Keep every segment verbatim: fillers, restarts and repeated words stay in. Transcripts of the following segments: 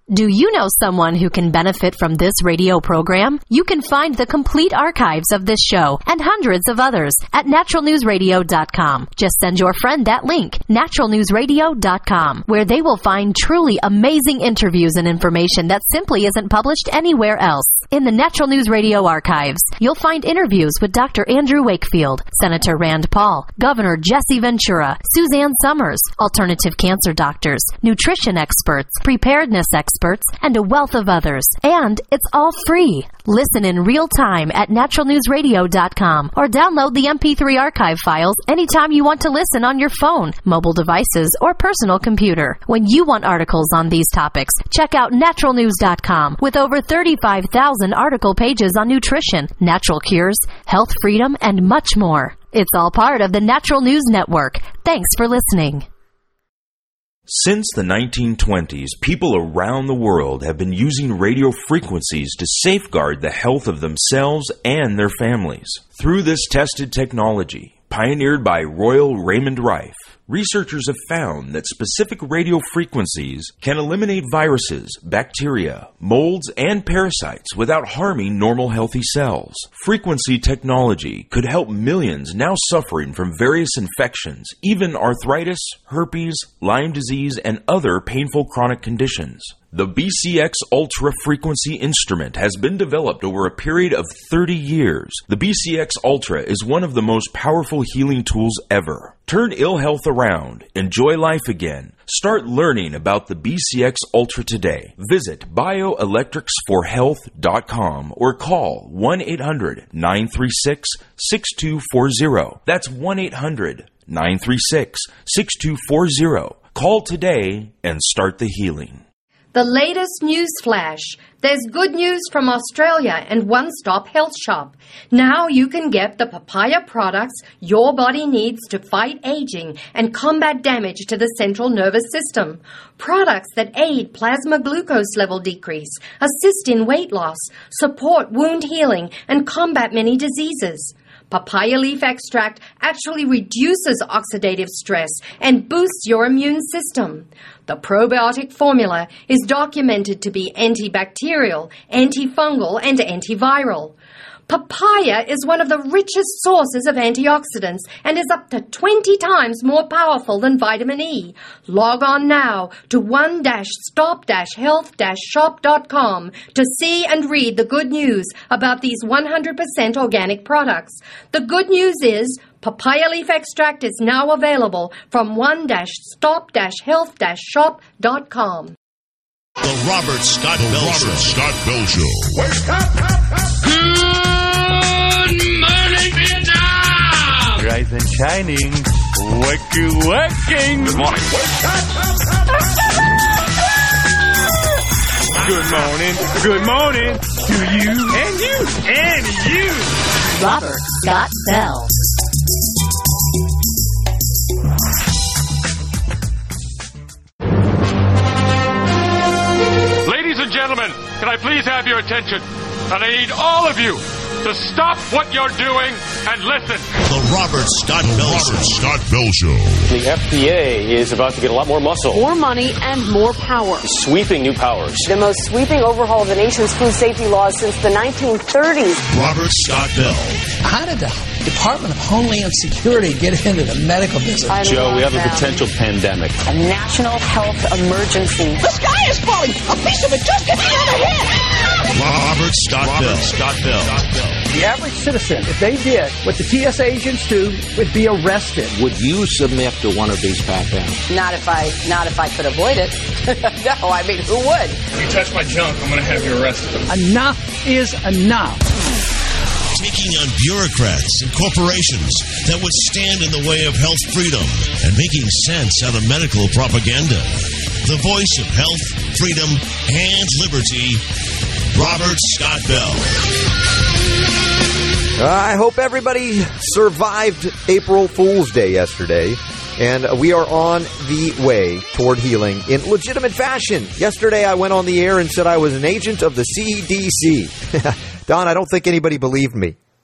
Do you know someone who can benefit from this radio program? You can find the complete archives of this show and hundreds of others at natural news radio dot com. Just send your friend that link, natural news radio dot com, where they will find truly amazing interviews and information that simply isn't published anywhere else. In the Natural News Radio archives, you'll find interviews with Doctor Andrew Wakefield, Senator Rand Paul, Governor Jesse Ventura, Suzanne Summers, alternative cancer doctors, nutrition experts, preparedness experts, and a wealth of others. And it's all free. Listen in real time at natural news radio dot com or download the M P three archive files anytime you want to listen on your phone, mobile devices, or personal computer. When you want articles on these topics, check out natural news dot com with over thirty-five thousand article pages on nutrition, natural cures, health freedom, and much more. It's all part of the Natural News Network. Thanks for listening. Since the nineteen twenties, people around the world have been using radio frequencies to safeguard the health of themselves and their families. Through this tested technology, pioneered by Royal Raymond Rife, researchers have found that specific radio frequencies can eliminate viruses, bacteria, molds, and parasites without harming normal healthy cells. Frequency technology could help millions now suffering from various infections, even arthritis, herpes, Lyme disease, and other painful chronic conditions. The B C X Ultra frequency instrument has been developed over a period of thirty years. The B C X Ultra is one of the most powerful healing tools ever. Turn ill health around. Enjoy life again. Start learning about the B C X Ultra today. Visit bioelectrics for health dot com or call one eight hundred nine three six six two four zero. That's one eight hundred nine three six six two four zero. Call today and start the healing. The latest news flash. There's good news from Australia and One Stop Health Shop. Now you can get the papaya products your body needs to fight aging and combat damage to the central nervous system. Products that aid plasma glucose level decrease, assist in weight loss, support wound healing, and combat many diseases. Papaya leaf extract actually reduces oxidative stress and boosts your immune system. The probiotic formula is documented to be antibacterial, antifungal, and antiviral. Papaya is one of the richest sources of antioxidants and is up to twenty times more powerful than vitamin E. Log on now to one stop health shop dot com to see and read the good news about these one hundred percent organic products. The good news is papaya leaf extract is now available from one stop health shop dot com. The Robert Scott the Bell Robert Show. Scott Bell Show. Wake up, up, up. Good morning, Vietnam! Rise and shining. Waking, waking. Good morning. Wake up, up, up. Good morning. Good morning to you and you and you. Robert Scott Bell. Ladies and gentlemen, can I please have your attention? And I need all of you to stop what you're doing and listen. The Robert Scott Bell Robert Scott Bell Show. The F D A is about to get a lot more muscle. More money and more power. Sweeping new powers. The most sweeping overhaul of the nation's food safety laws since the nineteen thirties. Robert Scott Bell. How did the Department of Homeland Security get into the medical business? I Joe, we have a potential pandemic. A national health emergency. The sky is falling. A piece of it just hit me on the head. Robert Scott Robert Bell. Scott Bell. Scott Bell. The average citizen, if they did what the T S A agents do, would be arrested. Would you submit to one of these pat-downs? Not if I, not if I could avoid it. No, I mean, who would? If you touch my junk, I'm going to have you arrested. Enough is enough. Taking on bureaucrats and corporations that would stand in the way of health freedom and making sense out of medical propaganda. The voice of health, freedom, and liberty, Robert Scott Bell. I hope everybody survived April Fool's Day yesterday, and we are on the way toward healing in legitimate fashion. Yesterday I went on the air and said I was an agent of the C D C. Don, I don't think anybody believed me.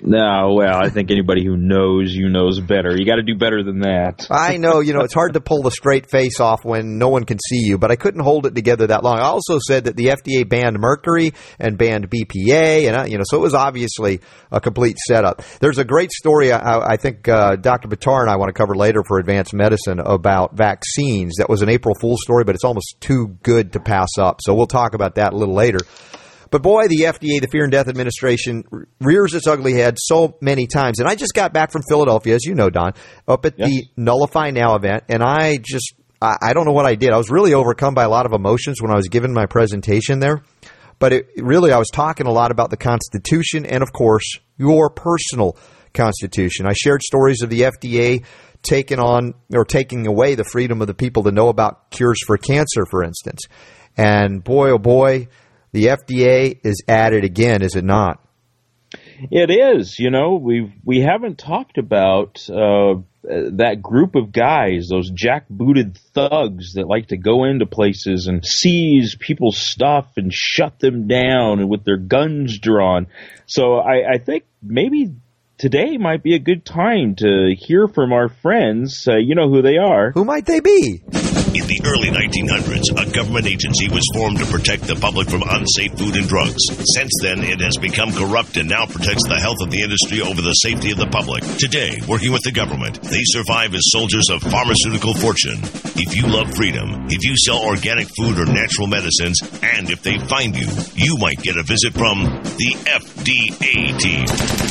No, well, I think anybody who knows you knows better. You got to do better than that. I know, you know, it's hard to pull the straight face off when no one can see you, but I couldn't hold it together that long. I also said that the F D A banned mercury and banned B P A, and, you know, so it was obviously a complete setup. There's a great story I, I think uh, Doctor Buttar and I want to cover later for Advanced Medicine about vaccines. That was an April Fool's story, but it's almost too good to pass up. So we'll talk about that a little later. But boy, the F D A, the Fear and Death Administration, rears its ugly head so many times. And I just got back from Philadelphia, as you know, Don, up at yes. the Nullify Now event, and I just, I, I don't know what I did. I was really overcome by a lot of emotions when I was giving my presentation there. But it, really, I was talking a lot about the Constitution and, of course, your personal Constitution. I shared stories of the F D A taking on or taking away the freedom of the people to know about cures for cancer, for instance. And boy, oh boy, the F D A is at it again, is it not? It is. You know, we've we haven't talked about uh, that group of guys, those jackbooted thugs that like to go into places and seize people's stuff and shut them down and with their guns drawn. So I, I think maybe today might be a good time to hear from our friends. Uh, you know who they are. Who might they be? In the early nineteen hundreds, a government agency was formed to protect the public from unsafe food and drugs. Since then, it has become corrupt and now protects the health of the industry over the safety of the public. Today, working with the government, they survive as soldiers of pharmaceutical fortune. If you love freedom, if you sell organic food or natural medicines, and if they find you, you might get a visit from the F D A team.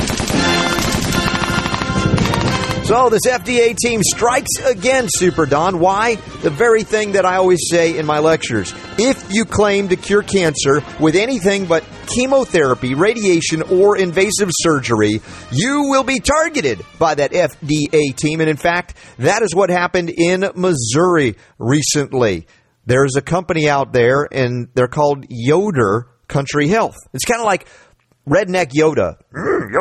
So this F D A team strikes again, Super Don. Why? The very thing that I always say in my lectures. If you claim to cure cancer with anything but chemotherapy, radiation, or invasive surgery, you will be targeted by that F D A team. And in fact, that is what happened in Missouri recently. There's a company out there, and they're called Yoder Country Health. It's kind of like Redneck Yoda. Mm,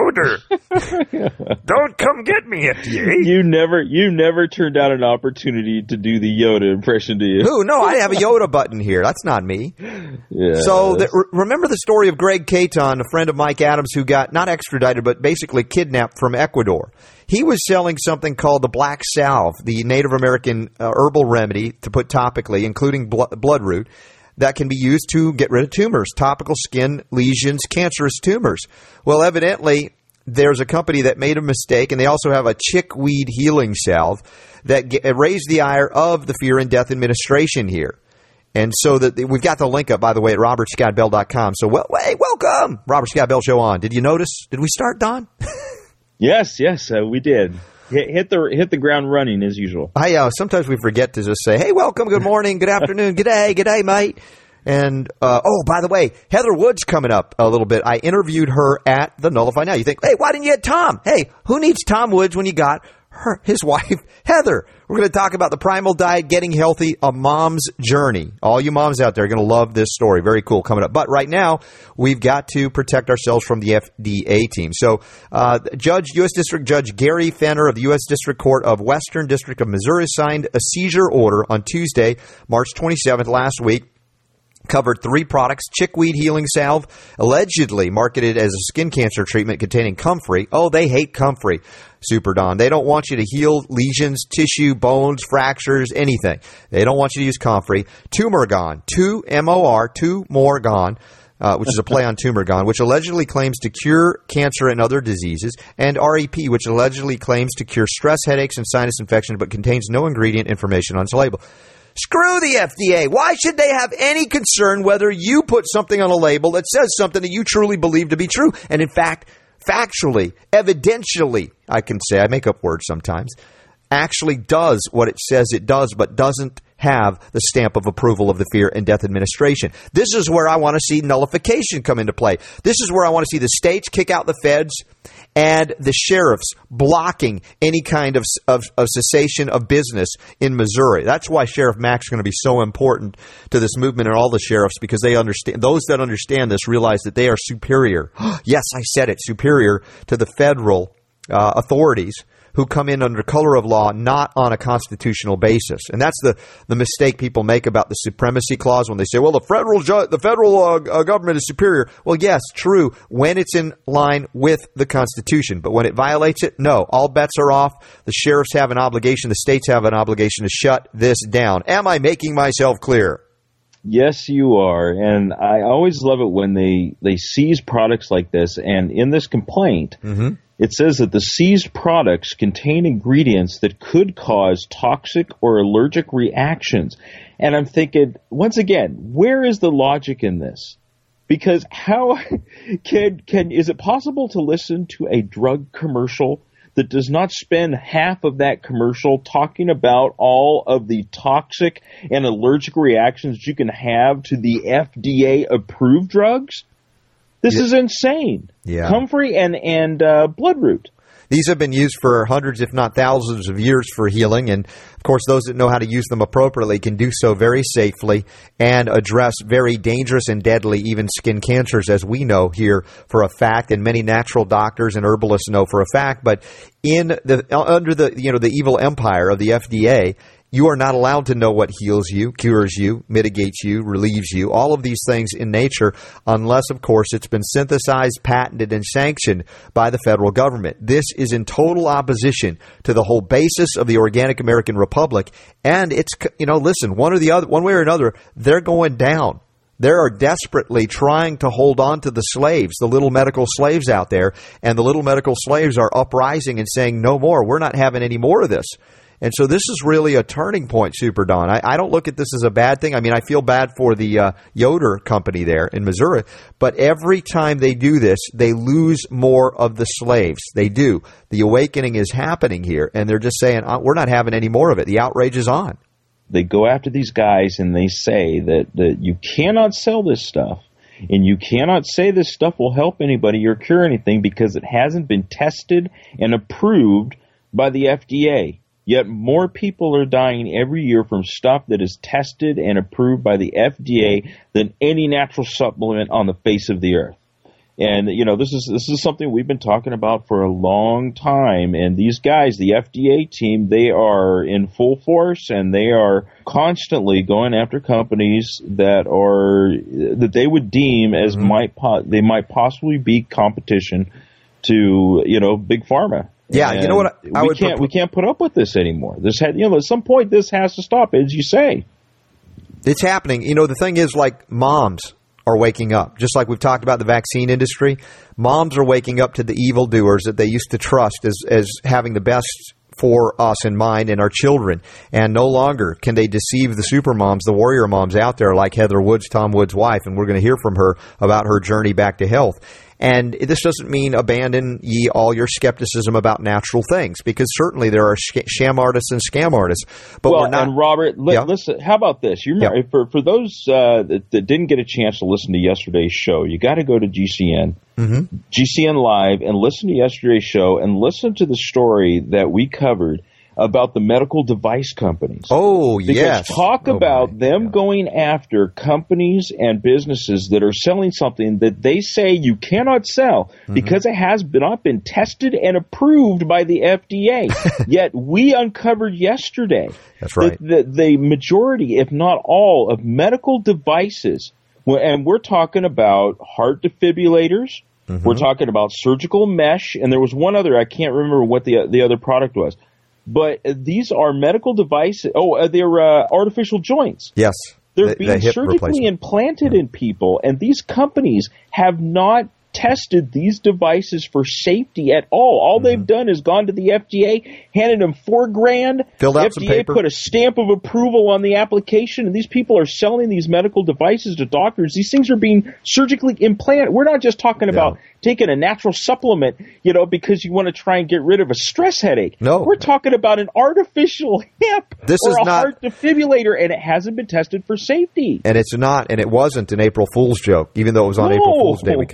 Yoder. Don't come get me, F D A. You never you never turned down an opportunity to do the Yoda impression, do you? Who? No, I have a Yoda button here. That's not me. Yeah. So the, remember the story of Greg Caton, a friend of Mike Adams, who got not extradited, but basically kidnapped from Ecuador. He was selling something called the Black Salve, the Native American uh, herbal remedy to put topically, including bl- bloodroot, that can be used to get rid of tumors, topical skin lesions, cancerous tumors. Well, evidently, there's a company that made a mistake, and they also have a chickweed healing salve that get, raised the ire of the Fear and Death Administration here. And so that we've got the link up, by the way, at robert scott bell dot com. So, well, hey, welcome, Robert Scott Bell Show on. Did you notice? Did we start, Don? Yes, yes, uh, we did. Hit, hit the hit the ground running as usual. I uh, sometimes we forget to just say, "Hey, welcome, good morning, good afternoon, good day, good day, mate." And uh, oh, by the way, Heather Wood's coming up a little bit. I interviewed her at the Nullify Now. You think, hey, why didn't you get Tom? Hey, who needs Tom Woods when you got her, his wife, Heather? We're going to talk about the primal diet, getting healthy, a mom's journey. All you moms out there are going to love this story. Very cool coming up. But right now, we've got to protect ourselves from the F D A team. So uh, Judge, U S District Judge Gary Fenner of the U S District Court of Western District of Missouri signed a seizure order on Tuesday, March twenty-seventh, last week. Covered three products: chickweed healing salve, allegedly marketed as a skin cancer treatment containing comfrey. Oh, they hate comfrey, Super Don. They don't want you to heal lesions, tissue, bones, fractures, anything. They don't want you to use comfrey. Tumorgon, two M O R, Tumorgon, uh, which is a play on Tumorgon, which allegedly claims to cure cancer and other diseases, and R E P, which allegedly claims to cure stress, headaches, and sinus infections, but contains no ingredient information on its label. Screw the F D A. Why should they have any concern whether you put something on a label that says something that you truly believe to be true? And in fact, factually, evidentially, I can say, I make up words sometimes, actually does what it says it does, but doesn't have the stamp of approval of the Fear and Death Administration. This is where I want to see nullification come into play. This is where I want to see the states kick out the feds and the sheriffs blocking any kind of, of, of cessation of business in Missouri. That's why Sheriff Mack's going to be so important to this movement and all the sheriffs, because they understand, those that understand this realize that they are superior. Yes, I said it, superior to the federal uh, authorities who come in under color of law, not on a constitutional basis. And that's the, the mistake people make about the supremacy clause when they say, well, the federal ju- the federal uh, uh, government is superior. Well, yes, true, when it's in line with the Constitution. But when it violates it, no, all bets are off. The sheriffs have an obligation. The states have an obligation to shut this down. Am I making myself clear? Yes, you are. And I always love it when they, they seize products like this. And in this complaint, mm-hmm. it says that the seized products contain ingredients that could cause toxic or allergic reactions. And I'm thinking, once again, where is the logic in this? Because how can can is it possible to listen to a drug commercial that does not spend half of that commercial talking about all of the toxic and allergic reactions you can have to the F D A-approved drugs? This yeah. is insane. Yeah. Comfrey and, and uh, Bloodroot. These have been used for hundreds, if not thousands of years for healing. And, of course, those that know how to use them appropriately can do so very safely and address very dangerous and deadly even skin cancers, as we know here for a fact, and many natural doctors and herbalists know for a fact. But in the under the you know the evil empire of the F D A, you are not allowed to know what heals you, cures you, mitigates you, relieves you, all of these things in nature, unless, of course, it's been synthesized, patented, and sanctioned by the federal government. This is in total opposition to the whole basis of the Organic American Republic. And it's, you know, listen, one or the other, one way or another, they're going down. They are desperately trying to hold on to the slaves, the little medical slaves out there, and the little medical slaves are uprising and saying, no more, we're not having any more of this. And so this is really a turning point, Super Don. I, I don't look at this as a bad thing. I mean, I feel bad for the uh, Yoder company there in Missouri. But every time they do this, they lose more of the slaves. They do. The awakening is happening here, and they're just saying, oh, we're not having any more of it. The outrage is on. They go after these guys, and they say that, that you cannot sell this stuff, and you cannot say this stuff will help anybody or cure anything because it hasn't been tested and approved by the F D A. Yet more people are dying every year from stuff that is tested and approved by the F D A than any natural supplement on the face of the earth. And, you know, this is this is something we've been talking about for a long time. And these guys, the F D A team, they are in full force, and they are constantly going after companies that are that they would deem as mm-hmm. might po- they might possibly be competition to, you know, Big Pharma. Yeah, and you know what? I, I we would can't propose- we can't put up with this anymore. This had, you know, at some point this has to stop, as you say. It's happening. You know, the thing is, like, moms are waking up. Just like we've talked about the vaccine industry, moms are waking up to the evildoers that they used to trust as as having the best for us in mind and our children. And no longer can they deceive the super moms, the warrior moms out there like Heather Woods, Tom Woods' wife. And we're going to hear from her about her journey back to health. And this doesn't mean abandon ye all your skepticism about natural things, because certainly there are sh- sham artists and scam artists. But well, we're not. And Robert, li- yeah. listen. How about this? You remember, yeah. for for those uh, that, that didn't get a chance to listen to yesterday's show, you got to go to G C N, mm-hmm. G C N Live, and listen to yesterday's show and listen to the story that we covered about the medical device companies. Oh, because yes. Talk oh, about my. them yeah. going after companies and businesses that are selling something that they say you cannot sell mm-hmm. because it has been, not been tested and approved by the F D A. Yet we uncovered yesterday That's right. that the, the majority, if not all, of medical devices, and we're talking about heart defibrillators, mm-hmm. we're talking about surgical mesh, and there was one other, I can't remember what the the other product was. But these are medical devices. Oh, uh, they're uh, artificial joints. Yes. They're the, being the surgically implanted yeah. in people. And these companies have not tested these devices for safety at all. All mm-hmm. they've done is gone to the F D A, handed them four grand. Filled out F D A some paper. Put a stamp of approval on the application, and these people are selling these medical devices to doctors. These things are being surgically implanted. We're not just talking about yeah. taking a natural supplement, you know, because you want to try and get rid of a stress headache. No. We're talking about an artificial hip this or is a not, heart defibrillator, and it hasn't been tested for safety. And it's not, and it wasn't an April Fool's joke, even though it was on no. April Fool's Day. We covered it.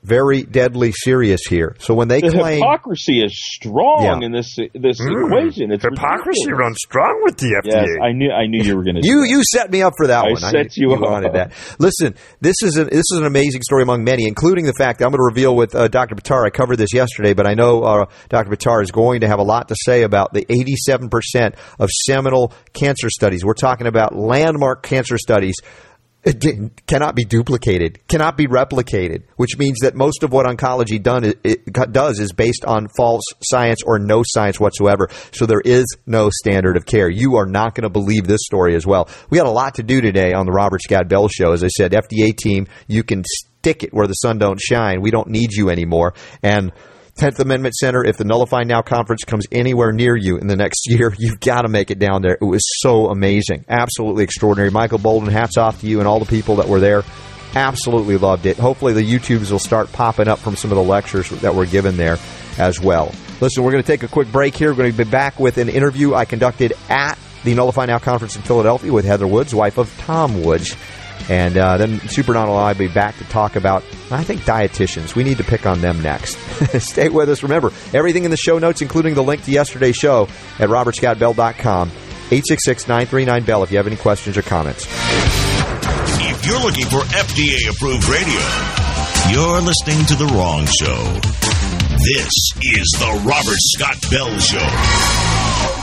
very deadly serious here. So when they the claim hypocrisy is strong yeah. in this this mm, equation, it's hypocrisy ridiculous. runs strong with the F D A. Yes, I knew I knew you were going to. You you set me up for that I one. set I you, you up. wanted that. Listen, this is a, this is an amazing story among many, including the fact that I'm going to reveal with uh, Doctor Buttar. I covered this yesterday, but I know uh, Doctor Buttar is going to have a lot to say about the eighty-seven percent of seminal cancer studies. We're talking about landmark cancer studies. It cannot be duplicated, cannot be replicated, which means that most of what oncology done it, it does is based on false science or no science whatsoever. So there is no standard of care. You are not going to believe this story as well. We got a lot to do today on the Robert Scott Bell Show. As I said, F D A team, you can stick it where the sun don't shine. We don't need you anymore. And tenth Amendment Center, if the Nullify Now conference comes anywhere near you in the next year, you've got to make it down there. It was so amazing. Absolutely extraordinary. Michael Bolden, hats off to you and all the people that were there. Absolutely loved it. Hopefully the YouTubes will start popping up from some of the lectures that were given there as well. Listen, we're going to take a quick break here. We're going to be back with an interview I conducted at the Nullify Now conference in Philadelphia with Heather Woods, wife of Tom Woods. And uh, then Super Don and I will be back to talk about, I think, dietitians. We need to pick on them next. Stay with us. Remember, everything in the show notes, including the link to yesterday's show at robert scott bell dot com. eight six six, nine three nine, B E L L if you have any questions or comments. If you're looking for F D A-approved radio, you're listening to the wrong show. This is the Robert Scott Bell Show.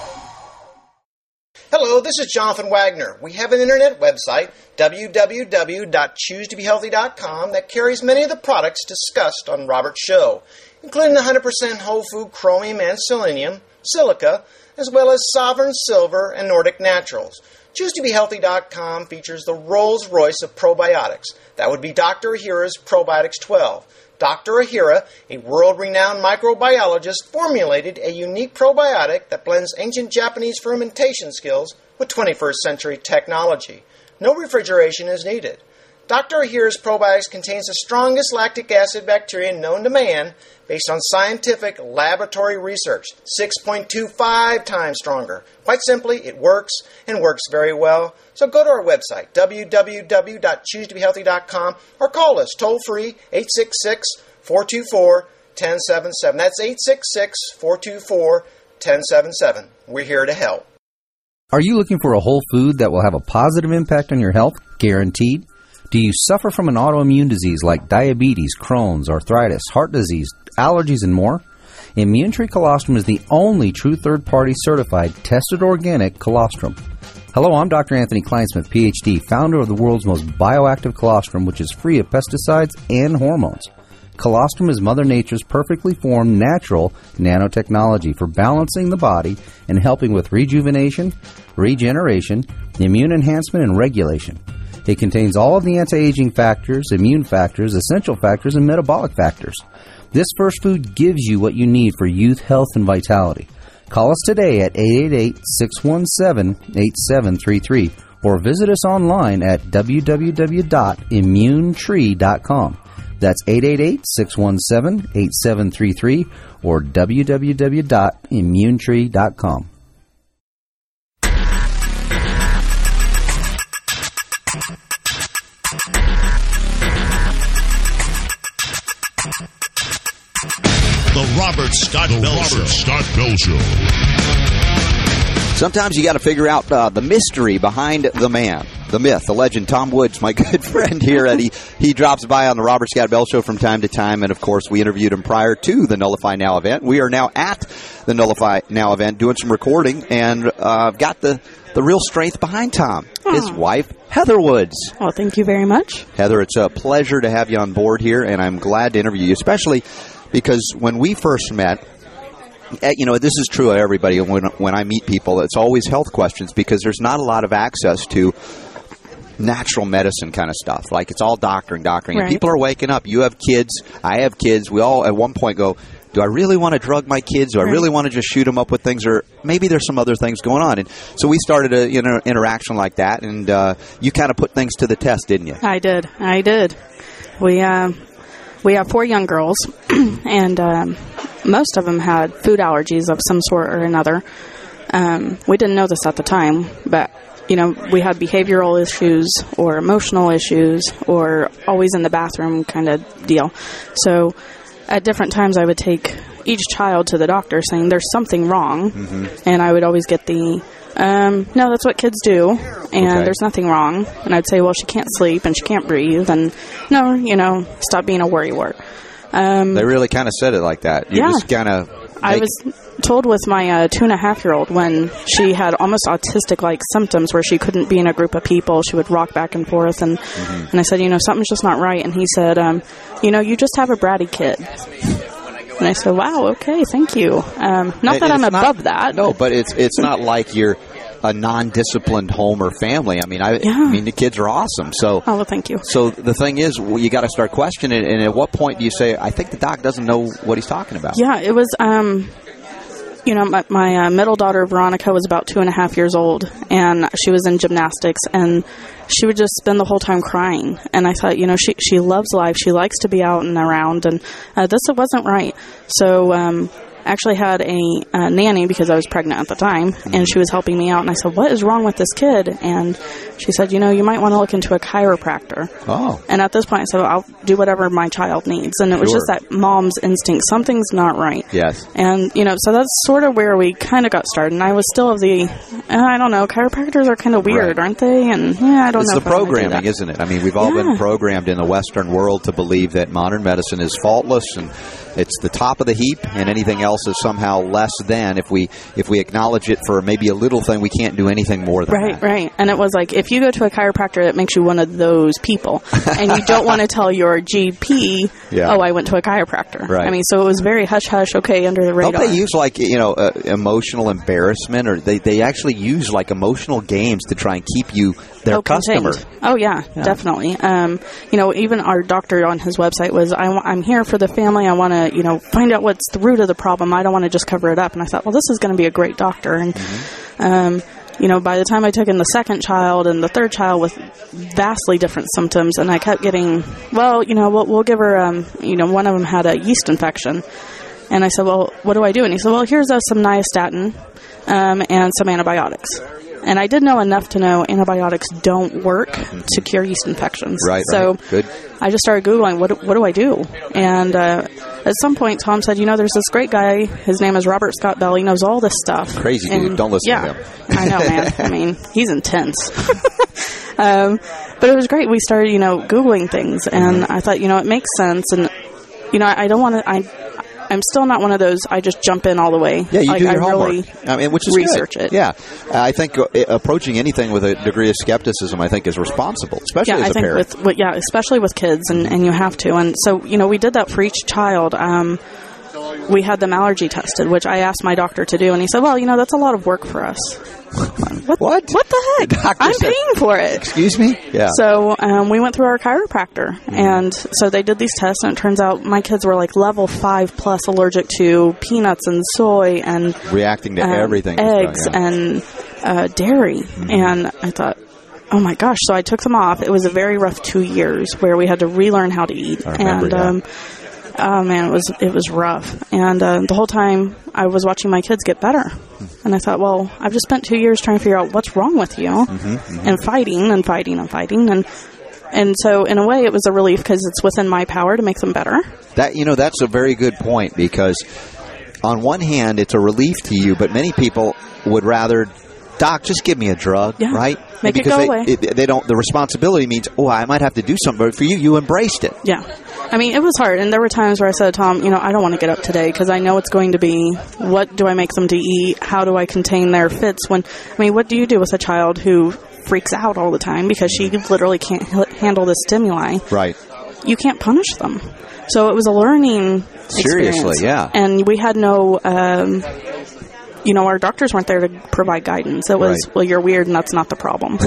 Hello, this is Jonathan Wagner. We have an internet website, w w w dot choose to be healthy dot com, that carries many of the products discussed on Robert's show, including one hundred percent whole food chromium and selenium, silica, as well as Sovereign Silver and Nordic Naturals. choose to be healthy dot com features the Rolls-Royce of probiotics. That would be Doctor Ahira's Probiotics twelve. Doctor Ahira, a world-renowned microbiologist, formulated a unique probiotic that blends ancient Japanese fermentation skills with twenty-first century technology. No refrigeration is needed. Doctor Ahira's probiotics contains the strongest lactic acid bacteria known to man based on scientific laboratory research, six point two five times stronger. Quite simply, it works and works very well. So go to our website, w w w dot choose to be healthy dot com, or call us toll-free, eight six six, four two four, one zero seven seven. That's eight six six, four two four, one zero seven seven. We're here to help. Are you looking for a whole food that will have a positive impact on your health? Guaranteed. Do you suffer from an autoimmune disease like diabetes, Crohn's, arthritis, heart disease, allergies, and more? Immune Tree Colostrum is the only true third-party certified, tested organic colostrum. Hello, I'm Doctor Anthony Kleinsmith, P H D, founder of the world's most bioactive colostrum, which is free of pesticides and hormones. Colostrum is Mother Nature's perfectly formed, natural nanotechnology for balancing the body and helping with rejuvenation, regeneration, immune enhancement, and regulation. It contains all of the anti-aging factors, immune factors, essential factors, and metabolic factors. This first food gives you what you need for youth, health, and vitality. Call us today at eight eight eight, six one seven, eight seven three three or visit us online at w w w dot immune tree dot com. That's eight eight eight, six one seven, eight seven three three or w w w dot immune tree dot com. The Robert Scott the Bell Robert Show. Scott Bell Show. Sometimes you got to figure out uh, the mystery behind the man, the myth, the legend. Tom Woods, my good friend here, and he, he drops by on the Robert Scott Bell Show from time to time. And, of course, we interviewed him prior to the Nullify Now event. We are now at the Nullify Now event doing some recording, and uh, I've got the, the real strength behind Tom, oh. his wife, Heather Woods. Oh, thank you very much. Heather, it's a pleasure to have you on board here, and I'm glad to interview you, especially because when we first met, you know, this is true of everybody. When when I meet people, it's always health questions because there's not a lot of access to natural medicine kind of stuff. Like, it's all doctoring, doctoring. Right. And people are waking up. You have kids. I have kids. We all at one point go, do I really want to drug my kids? Do I right. really want to just shoot them up with things? Or maybe there's some other things going on. And so we started an you know, interaction like that, and uh, you kind of put things to the test, didn't you? I did. I did. We... Uh We have four young girls, and um, most of them had food allergies of some sort or another. Um, we didn't know this at the time, but you know, we had behavioral issues or emotional issues or always in the bathroom kind of deal. So at different times I would take each child to the doctor saying there's something wrong. Mm-hmm. And I would always get the, um, no, that's what kids do. And okay. there's nothing wrong. And I'd say, well, she can't sleep and she can't breathe. And no, you know, stop being a worrywart. Um, they really kind of said it like that. You yeah. just kind of. I was told with my uh, two and a half year old when she had almost autistic like symptoms where she couldn't be in a group of people. She would rock back and forth. And, mm-hmm. and I said, you know, something's just not right. And he said, um, you know, you just have a bratty kid. And I said, wow, okay, thank you. Um, not that I'm above that. No, but it's it's not like you're a non-disciplined home or family. I mean, I, yeah. I mean, the kids are awesome. So, oh, well, thank you. So the thing is, well, you got to start questioning it. And at what point do you say, I think the doc doesn't know what he's talking about? Yeah, it was, um, you know, my, my uh, middle daughter, Veronica, was about two and a half years old, and she was in gymnastics, and she would just spend the whole time crying. And I thought, you know, she she loves life. She likes to be out and around, and uh, this wasn't right. So, um, actually had a uh, nanny because I was pregnant at the time, and she was helping me out. And I said, what is wrong with this kid? And she said, you know, you might want to look into a chiropractor. Oh. And at this point, I said, well, I'll do whatever my child needs. And it was sure. just that mom's instinct. Something's not right. Yes. And, you know, so that's sort of where we kind of got started. And I was still of the, uh, I don't know, chiropractors are kind of weird, right. aren't they? And, yeah, I don't it's know. It's the programming, isn't it? I mean, we've all yeah. been programmed in the Western world to believe that modern medicine is faultless and it's the top of the heap, and anything else is somehow less than. If we if we acknowledge it for maybe a little thing, we can't do anything more than right, that. Right, right. And it was like, if you go to a chiropractor, it makes you one of those people. And you don't want to tell your G P, yeah. oh, I went to a chiropractor. Right. I mean, so it was very hush-hush, okay, under the radar. Don't they use, like, you know, uh, emotional embarrassment, or they, they actually use, like, emotional games to try and keep you their oh, customer? Contained. Oh, yeah, yeah. definitely. Um, you know, even our doctor on his website was, I w- I'm here for the family. I want to, you know, find out what's the root of the problem. I don't want to just cover it up. And I thought, well, this is going to be a great doctor. And, mm-hmm. um, you know, by the time I took in the second child and the third child with vastly different symptoms, and I kept getting, well, you know, we'll, we'll give her, um, you know, one of them had a yeast infection. And I said, well, what do I do? And he said, well, here's uh, some nystatin um, and some antibiotics. And I did know enough to know antibiotics don't work mm-hmm. to cure yeast infections. Right, so right. Good. I just started Googling, what, what do I do? And uh, at some point, Tom said, you know, there's this great guy. His name is Robert Scott Bell. He knows all this stuff. Crazy and, dude. Don't listen yeah, to him. I know, man. I mean, he's intense. um, but it was great. We started, you know, Googling things. And mm-hmm. I thought, you know, it makes sense. And, you know, I, I don't want to... I. I'm still not one of those, I just jump in all the way. Yeah, you like, do your I homework. Really I mean, which is research good. it. Yeah. I think uh, approaching anything with a degree of skepticism, I think, is responsible, especially yeah, as I a think parent. With, with, yeah, especially with kids, and, and you have to. And so, you know, we did that for each child. Um, we had them allergy tested, which I asked my doctor to do, and he said, well, you know, that's a lot of work for us. What? What, what the heck? The I'm said, paying for it. Excuse me? Yeah. So um, we went through our chiropractor, mm-hmm. and so they did these tests, and it turns out my kids were like level five plus allergic to peanuts and soy and reacting to um, everything, eggs yeah. and uh, dairy. Mm-hmm. And I thought, oh my gosh! So I took them off. It was a very rough two years where we had to relearn how to eat. I remember, and yeah. um, oh man, it was it was rough. And uh, the whole time I was watching my kids get better. And I thought, well, I've just spent two years trying to figure out what's wrong with you, mm-hmm, mm-hmm. and fighting and fighting and fighting. And and so in a way it was a relief because it's within my power to make them better. That you know, that's a very good point, because on one hand, it's a relief to you, but many people would rather, Doc, just give me a drug, yeah. right? Make because it go they, away. It, they don't. The responsibility means, oh, I might have to do something. But for you, you embraced it. Yeah. I mean, it was hard, and there were times where I said, Tom, you know, I don't want to get up today because I know it's going to be, what do I make them to eat? How do I contain their fits? When, I mean, what do you do with a child who freaks out all the time because she literally can't h- handle the stimuli? Right. You can't punish them. So it was a learning experience. Seriously, yeah. And we had no, um, you know, our doctors weren't there to provide guidance. It was, right. well, you're weird and that's not the problem.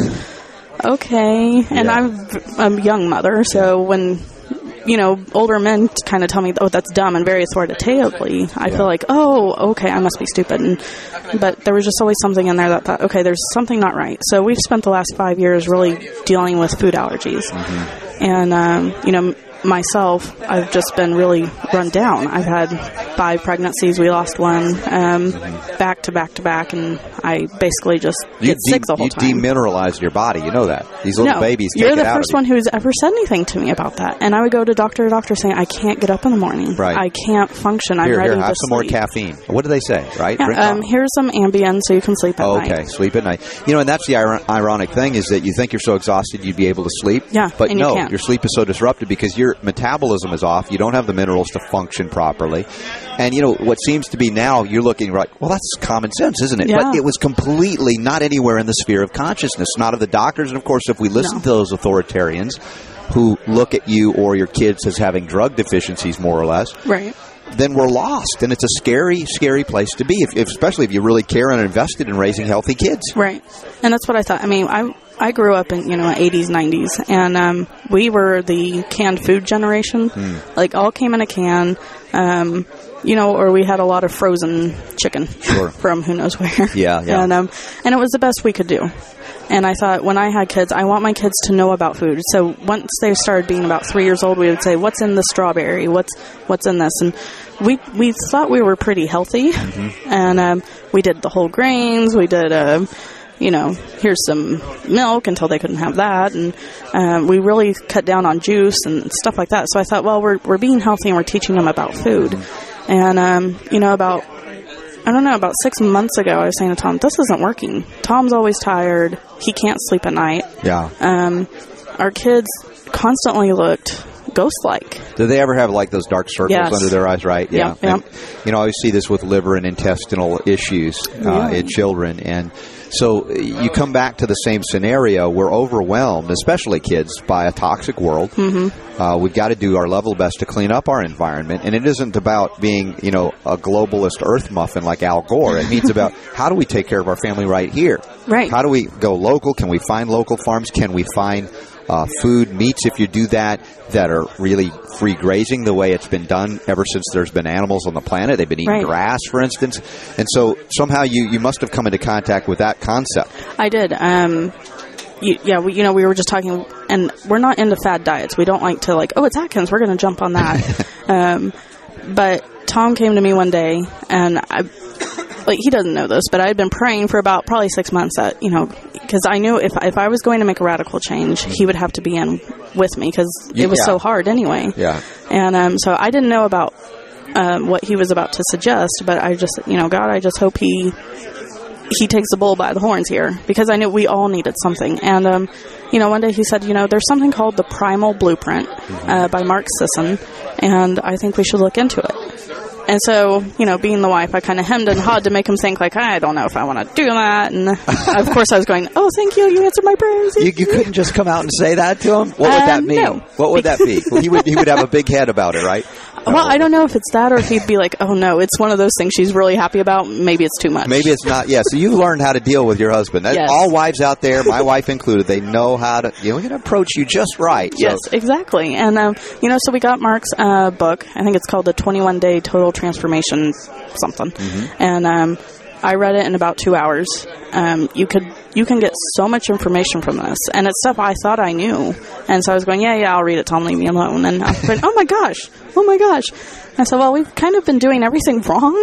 Okay. And yeah. I'm a young mother, so when... you know, older men kind of tell me, oh, that's dumb, and very authoritatively, I yeah. feel like, oh, okay, I must be stupid. And, but there was just always something in there that thought, okay, there's something not right. So we've spent the last five years really dealing with food allergies. Mm-hmm. And, um, you know, myself, I've just been really run down. I've had five pregnancies. We lost one um, back to back to back, and I basically just You get sick de- the whole you time. demineralized your body. You know that. These little no, babies take you're it the out first of one who's ever said anything to me about that. And I would go to doctor to doctor saying, I can't get up in the morning. Right. I can't function. I'm Here, ready here, to have some more sleep. caffeine. What do they say, right? Yeah, Drink um, coffee. here's some Ambien so you can sleep at Oh, night. okay, sleep at night. You know, and that's the ir- ironic thing is that you think you're so exhausted you'd be able to sleep. Yeah, but and you no, can't. your sleep is so disrupted because your metabolism is off. You don't have the minerals to function properly. And, you know, what seems to be now, you're looking like, well, that's common sense, isn't it? Yeah. But it was completely not anywhere in the sphere of consciousness, not of the doctors. And, of course, if we listen No. to those authoritarians who look at you or your kids as having drug deficiencies, more or less, Right. then we're lost. And it's a scary, scary place to be, if, if, especially if you really care and are invested in raising healthy kids. Right. And that's what I thought. I mean, I I grew up in, you know, eighties, nineties, and um, we were the canned food generation. Mm. Like, all came in a can, um, you know, or we had a lot of frozen chicken Sure. from who knows where. Yeah, yeah. And, um, and it was the best we could do. And I thought, when I had kids, I want my kids to know about food. So once they started being about three years old, we would say, what's in the strawberry? What's what's in this? And we we thought we were pretty healthy. Mm-hmm. And um, we did the whole grains. We did, uh, you know, here's some milk until they couldn't have that. And um, we really cut down on juice and stuff like that. So I thought, well, we're, we're being healthy and we're teaching them about food. And, um, you know, about... I don't know, about six months ago, I was saying to Tom, this isn't working. Tom's always tired. He can't sleep at night. Yeah. Um, our kids constantly looked ghost-like. Do they ever have like those dark circles Yes. under their eyes, right? Yeah. Yeah. And, you know, I always see this with liver and intestinal issues uh, Yeah. in children. And so uh, you come back to the same scenario. We're overwhelmed, especially kids, by a toxic world. Mm-hmm. Uh, we've got to do our level best to clean up our environment. And it isn't about being, you know, a globalist earth muffin like Al Gore. It means about how do we take care of our family right here? Right. How do we go local? Can we find local farms? Can we find uh, food, meats, if you do that, that are really free grazing the way it's been done ever since there's been animals on the planet? They've been eating Right. grass, for instance. And so somehow you, you must have come into contact with that concept. I did. Um, you, yeah, we, you know, we were just talking, and we're not into fad diets. We don't like to, like, oh, it's Atkins, we're going to jump on that. um, but Tom came to me one day, and I, like, he doesn't know this, but I had been praying for about probably six months that, you know, because I knew if, if I was going to make a radical change, he would have to be in with me, because it was Yeah. so hard anyway. Yeah. And um, so I didn't know about um, what he was about to suggest, but I just, you know, God, I just hope he he takes the bull by the horns here, because I knew we all needed something. And, um, you know, one day he said, you know, there's something called the Primal Blueprint uh, by Mark Sisson, and I think we should look into it. And so, you know, being the wife, I kind of hemmed and hawed to make him think, like, I don't know if I want to do that. And, of course, I was going, oh, thank you, you answered my prayers. You, you couldn't just come out and say that to him? What would that Um, mean? no. What would that be? Well, he would he would have a big head about it, right? Well, I don't know if it's that or if he'd be like, oh, no, it's one of those things she's really happy about. Maybe it's too much. Maybe it's not. Yeah, so you've learned how to deal with your husband. That- Yes. All wives out there, my wife included, they know how to, you know, we can approach you just right. So- Yes, exactly. And, um, you know, so we got Mark's uh, book. I think it's called The twenty-one day Total Transformation something. Mm-hmm. And um, I read it in about two hours. Um, you could you can get so much information from this. And it's stuff I thought I knew. And so I was going, yeah, yeah, I'll read it, Tom, leave me alone. And I was going, oh, my gosh, oh, my gosh. I said, well, we've kind of been doing everything wrong.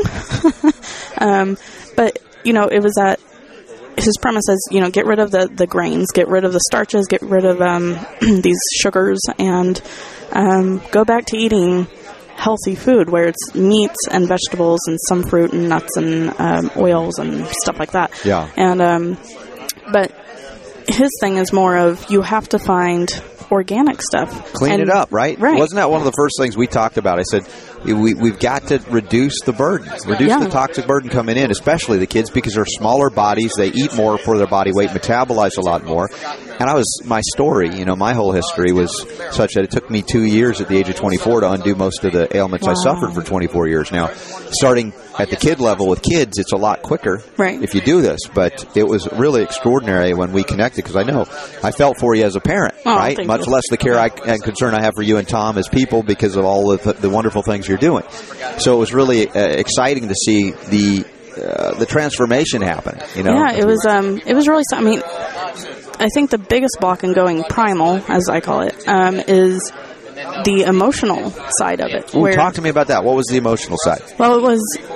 um, but, you know, it was that his premise is, you know, get rid of the, the grains, get rid of the starches, get rid of um, these sugars, and um, go back to eating healthy food where it's meats and vegetables and some fruit and nuts and um, oils and stuff like that. Yeah. And um, but his thing is more of you have to find organic stuff. Clean and, it up, right? Right. Wasn't that one of the first things we talked about? I said, we, we've got to reduce the burden, reduce Yeah. the toxic burden coming in, especially the kids, because they're smaller bodies. They eat more for their body weight, metabolize a lot more. And I was, my story, you know, my whole history was such that it took me two years at the age of twenty-four to undo most of the ailments Wow. I suffered for twenty-four years. Now, starting at the kid level with kids, it's a lot quicker Right. if you do this. But it was really extraordinary when we connected, because I know I felt for you as a parent, Oh, right? thank Much you. less the care I, and concern I have for you and Tom as people because of all of the, the wonderful things you're doing. So it was really uh, exciting to see the uh, the transformation happen. You know, Yeah, it was. Um, it was really. I mean, I think the biggest block in going primal, as I call it, um, is the emotional side of it. Ooh, where, talk to me about that. What was the emotional side? well, it was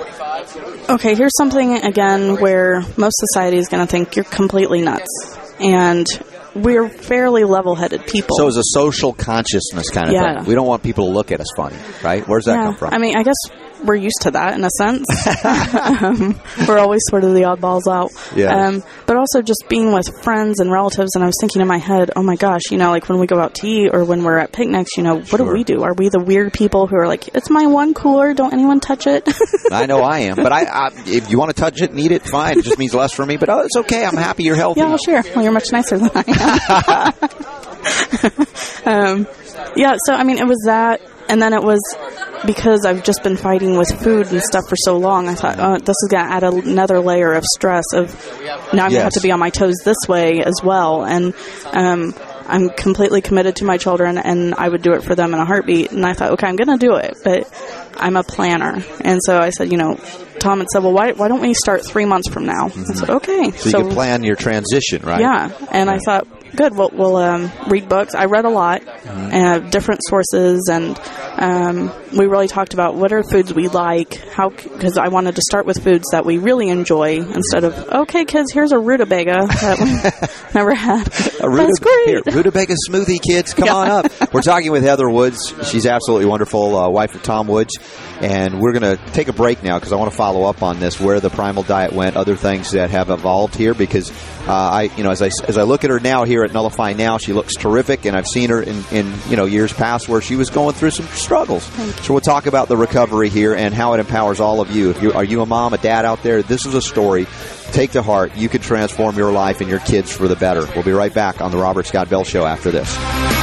Okay, here's something, again, where most society is going to think you're completely nuts. And we're fairly level-headed people. So it's a social consciousness kind of yeah. thing. We don't want people to look at us funny, right? Where's that yeah. come from? I mean, I guess we're used to that in a sense. um, we're always sort of the oddballs out. Yeah. Um, but also just being with friends and relatives, and I was thinking in my head, oh my gosh, you know, like when we go out to eat or when we're at picnics, you know, what sure. do we do? Are we the weird people who are like, it's my one cooler, don't anyone touch it? I know I am, but I, I if you want to touch it and eat it, fine. It just means less for me, but oh, it's okay. I'm happy you're healthy. Yeah, well, sure. Well, you're much nicer than I am. um, yeah, so, I mean, it was that, and then it was because I've just been fighting with food and stuff for so long, I thought, oh, this is going to add a, another layer of stress of now I'm going to yes. have to be on my toes this way as well. And um, I'm completely committed to my children, and I would do it for them in a heartbeat. And I thought, okay, I'm going to do it, but I'm a planner. And so I said, you know, Tom had said, well, why, why don't we start three months from now? Mm-hmm. I said, okay. So, so you can plan your transition, right? Yeah. And yeah. I thought, good, we'll, we'll um, read books. I read a lot, mm-hmm. uh, different sources, and um, we really talked about what are foods we like, how, because I wanted to start with foods that we really enjoy instead of, okay, kids, here's a rutabaga that we never had. A ruta- That's great. Here, rutabaga smoothie, kids, come yeah. on up. We're talking with Heather Woods. She's absolutely wonderful, uh, wife of Tom Woods. And we're going to take a break now because I want to follow up on this, where the Primal Diet went, other things that have evolved here. Because uh, I, you know, as I as I look at her now here at Nullify Now, she looks terrific, and I've seen her in, in you know years past where she was going through some struggles. So we'll talk about the recovery here and how it empowers all of you. If you are you a mom, a dad out there, this is a story. Take to heart. You can transform your life and your kids for the better. We'll be right back on the Robert Scott Bell Show after this.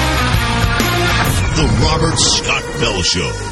The Robert Scott Bell Show.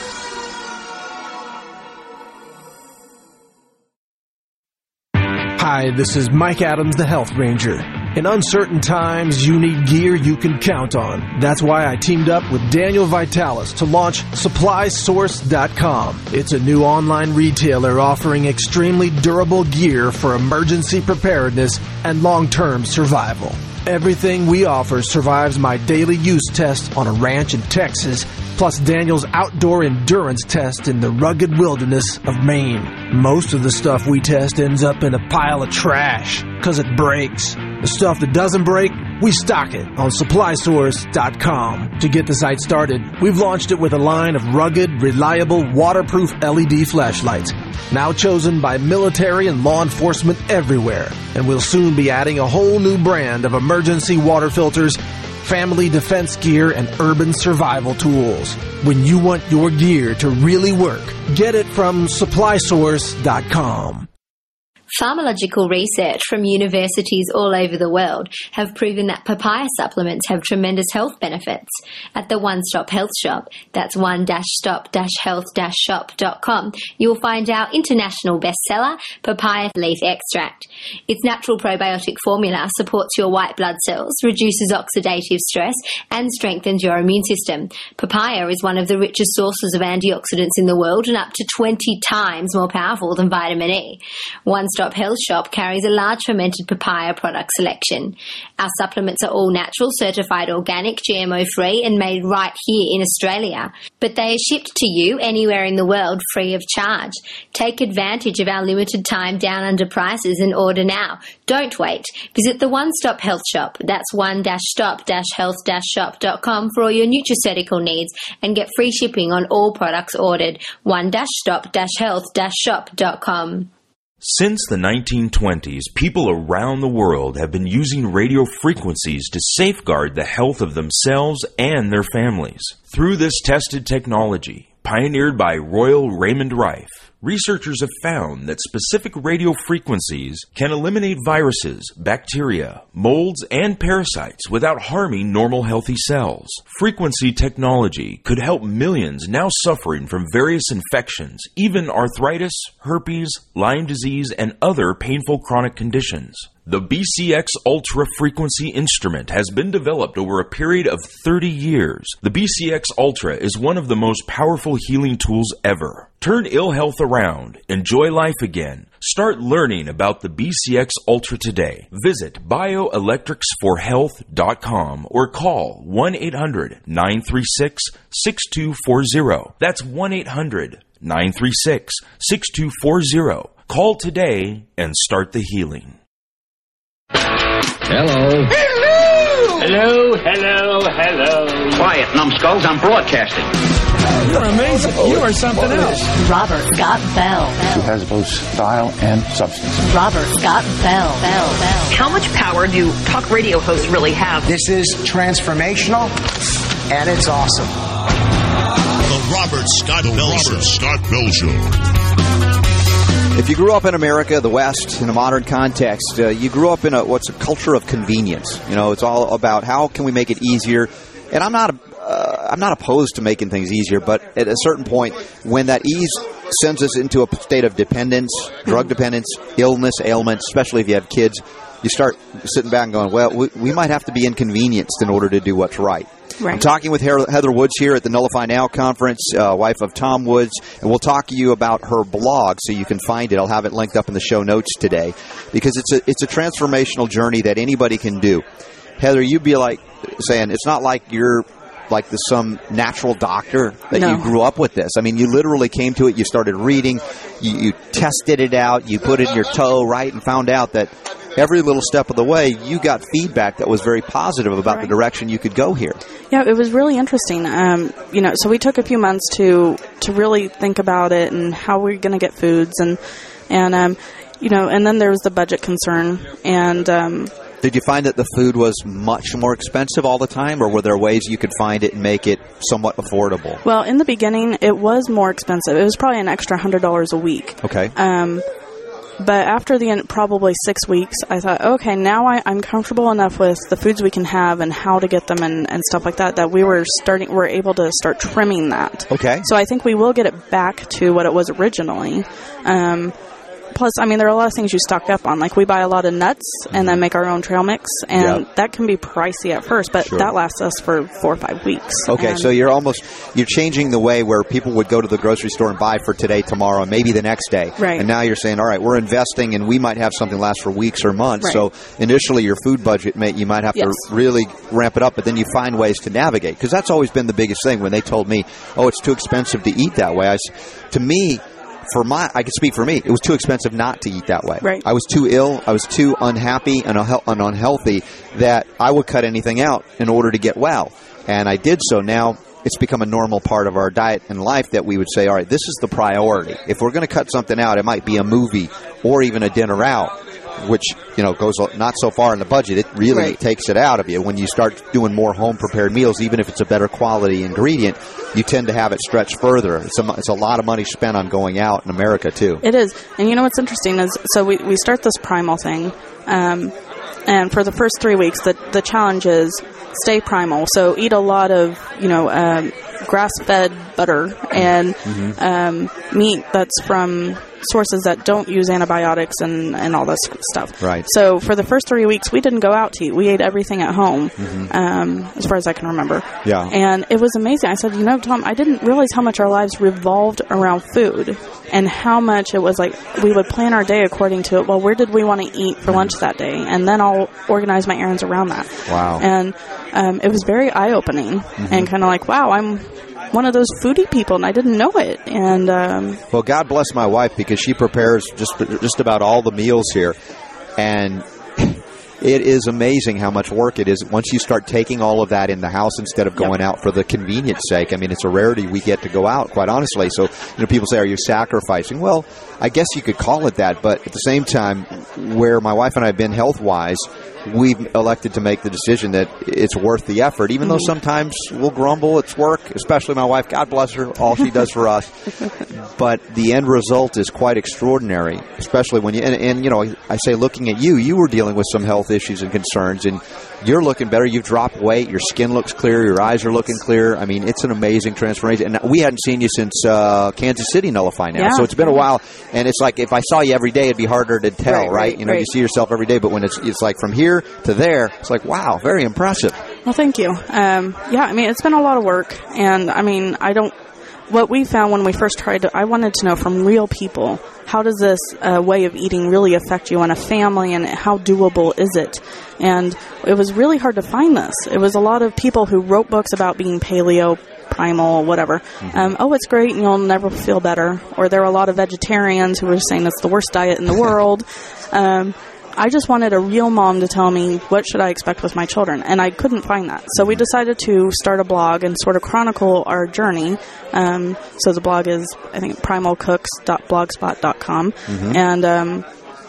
Hi, this is Mike Adams, the Health Ranger. In uncertain times, you need gear you can count on. That's why I teamed up with Daniel Vitalis to launch Supply Source dot com. It's a new online retailer offering extremely durable gear for emergency preparedness and long-term survival. Everything we offer survives my daily use test on a ranch in Texas, plus Daniel's outdoor endurance test in the rugged wilderness of Maine. Most of the stuff we test ends up in a pile of trash, because it breaks. The stuff that doesn't break, we stock it on Supply Source dot com. To get the site started, we've launched it with a line of rugged, reliable, waterproof L E D flashlights, now chosen by military and law enforcement everywhere. And we'll soon be adding a whole new brand of emergency water filters, family defense gear, and urban survival tools. When you want your gear to really work, get it from Supply Source dot com. Pharmacological research from universities all over the world have proven that papaya supplements have tremendous health benefits. At the One Stop Health Shop, that's one stop health shop dot com, you'll find our international bestseller, Papaya Leaf Extract. Its natural probiotic formula supports your white blood cells, reduces oxidative stress, and strengthens your immune system. Papaya is one of the richest sources of antioxidants in the world and up to twenty times more powerful than vitamin E. One Stop Health Shop carries a large fermented papaya product selection. Our supplements are all natural, certified organic, G M O-free, and made right here in Australia. But they are shipped to you anywhere in the world free of charge. Take advantage of our limited time down under prices and order now. Don't wait. Visit the One Stop Health Shop. That's one stop health shop dot com for all your nutraceutical needs and get free shipping on all products ordered. one stop health shop dot com. Since the nineteen twenties, people around the world have been using radio frequencies to safeguard the health of themselves and their families. Through this tested technology, pioneered by Royal Raymond Rife, researchers have found that specific radio frequencies can eliminate viruses, bacteria, molds, and parasites without harming normal healthy cells. Frequency technology could help millions now suffering from various infections, even arthritis, herpes, Lyme disease, and other painful chronic conditions. The B C X Ultra Frequency Instrument has been developed over a period of thirty years. The B C X Ultra is one of the most powerful healing tools ever. Turn ill health around. Enjoy life again. Start learning about the B C X Ultra today. Visit bioelectrics for health dot com or call one eight hundred nine three six six two four zero. That's one eight hundred nine three six, six two four zero. Call today and start the healing. Hello. Hello, hello, hello. Quiet, numbskulls. I'm broadcasting. You're amazing. You are something else. Robert Scott Bell. Who has both style and substance. Robert Scott Bell. Bell. Bell. How much power do talk radio hosts really have? This is transformational, and it's awesome. The Robert Scott the Bell Robert Show. Scott Bell Show. If you grew up in America, the West, in a modern context, uh, you grew up in a what's a culture of convenience. You know, it's all about how can we make it easier. And I'm not uh, I'm not opposed to making things easier, but at a certain point, when that ease sends us into a state of dependence, drug dependence, illness, ailments, especially if you have kids, you start sitting back and going, well, we, we might have to be inconvenienced in order to do what's right. Right. I'm talking with Heather Woods here at the Nullify Now conference, uh, wife of Tom Woods, and we'll talk to you about her blog so you can find it. I'll have it linked up in the show notes today because it's a it's a transformational journey that anybody can do. Heather, you'd be like saying it's not like you're like the, some natural doctor that No. you grew up with this. I mean, you literally came to it, you started reading, you, you tested it out, you put it in your toe, right, and found out that every little step of the way, you got feedback that was very positive about Right. the direction you could go here. Yeah, it was really interesting. Um, you know, so we took a few months to to really think about it and how we're going to get foods and and um, you know, and then there was the budget concern. And um, did you find that the food was much more expensive all the time, or were there ways you could find it and make it somewhat affordable? Well, in the beginning, it was more expensive. It was probably an extra hundred dollars a week. Okay. Um, But after the end, probably six weeks, I thought, okay, now I, I'm comfortable enough with the foods we can have and how to get them and, and stuff like that, that we were starting, we're able to start trimming that. Okay. So I think we will get it back to what it was originally. Um, plus, I mean, there are a lot of things you stock up on. Like, we buy a lot of nuts and then make our own trail mix, and Yep. that can be pricey at first, but Sure. that lasts us for four or five weeks. Okay, And- so you're almost you're changing the way where people would go to the grocery store and buy for today, tomorrow, maybe the next day. Right. And now you're saying, all right, we're investing, and we might have something last for weeks or months. Right. So initially, your food budget, may, you might have Yes. to really ramp it up, but then you find ways to navigate. Because that's always been the biggest thing when they told me, oh, it's too expensive to eat that way. I, s- to me, for my, I can speak for me. It was too expensive not to eat that way. Right. I was too ill. I was too unhappy and unhe- and unhealthy that I would cut anything out in order to get well. And I did so. Now it's become a normal part of our diet and life that we would say, all right, this is the priority. If we're going to cut something out, it might be a movie or even a dinner out, which, you know, goes not so far in the budget. It really Right. takes it out of you. When you start doing more home-prepared meals, even if it's a better quality ingredient, you tend to have it stretch further. It's a, it's a lot of money spent on going out in America, too. It is. And you know what's interesting is, so we, we start this primal thing, um, and for the first three weeks, the, the challenge is stay primal. So eat a lot of, you know, um, grass-fed butter and Mm-hmm. um, meat that's from sources that don't use antibiotics and, and all this stuff. Right. So for the first three weeks, we didn't go out to eat. We ate everything at home, Mhm. um, as far as I can remember. Yeah. And it was amazing. I said, you know, Tom, I didn't realize how much our lives revolved around food and how much it was like we would plan our day according to it. Well, where did we want to eat for lunch that day? And then I'll organize my errands around that. Wow. And um, it was very eye-opening and kind of like, wow, I'm one of those foodie people, and I didn't know it. And um, Well, God bless my wife because she prepares just just about all the meals here, and it is amazing how much work it is once you start taking all of that in the house instead of going out for the convenience sake. I mean, it's a rarity we get to go out, quite honestly. So, you know, people say, are you sacrificing? Well, I guess you could call it that, but at the same time, where my wife and I have been health-wise, we've elected to make the decision that it's worth the effort, even though sometimes we'll grumble. It's work, especially my wife. God bless her, all she does for us. But the end result is quite extraordinary, especially when you, and, and you know, I say looking at you, you were dealing with some health issues and concerns, and you're looking better. You've dropped weight. Your skin looks clear. Your eyes are looking clear. I mean, it's an amazing transformation. And we hadn't seen you since uh, Kansas City Nullify Now. Yeah. So it's been a while. And it's like if I saw you every day, it'd be harder to tell, Right, right? right, you know, right. you see yourself every day. But when it's it's like from here to there, it's like, wow, very impressive. Well, thank you. Um, yeah, I mean, it's been a lot of work, and I mean, I don't. What we found when we first tried to, I wanted to know from real people, how does this uh, way of eating really affect you and a family, and how doable is it? And it was really hard to find this. It was a lot of people who wrote books about being paleo Primal, whatever. Mm-hmm. Um, oh, it's great, and you'll never feel better. Or there were a lot of vegetarians who were saying it's the worst diet in the world. Um, I just wanted a real mom to tell me what should I expect with my children, and I couldn't find that. So we decided to start a blog and sort of chronicle our journey. Um, so the blog is, I think, primal cooks dot blogspot dot com. Mm-hmm. And um,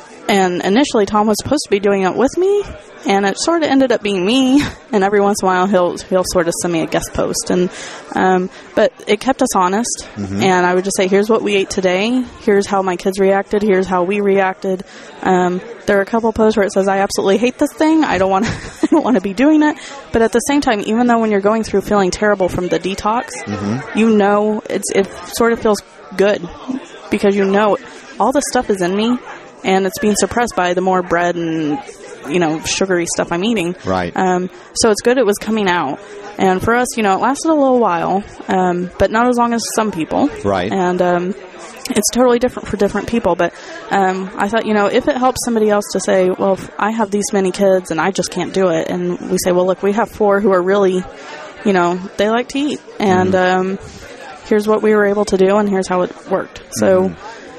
and initially Tom was supposed to be doing it with me, and it sort of ended up being me. And every once in a while he'll he'll sort of send me a guest post. And um, but it kept us honest. Mm-hmm. And I would just say, here's what we ate today. Here's how my kids reacted. Here's how we reacted. Um, there are a couple posts where it says, I absolutely hate this thing. I don't want to, I don't want to be doing it. But at the same time, even though when you're going through feeling terrible from the detox, mm-hmm. you know, it's, it sort of feels good because you know all this stuff is in me and it's being suppressed by the more bread and, you know, sugary stuff I'm eating. Right. Um, so it's good it was coming out. And for us, you know, it lasted a little while, um, but not as long as some people. Right. And, um, it's totally different for different people, but um, I thought, you know, if it helps somebody else to say, well, if I have these many kids and I just can't do it, and we say, well, look, we have four who are really, you know, they like to eat, and um, here's what we were able to do, and here's how it worked. So,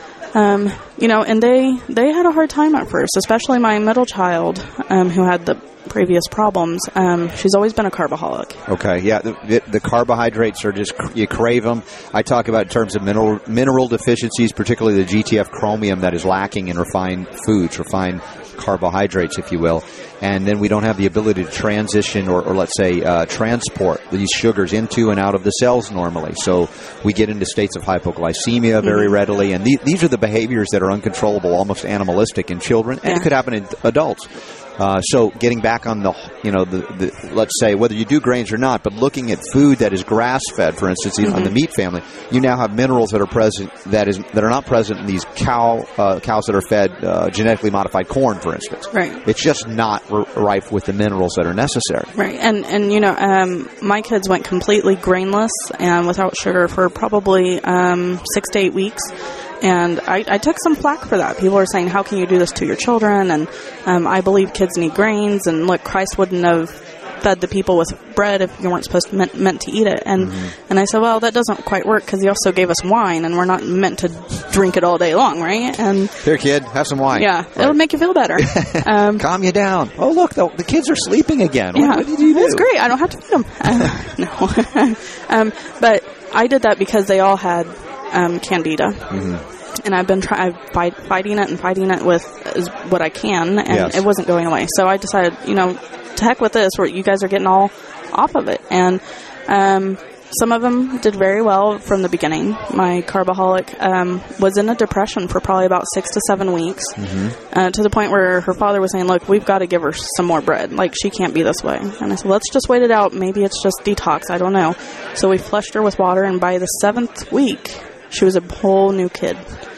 um, you know, and they they had a hard time at first, especially my middle child, um, who had the previous problems. Um, she's always been a carboholic. Okay, yeah, the, the, the carbohydrates are just, you crave them. I talk about in terms of mineral mineral deficiencies, particularly the G T F chromium that is lacking in refined foods, refined carbohydrates, if you will. And then we don't have the ability to transition or, or let's say, uh, transport these sugars into and out of the cells normally. So we get into states of hypoglycemia very mm-hmm. readily. And th- these are the behaviors that are uncontrollable, almost animalistic in children, and yeah. it could happen in adults. Uh, so getting back on the, you know, the, the, let's say, whether you do grains or not, but looking at food that is grass-fed, for instance, even mm-hmm. on the meat family, you now have minerals that are present that is that are not present in these cow uh, cows that are fed uh, genetically modified corn, for instance. Right. It's just not r- rife with the minerals that are necessary. Right. And, and you know, um, my kids went completely grainless and without sugar for probably um, six to eight weeks. And I, I took some flack for that. People are saying, how can you do this to your children? And um, I believe kids need grains. And look, Christ wouldn't have fed the people with bread if you weren't supposed to meant, meant to eat it. And mm-hmm. and I said, well, that doesn't quite work because he also gave us wine, and we're not meant to drink it all day long, right? And here, kid, have some wine. Yeah, right. It'll make you feel better. Um, Calm you down. Oh, look, the, the kids are sleeping again. What, yeah, what did you do? It's great. I don't have to feed them. Uh, no. um, but I did that because they all had um, candida. Mm-hmm. And I've been trying, fight, fighting it and fighting it with is what I can, and yes. it wasn't going away. So I decided, you know, to heck with this, where you guys are getting all off of it. And um, some of them did very well from the beginning. My carboholic um, was in a depression for probably about six to seven weeks, mm-hmm. uh, to the point where her father was saying, look, we've got to give her some more bread. Like, she can't be this way. And I said, let's just wait it out. Maybe it's just detox. I don't know. So we flushed her with water, and by the seventh week, she was a whole new kid.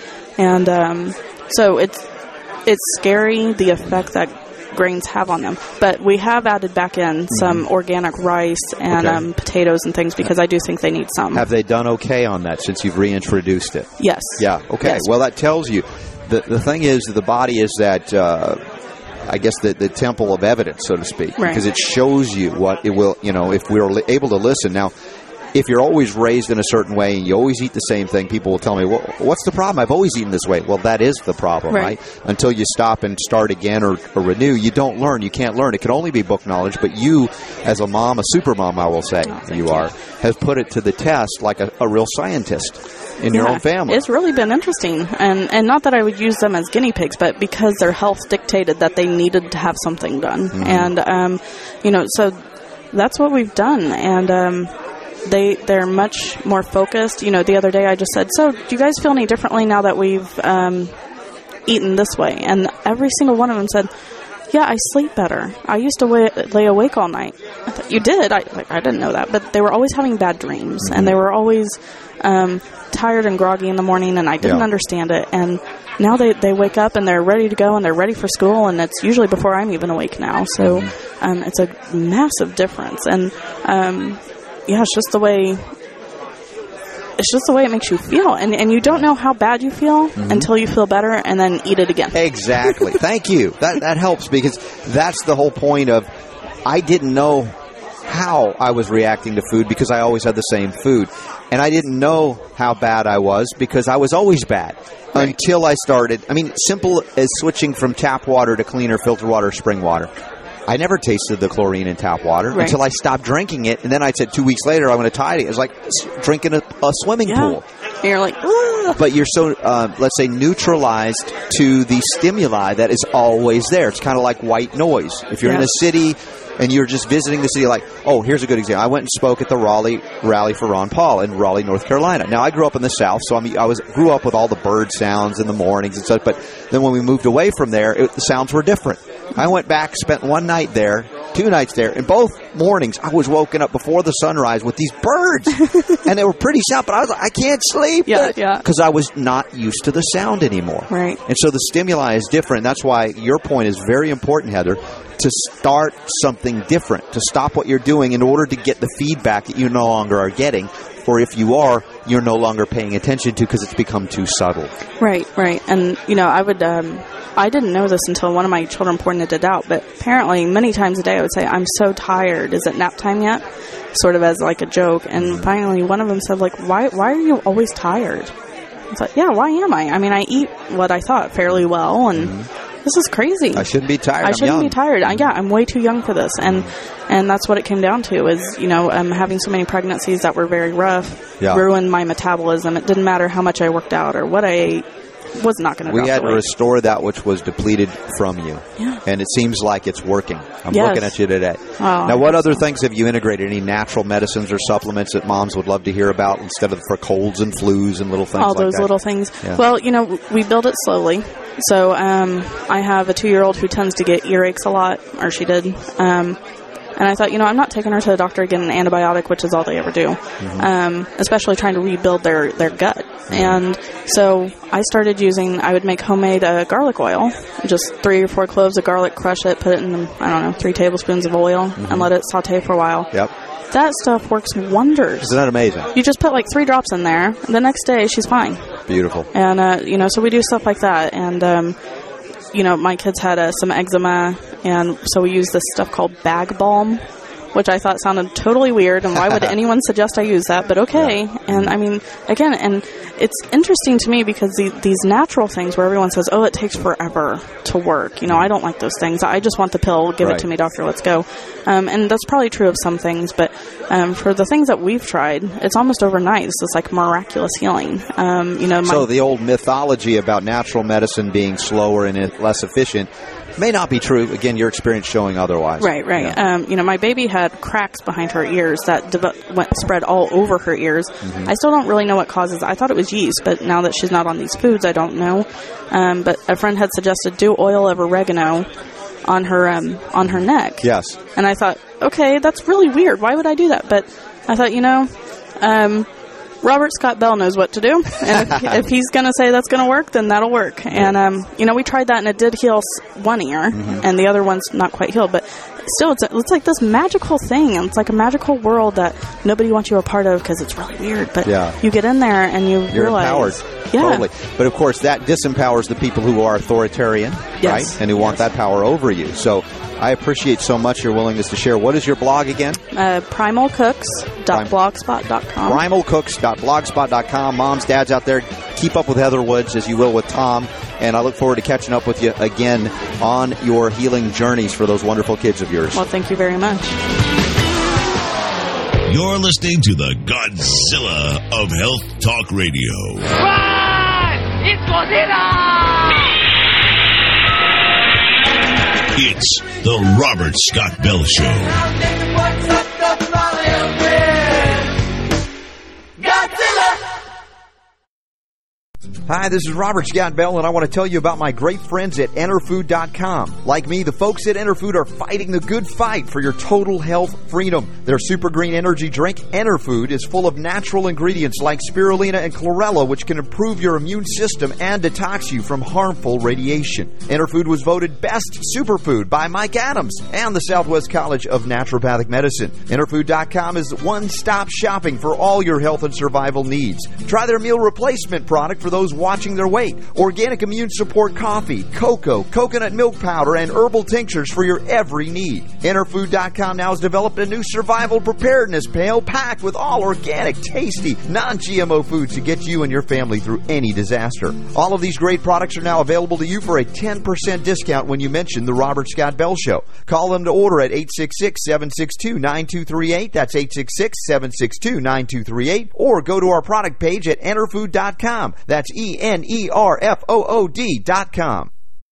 And um, so it's it's scary, the effect that grains have on them. But we have added back in some mm-hmm. organic rice and okay. um, potatoes and things because I do think they need some. Have they done okay on that since you've reintroduced it? Yes. Yeah, okay. Yes. Well, that tells you. The, the thing is, the body is that, uh, I guess, the, the temple of evidence, so to speak. Right. Because it shows you what it will, you know, if we're able to listen. Now, if you're always raised in a certain way and you always eat the same thing, people will tell me, well, what's the problem? I've always eaten this way. Well, that is the problem, right? right? Until you stop and start again or, or renew, you don't learn. You can't learn. It can only be book knowledge. But you, as a mom, a super mom, I will say, oh, you, you are, have put it to the test like a, a real scientist in yeah, your own family. It's really been interesting. And, and not that I would use them as guinea pigs, but because their health dictated that they needed to have something done. Mm-hmm. And, um, you know, so that's what we've done. And, um, They, they're much more focused. You know, the other day I just said, so do you guys feel any differently now that we've um, eaten this way? And every single one of them said, yeah, I sleep better. I used to lay, lay awake all night. I thought, you did? I, like, I didn't know that. But they were always having bad dreams. Mm-hmm. And they were always um, tired and groggy in the morning, and I didn't yeah. understand it. And now they, they wake up, and they're ready to go, and they're ready for school, and it's usually before I'm even awake now. So mm-hmm. um, it's a massive difference. And um yeah, it's just the way it's just the way it makes you feel. And and you don't know how bad you feel mm-hmm. until you feel better and then eat it again. Exactly. Thank you. That that helps because that's the whole point of I didn't know how I was reacting to food because I always had the same food. And I didn't know how bad I was because I was always bad. Right. Until I started, I mean, simple as switching from tap water to cleaner filtered water or spring water. I never tasted the chlorine in tap water right. until I stopped drinking it. And then I said two weeks later, I'm going to try it. It was like drinking a, a swimming yeah. pool. And you're like, ah. But you're so, uh, let's say, neutralized to the stimuli that is always there. It's kind of like white noise. If you're yeah. in a city and you're just visiting the city, like, oh, here's a good example. I went and spoke at the Raleigh Rally for Ron Paul in Raleigh, North Carolina. Now, I grew up in the South, so I mean, I was grew up with all the bird sounds in the mornings and such. But then when we moved away from there, it, the sounds were different. I went back, spent one night there, two nights there, and both mornings I was woken up before the sunrise with these birds, and they were pretty sound. But I was like, I can't sleep, yeah, yeah, because I was not used to the sound anymore. Right, and so the stimuli is different. That's why your point is very important, Heather. To start something different, to stop what you're doing in order to get the feedback that you no longer are getting, or if you are, you're no longer paying attention to because it's become too subtle. Right, right. And, you know, I would, um, I didn't know this until one of my children pointed it out, but apparently many times a day I would say, I'm so tired. Is it nap time yet? Sort of as like a joke. And finally one of them said, like, why, why are you always tired? I was like, yeah, why am I? I mean, I eat what I thought fairly well, and mm-hmm. this is crazy. I shouldn't be tired. I I'm shouldn't young. be tired. I, yeah, I'm way too young for this. And and that's what it came down to is, you know, um, having so many pregnancies that were very rough yeah. ruined my metabolism. It didn't matter how much I worked out or what I ate. Was not going to We drop had the to weight. restore that which was depleted from you. Yeah. And it seems like it's working. I'm yes. looking at you today. Oh, now, what other things have you integrated? Any natural medicines or supplements that moms would love to hear about instead of for colds and flus and little things All like those that? little things. Yeah. Well, you know, we build it slowly. So um, I have a two-year-old who tends to get earaches a lot, or she did. Um, and I thought, you know, I'm not taking her to the doctor to get an antibiotic, which is all they ever do, mm-hmm. um, especially trying to rebuild their, their gut. Mm-hmm. And so I started using, I would make homemade uh, garlic oil, just three or four cloves of garlic, crush it, put it in, I don't know, three tablespoons of oil, mm-hmm. and let it saute for a while. Yep. That stuff works wonders. Isn't that amazing? You just put like three drops in there, and the next day she's fine. Beautiful. And, uh, you know, so we do stuff like that. And, um, you know, my kids had uh, some eczema, and so we used this stuff called bag balm, which I thought sounded totally weird, and why would anyone suggest I use that? But okay. Yeah. And I mean, again, and it's interesting to me because the, these natural things where everyone says, oh, it takes forever to work. You know, I don't like those things. I just want the pill. Give right. it to me, doctor. Let's go. Um, and that's probably true of some things, but um, for the things that we've tried, it's almost overnight. It's this like miraculous healing. Um, you know, my, so the old mythology about natural medicine being slower and less efficient may not be true. Again, your experience showing otherwise. Right, right. Yeah. Um, you know, my baby had cracks behind her ears that dev- went spread all over her ears. Mm-hmm. I still don't really know what causes it. I thought it was yeast, but now that she's not on these foods, I don't know. Um, but a friend had suggested do oil of oregano on her um, on her neck. Yes. And I thought, okay, that's really weird. Why would I do that? But I thought, you know, um, Robert Scott Bell knows what to do. And if, if he's going to say that's going to work, then that'll work. And, um, you know, we tried that, and it did heal one ear, mm-hmm. and the other one's not quite healed. But still, it's, it's like this magical thing. It's like a magical world that nobody wants you a part of because it's really weird. But yeah. you get in there, and you You're realize... empowered. Yeah. Totally. But, of course, that disempowers the people who are authoritarian, yes. right? And who yes. want that power over you. So I appreciate so much your willingness to share. What is your blog again? Uh, primal cooks dot blogspot dot com. primal cooks dot blogspot dot com. Moms, dads out there, keep up with Heather Woods as you will with Tom. And I look forward to catching up with you again on your healing journeys for those wonderful kids of yours. Well, thank you very much. You're listening to the Godzilla of Health Talk Radio. Run! It's Godzilla! It's the Robert Scott Bell Show. Hi, this is Robert Scott Bell, and I want to tell you about my great friends at Enerfood dot com. Like me, the folks at Enerfood are fighting the good fight for your total health freedom. Their super green energy drink, Enerfood, is full of natural ingredients like spirulina and chlorella, which can improve your immune system and detox you from harmful radiation. Enerfood was voted best superfood by Mike Adams and the Southwest College of Naturopathic Medicine. Enerfood dot com is one-stop shopping for all your health and survival needs. Try their meal replacement product for those watching their weight. Organic immune support coffee, cocoa, coconut milk powder, and herbal tinctures for your every need. Interfood dot com now has developed a new survival preparedness pail packed with all organic, tasty, non-G M O foods to get you and your family through any disaster. All of these great products are now available to you for a ten percent discount when you mention The Robert Scott Bell Show. Call them to order at eight six six, seven six two, nine two three eight. That's eight six six, seven six two, nine two three eight. Or go to our product page at Enerfood dot com. That's E N E R F O O D dot com.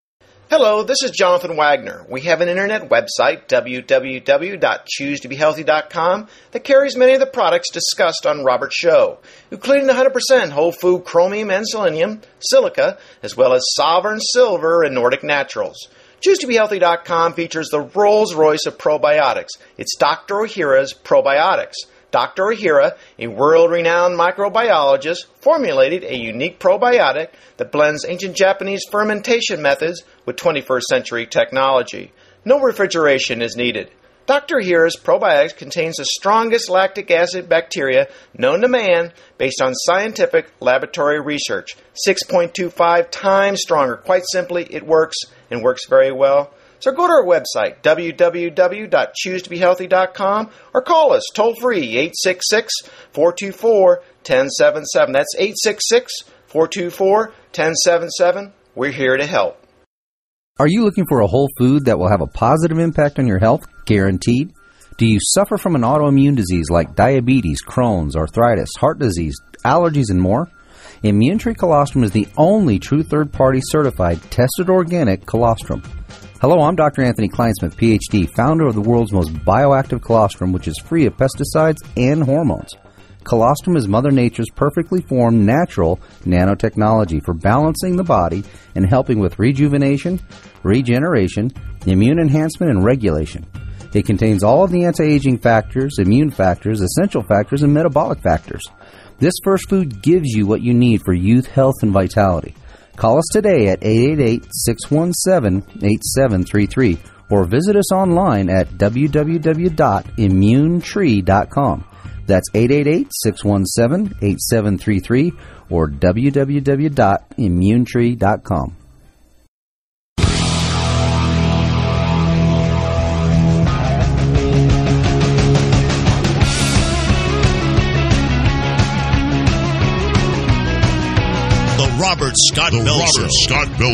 Hello, this is Jonathan Wagner. We have an internet website, w w w dot choose to be healthy dot com, that carries many of the products discussed on Robert's show, including one hundred percent whole food chromium and selenium, silica, as well as Sovereign Silver and Nordic Naturals. choose to be healthy dot com features the Rolls-Royce of probiotics. It's Doctor Ohhira's Probiotics. Doctor Ohhira, a world-renowned microbiologist, formulated a unique probiotic that blends ancient Japanese fermentation methods with twenty-first century technology. No refrigeration is needed. Doctor Ohhira's probiotics contains the strongest lactic acid bacteria known to man based on scientific laboratory research. six point two five times stronger. Quite simply, it works and works very well. So go to our website, w w w dot choose to be healthy dot com, or call us toll-free, eight six six, four two four, one zero seven seven. That's eight six six, four two four, one zero seven seven. We're here to help. Are you looking for a whole food that will have a positive impact on your health? Guaranteed. Do you suffer from an autoimmune disease like diabetes, Crohn's, arthritis, heart disease, allergies, and more? Immune Tree Colostrum is the only true third-party certified, tested organic colostrum. Hello, I'm Doctor Anthony Kleinsmith, P H D, founder of the world's most bioactive colostrum, which is free of pesticides and hormones. Colostrum is Mother Nature's perfectly formed, natural nanotechnology for balancing the body and helping with rejuvenation, regeneration, immune enhancement, and regulation. It contains all of the anti-aging factors, immune factors, essential factors, and metabolic factors. This first food gives you what you need for youth, health, and vitality. Call us today at eight eight eight, six one seven, eight seven three three or visit us online at w w w dot immune tree dot com. That's eight eight eight, six one seven, eight seven three three or w w w dot immune tree dot com. Robert Scott the Bell Robert Show. Scott Bell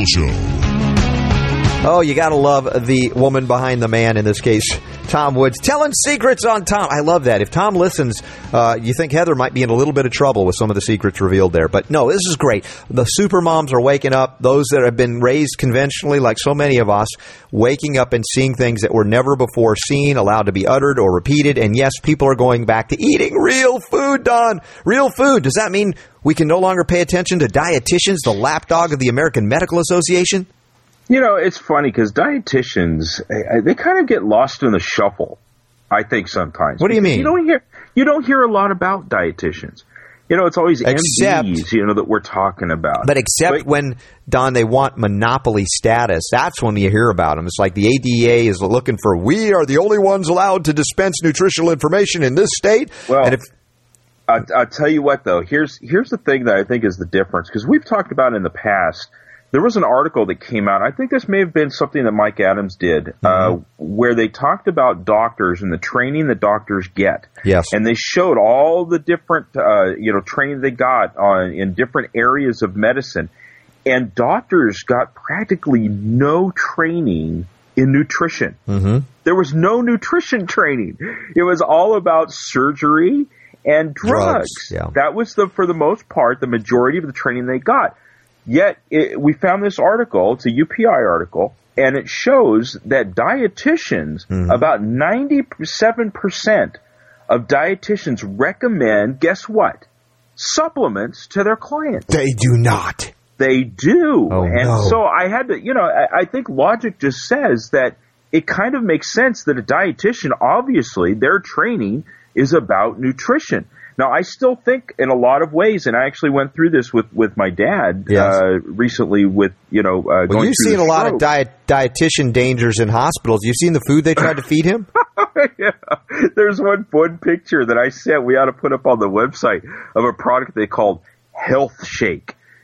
Show. Oh, you got to love the woman behind the man, in this case, Tom Woods, telling secrets on Tom. I love that. If Tom listens, uh, you think Heather might be in a little bit of trouble with some of the secrets revealed there. But no, this is great. The super moms are waking up. Those that have been raised conventionally, like so many of us, waking up and seeing things that were never before seen, allowed to be uttered or repeated. And yes, people are going back to eating real food, Don. Real food. Does that mean we can no longer pay attention to dietitians, the lapdog of the American Medical Association? You know, it's funny because dietitians, they kind of get lost in the shuffle, I think, sometimes. What do you mean? You don't hear, you don't hear a lot about dietitians. You know, it's always except, M Ds, you know, that we're talking about. But except but, when, Don, they want monopoly status. That's when you hear about them. It's like the A D A is looking for, we are the only ones allowed to dispense nutritional information in this state. Well, and if I, I'll tell you what, though. Here's here's the thing that I think is the difference, because we've talked about in the past. There was an article that came out. I think this may have been something that Mike Adams did, mm-hmm. uh, where they talked about doctors and the training that doctors get. Yes, and they showed all the different, uh, you know, training they got on in different areas of medicine, and doctors got practically no training in nutrition. Mm-hmm. There was no nutrition training. It was all about surgery and drugs. drugs yeah. That was, the for the most part, the majority of the training they got. Yet, it, we found this article, it's a U P I article, and it shows that dietitians, mm-hmm. about ninety-seven percent of dietitians recommend, guess what? Supplements to their clients. They do not. They do. Oh, and no. so I had to, you know, I, I think logic just says that it kind of makes sense that a dietitian, obviously, their training is about nutrition. Now, I still think in a lot of ways, and I actually went through this with, with my dad yes. uh, recently with, you know, uh, well, going you've through seen a lot stroke. of diet, dietitian dangers in hospitals. You've seen the food they tried to feed him? Yeah. There's one fun picture that I sent we ought to put up on the website of a product they called Health Shake.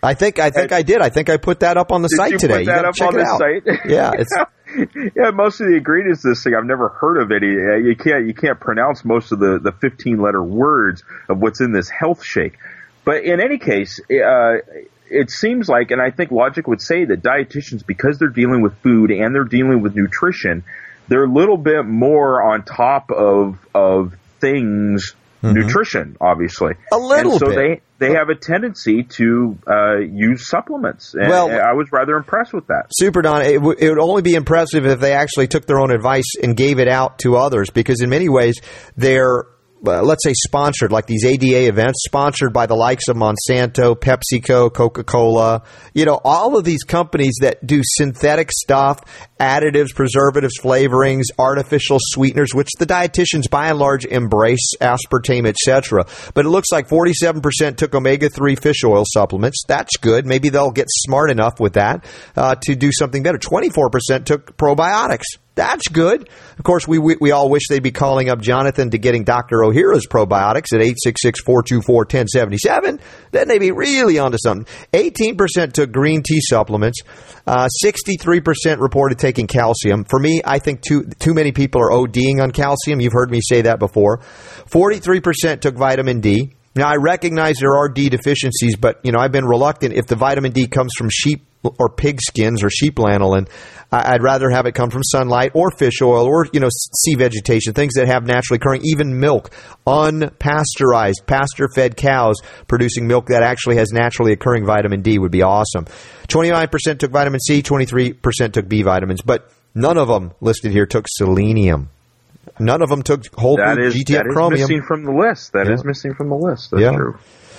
I think I think and, I did. I think I put that up on the did site you today. Put that you up on the it site. Yeah, it's. Yeah, most of the ingredients of this thing, I've never heard of any. You can't you can't pronounce most of the, the fifteen letter words of what's in this health shake. But in any case, uh, it seems like, and I think logic would say that dietitians, because they're dealing with food and they're dealing with nutrition, they're a little bit more on top of of things. Mm-hmm. Nutrition, obviously. A little and so bit. they they have a tendency to uh, use supplements. And well, I was rather impressed with that. Super Don, it, w- it would only be impressive if they actually took their own advice and gave it out to others, because in many ways they're, uh, let's say, sponsored, like these A D A events, sponsored by the likes of Monsanto, PepsiCo, Coca-Cola, you know, all of these companies that do synthetic stuff, additives, preservatives, flavorings, artificial sweeteners, which the dietitians by and large embrace, aspartame, et cetera. But it looks like forty-seven percent took omega three fish oil supplements. That's good. Maybe they'll get smart enough with that uh, to do something better. twenty-four percent took probiotics. That's good. Of course, we, we we all wish they'd be calling up Jonathan to getting Doctor O'Hara's probiotics at eight six six, four two four, one oh seven seven. Then they'd be really onto something. eighteen percent took green tea supplements. Uh, sixty-three percent reported taking calcium. For me, I think too too many people are ODing on calcium. You've heard me say that before. forty-three percent took vitamin D. Now, I recognize there are D deficiencies, but, you know, I've been reluctant. If the vitamin D comes from sheep or pig skins or sheep lanolin, I'd rather have it come from sunlight or fish oil or, you know, sea vegetation, things that have naturally occurring, even milk, unpasteurized, pasture-fed cows producing milk that actually has naturally occurring vitamin D would be awesome. twenty-nine percent took vitamin C, twenty-three percent took B vitamins, but none of them listed here took selenium. None of them took whole that food is, G T F that chromium. That is missing from the list. That yeah. is missing from the list. That's yeah. true.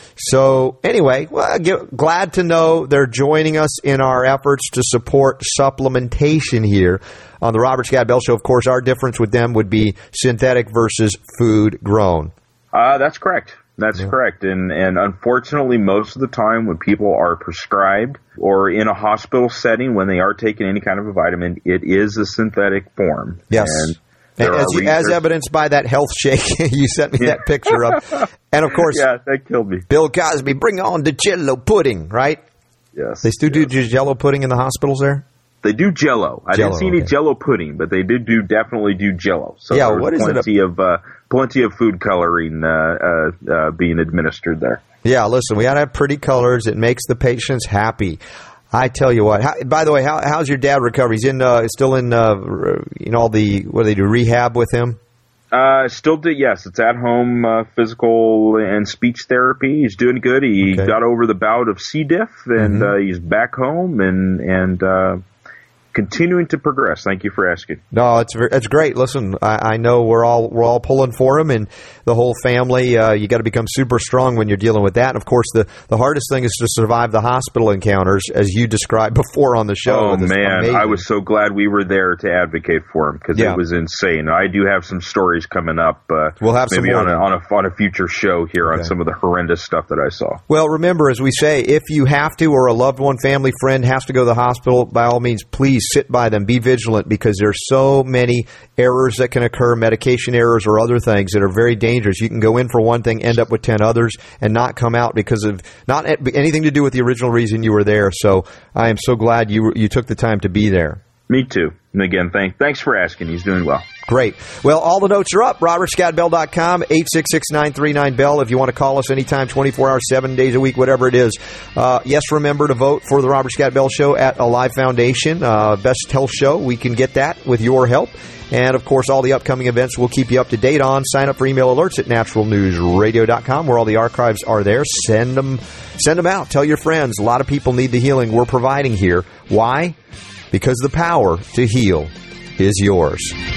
So anyway, well, I get, glad to know they're joining us in our efforts to support supplementation here on the Robert Scott Bell Show. Of course, our difference with them would be synthetic versus food grown. Uh, that's correct. That's yeah. correct. And and unfortunately, most of the time when people are prescribed or in a hospital setting, when they are taking any kind of a vitamin, it is a synthetic form. Yes. And As, you, as evidenced by that health shake, you sent me that picture of. And, of course, yeah, that killed me. Bill Cosby, bring on the Jello pudding, right? Yes. They still yes. do Jello pudding in the hospitals there? They do Jello. I Jello, didn't see any okay. Jello pudding, but they did do definitely do Jello. So yeah, there's what is plenty it? of uh, plenty of food coloring uh, uh, uh, being administered there. Yeah, listen, we got to have pretty colors. It makes the patients happy. I tell you what. How, by the way, how, how's your dad recovery? He's in, uh, still in, uh, you know, all the what do they do, rehab with him? Uh, still do, yes. It's at home uh, physical and speech therapy. He's doing good. He okay. got over the bout of C. diff, and mm-hmm. uh, he's back home and and uh, continuing to progress. Thank you for asking. No, it's it's great. Listen, I, I know we're all we're all pulling for him, and the whole family. Uh, you got to become super strong when you're dealing with that. And of course, the, the hardest thing is to survive the hospital encounters, as you described before on the show. Oh man, amazing. I was so glad we were there to advocate for him because yeah. it was insane. I do have some stories coming up. Uh, we'll have maybe some on a, on a on a future show here okay. on some of the horrendous stuff that I saw. Well, remember, as we say, if you have to, or a loved one, family, friend has to go to the hospital, by all means, please sit by them. Be vigilant, because there's so many errors that can occur, medication errors or other things that are very dangerous. You can go in for one thing, end up with ten others, and not come out because of not anything to do with the original reason you were there. So I am so glad you you took the time to be there. Me too. And again, thank, thanks for asking. He's doing well. Great. Well, all the notes are up. robert scott bell dot com, eight six six, nine three nine, B E L L. If you want to call us anytime, twenty-four hours, seven days a week, whatever it is. Uh, yes, remember to vote for the Robert Scott Bell Show at Alive Foundation. Uh, best health show. We can get that with your help. And, of course, all the upcoming events we'll keep you up to date on. Sign up for email alerts at natural news radio dot com, where all the archives are there. Send them, send them out. Tell your friends. A lot of people need the healing we're providing here. Why? Because the power to heal is yours.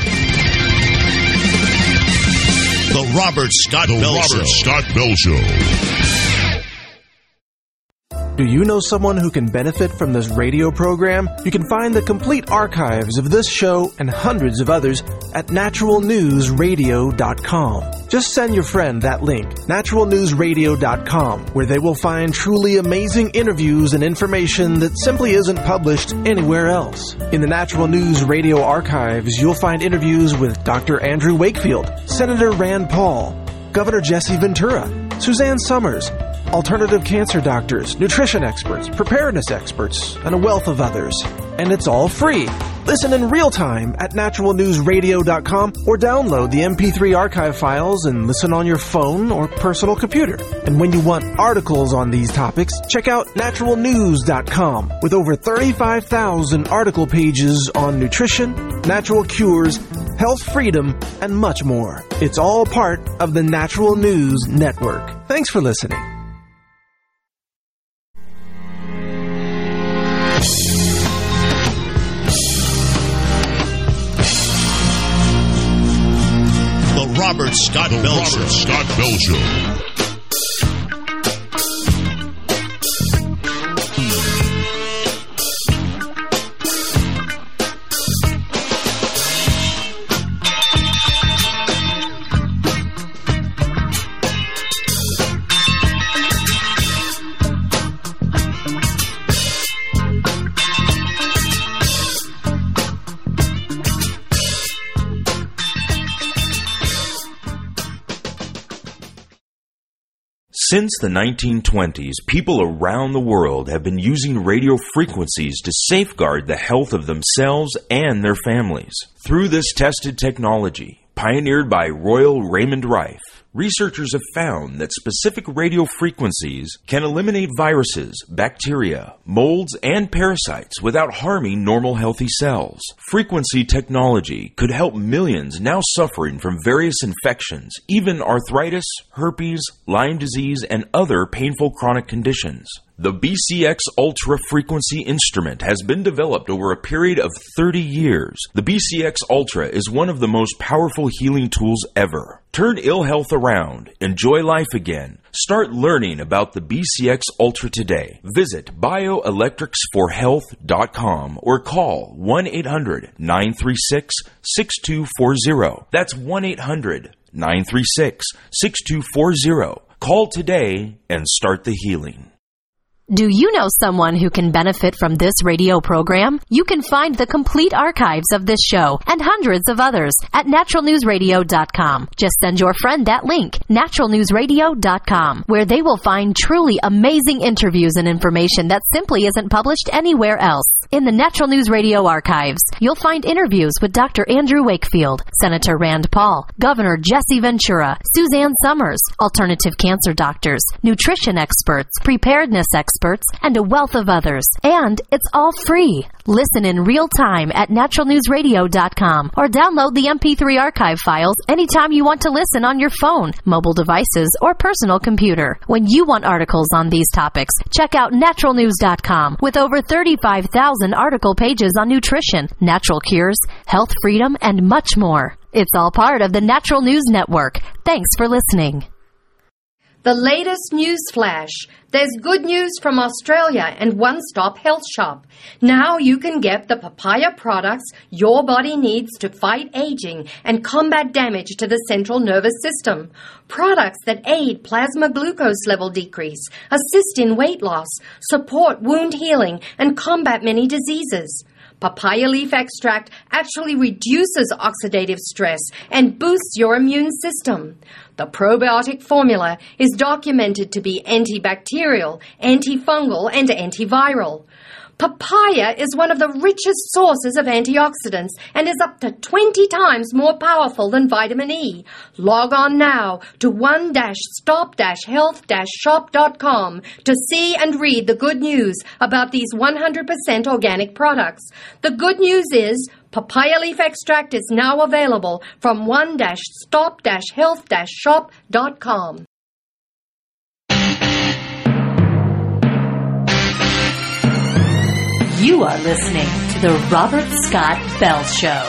The Robert Scott the Bell Robert Show. Scott Bell Show. Do you know someone who can benefit from this radio program? You can find the complete archives of this show and hundreds of others at natural news radio dot com. Just send your friend that link, natural news radio dot com, where they will find truly amazing interviews and information that simply isn't published anywhere else. In the Natural News Radio archives, you'll find interviews with Doctor Andrew Wakefield, Senator Rand Paul, Governor Jesse Ventura, Suzanne Summers, alternative cancer doctors, nutrition experts, preparedness experts, and a wealth of others. And it's all free. Listen in real time at natural news radio dot com or download the M P three archive files and listen on your phone or personal computer. And when you want articles on these topics, check out natural news dot com with over thirty-five thousand article pages on nutrition, natural cures, health freedom, and much more. It's all part of the Natural News Network. Thanks for listening. The Robert Scott the Bell Show. Robert Scott Bell Show. Since the nineteen twenties, people around the world have been using radio frequencies to safeguard the health of themselves and their families. Through this tested technology, pioneered by Royal Raymond Rife, researchers have found that specific radio frequencies can eliminate viruses, bacteria, molds, and parasites without harming normal healthy cells. Frequency technology could help millions now suffering from various infections, even arthritis, herpes, Lyme disease, and other painful chronic conditions. The B C X Ultra frequency instrument has been developed over a period of thirty years. The B C X Ultra is one of the most powerful healing tools ever. Turn ill health around. Enjoy life again. Start learning about the B C X Ultra today. Visit bioelectrics for health dot com or call one eight hundred nine three six six two four zero. That's one eight hundred nine three six six two four zero. Call today and start the healing. Do you know someone who can benefit from this radio program? You can find the complete archives of this show and hundreds of others at natural news radio dot com. Just send your friend that link, natural news radio dot com, where they will find truly amazing interviews and information that simply isn't published anywhere else. In the Natural News Radio archives, you'll find interviews with Doctor Andrew Wakefield, Senator Rand Paul, Governor Jesse Ventura, Suzanne Summers, alternative cancer doctors, nutrition experts, preparedness experts, and a wealth of others. And it's all free. Listen in real time at natural news radio dot com or download the M P three archive files anytime you want to listen on your phone, mobile devices, or personal computer. When you want articles on these topics, check out natural news dot com with over thirty-five thousand article pages on nutrition, natural cures, health freedom, and much more. It's all part of the Natural News Network. Thanks for listening. The latest news flash. There's good news from Australia and One Stop Health Shop. Now you can get the papaya products your body needs to fight aging and combat damage to the central nervous system. Products that aid plasma glucose level decrease, assist in weight loss, support wound healing, and combat many diseases. Papaya leaf extract actually reduces oxidative stress and boosts your immune system. The probiotic formula is documented to be antibacterial, antifungal, and antiviral. Papaya is one of the richest sources of antioxidants and is up to twenty times more powerful than vitamin E. Log on now to one stop health shop dot com to see and read the good news about these one hundred percent organic products. The good news is papaya leaf extract is now available from one stop health shop dot com. You are listening to The Robert Scott Bell Show.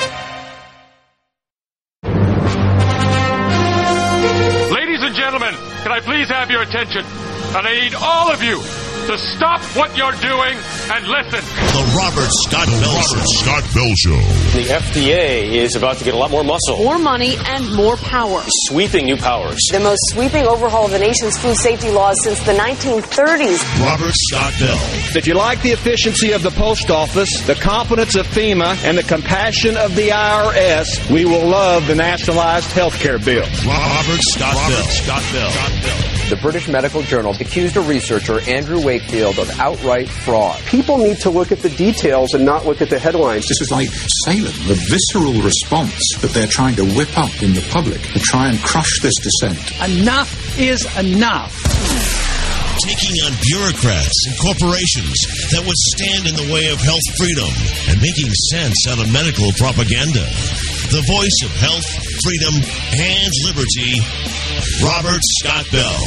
Ladies and gentlemen, can I please have your attention? And I need all of you to stop what you're doing and listen. The Robert Scott Bell Show. Scott Bell Show. The F D A is about to get a lot more muscle. More money and more power. Sweeping new powers. The most sweeping overhaul of the nation's food safety laws since the nineteen thirties. Robert Scott Bell. If you like the efficiency of the post office, the competence of FEMA, and the compassion of the I R S, we will love the nationalized health care bill. Robert Scott Robert Bell. Scott Bell. Scott Bell. The British Medical Journal accused a researcher, Andrew Wakefield, of outright fraud. People need to look at the details and not look at the headlines. This is like Salem, the visceral response that they're trying to whip up in the public to try and crush this dissent. Enough is enough. Taking on bureaucrats and corporations that would stand in the way of health freedom and making sense out of medical propaganda. The voice of health, freedom, and liberty, Robert Scott Bell.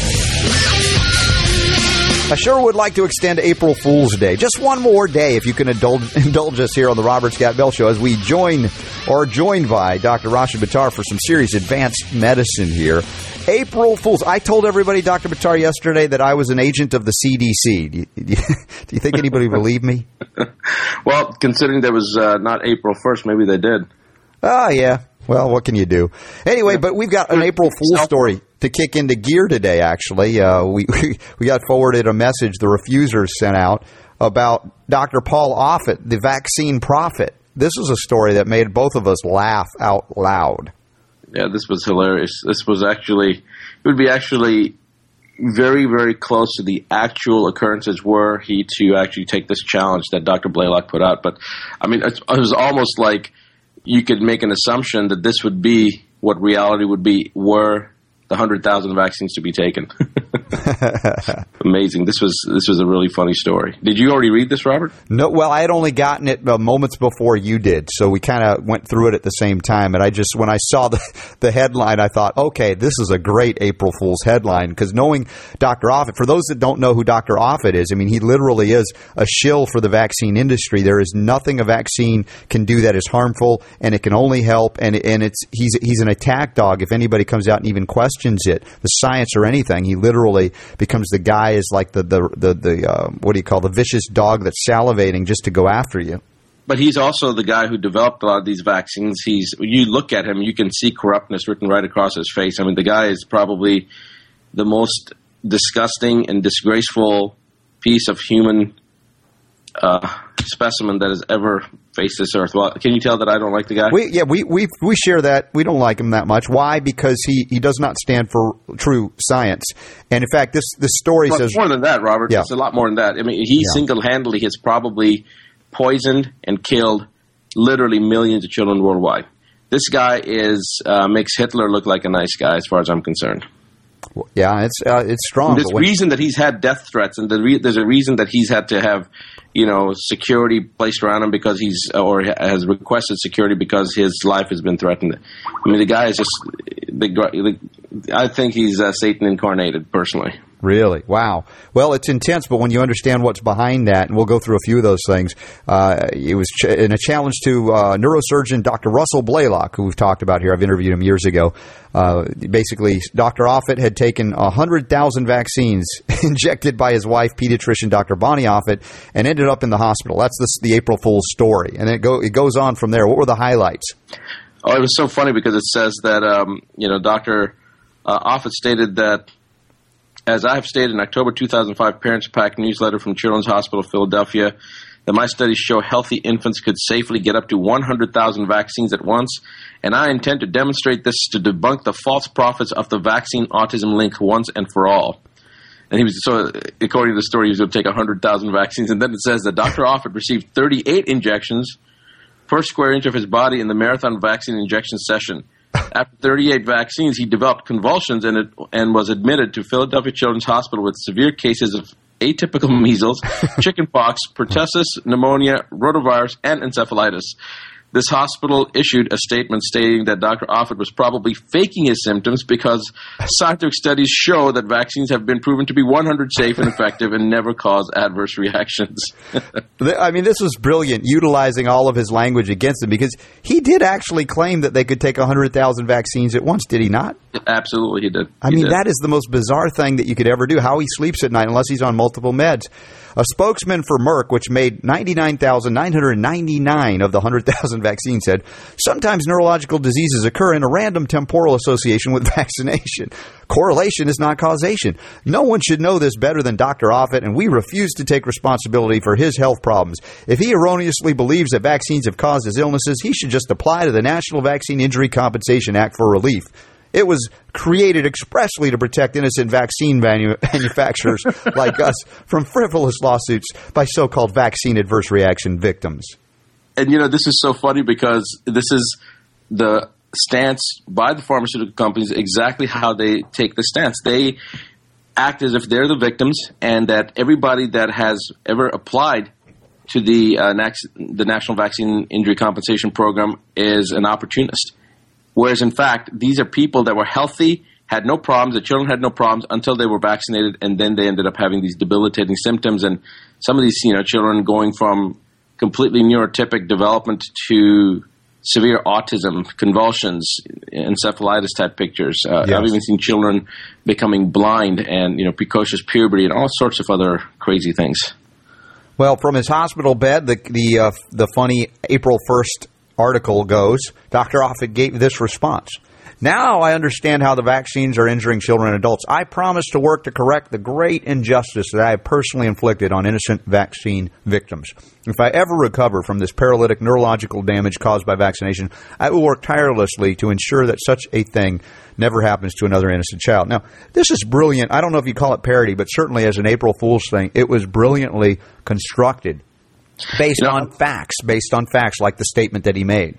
I sure would like to extend April Fool's Day. Just one more day, if you can indulge, indulge us here on the Robert Scott Bell Show, as we join or are joined by Doctor Rashid Buttar for some serious advanced medicine here. April Fool's. I told everybody, Doctor Buttar, yesterday that I was an agent of the C D C. Do you, do you think anybody believed me? Well, considering there was uh, not April first, maybe they did. Oh, yeah. Well, what can you do? Anyway, but we've got an April Fool's story to kick into gear today, actually. Uh, we, we got forwarded a message the refusers sent out about Doctor Paul Offit, the vaccine prophet. This is a story that made both of us laugh out loud. Yeah, this was hilarious. This was actually, it would be actually very, very close to the actual occurrences were he to actually take this challenge that Doctor Blaylock put out. But, I mean, it was almost like you could make an assumption that this would be what reality would be were the one hundred thousand vaccines to be taken. Amazing. This was this was a really funny story. Did you already read this, Robert? No. Well, I had only gotten it uh, moments before you did, so we kind of went through it at the same time. And I just, when I saw the, the headline, I thought, okay, this is a great April Fool's headline, because knowing Doctor Offit, for those that don't know who Doctor Offit is, I mean, he literally is a shill for the vaccine industry. There is nothing a vaccine can do that is harmful, and it can only help. And and it's he's he's an attack dog. If anybody comes out and even questions it, the science or anything, he literally becomes the guy is like the the the, the uh, what do you call the vicious dog that's salivating just to go after you. But he's also the guy who developed a lot of these vaccines. He's you look at him, you can see corruptness written right across his face. I mean, the guy is probably the most disgusting and disgraceful piece of human uh, specimen that has ever faced this earth. Well, can you tell that I don't like the guy? We, yeah, we, we we share that. We don't like him that much. Why? Because he, he does not stand for true science. And in fact, this this story well, says more than that, Robert. Yeah. It's a lot more than that. I mean, he yeah. single-handedly has probably poisoned and killed literally millions of children worldwide. This guy is uh, makes Hitler look like a nice guy, as far as I'm concerned. Yeah, it's uh, it's strong. There's when- reason that he's had death threats, and the re- there's a reason that he's had to have, you know, security placed around him because he's or has requested security because his life has been threatened. I mean, the guy is just the. the I think he's uh, Satan incarnated, personally. Really? Wow. Well, it's intense, but when you understand what's behind that, and we'll go through a few of those things, uh, it was ch- in a challenge to uh, neurosurgeon Doctor Russell Blaylock, who we've talked about here. I've interviewed him years ago. Uh, basically, Doctor Offit had taken one hundred thousand vaccines injected by his wife, pediatrician Doctor Bonnie Offit, and ended up in the hospital. That's the, the April Fool's story. And then it, go, it goes on from there. What were the highlights? Oh, it was so funny because it says that, um, you know, Doctor Uh, Offit stated that, as I have stated in October two thousand five Parents Pack newsletter from Children's Hospital of Philadelphia, that my studies show healthy infants could safely get up to one hundred thousand vaccines at once, and I intend to demonstrate this to debunk the false prophets of the vaccine autism link once and for all. And he was so, according to the story, he was going to take one hundred thousand vaccines, and then it says that Doctor Offit received thirty-eight injections per square inch of his body in the marathon vaccine injection session. After thirty-eight vaccines, he developed convulsions and, it, and was admitted to Philadelphia Children's Hospital with severe cases of atypical measles, chickenpox, pertussis, pneumonia, rotavirus, and encephalitis. This hospital issued a statement stating that Doctor Offit was probably faking his symptoms because scientific studies show that vaccines have been proven to be one hundred percent safe and effective and never cause adverse reactions. I mean, this was brilliant, utilizing all of his language against him, because he did actually claim that they could take one hundred thousand vaccines at once, did he not? Absolutely, he did. I he mean, did. that is the most bizarre thing that you could ever do, how he sleeps at night unless he's on multiple meds. A spokesman for Merck, which made ninety-nine thousand nine hundred ninety-nine of the one hundred thousand vaccines, said, sometimes neurological diseases occur in a random temporal association with vaccination. Correlation is not causation. No one should know this better than Doctor Offit, and we refuse to take responsibility for his health problems. If he erroneously believes that vaccines have caused his illnesses, he should just apply to the National Vaccine Injury Compensation Act for relief. It was created expressly to protect innocent vaccine manu- manufacturers like us from frivolous lawsuits by so-called vaccine adverse reaction victims. And, you know, this is so funny because this is the stance by the pharmaceutical companies, exactly how they take the stance. They act as if they're the victims and that everybody that has ever applied to the uh, Nax- the National Vaccine Injury Compensation Program is an opportunist. Whereas, in fact, these are people that were healthy, had no problems, the children had no problems until they were vaccinated, and then they ended up having these debilitating symptoms. And some of these, you know, children going from completely neurotypic development to severe autism, convulsions, encephalitis type pictures. Uh, yes. I've even seen children becoming blind and, you know, precocious puberty and all sorts of other crazy things. Well, from his hospital bed, the the uh, the funny April first article goes, Doctor Offit gave this response. Now I understand how the vaccines are injuring children and adults. I promise to work to correct the great injustice that I have personally inflicted on innocent vaccine victims. If I ever recover from this paralytic neurological damage caused by vaccination, I will work tirelessly to ensure that such a thing never happens to another innocent child. Now, this is brilliant. I don't know if you call it parody, but certainly as an April Fool's thing, it was brilliantly constructed based you know, on facts, based on facts like the statement that he made.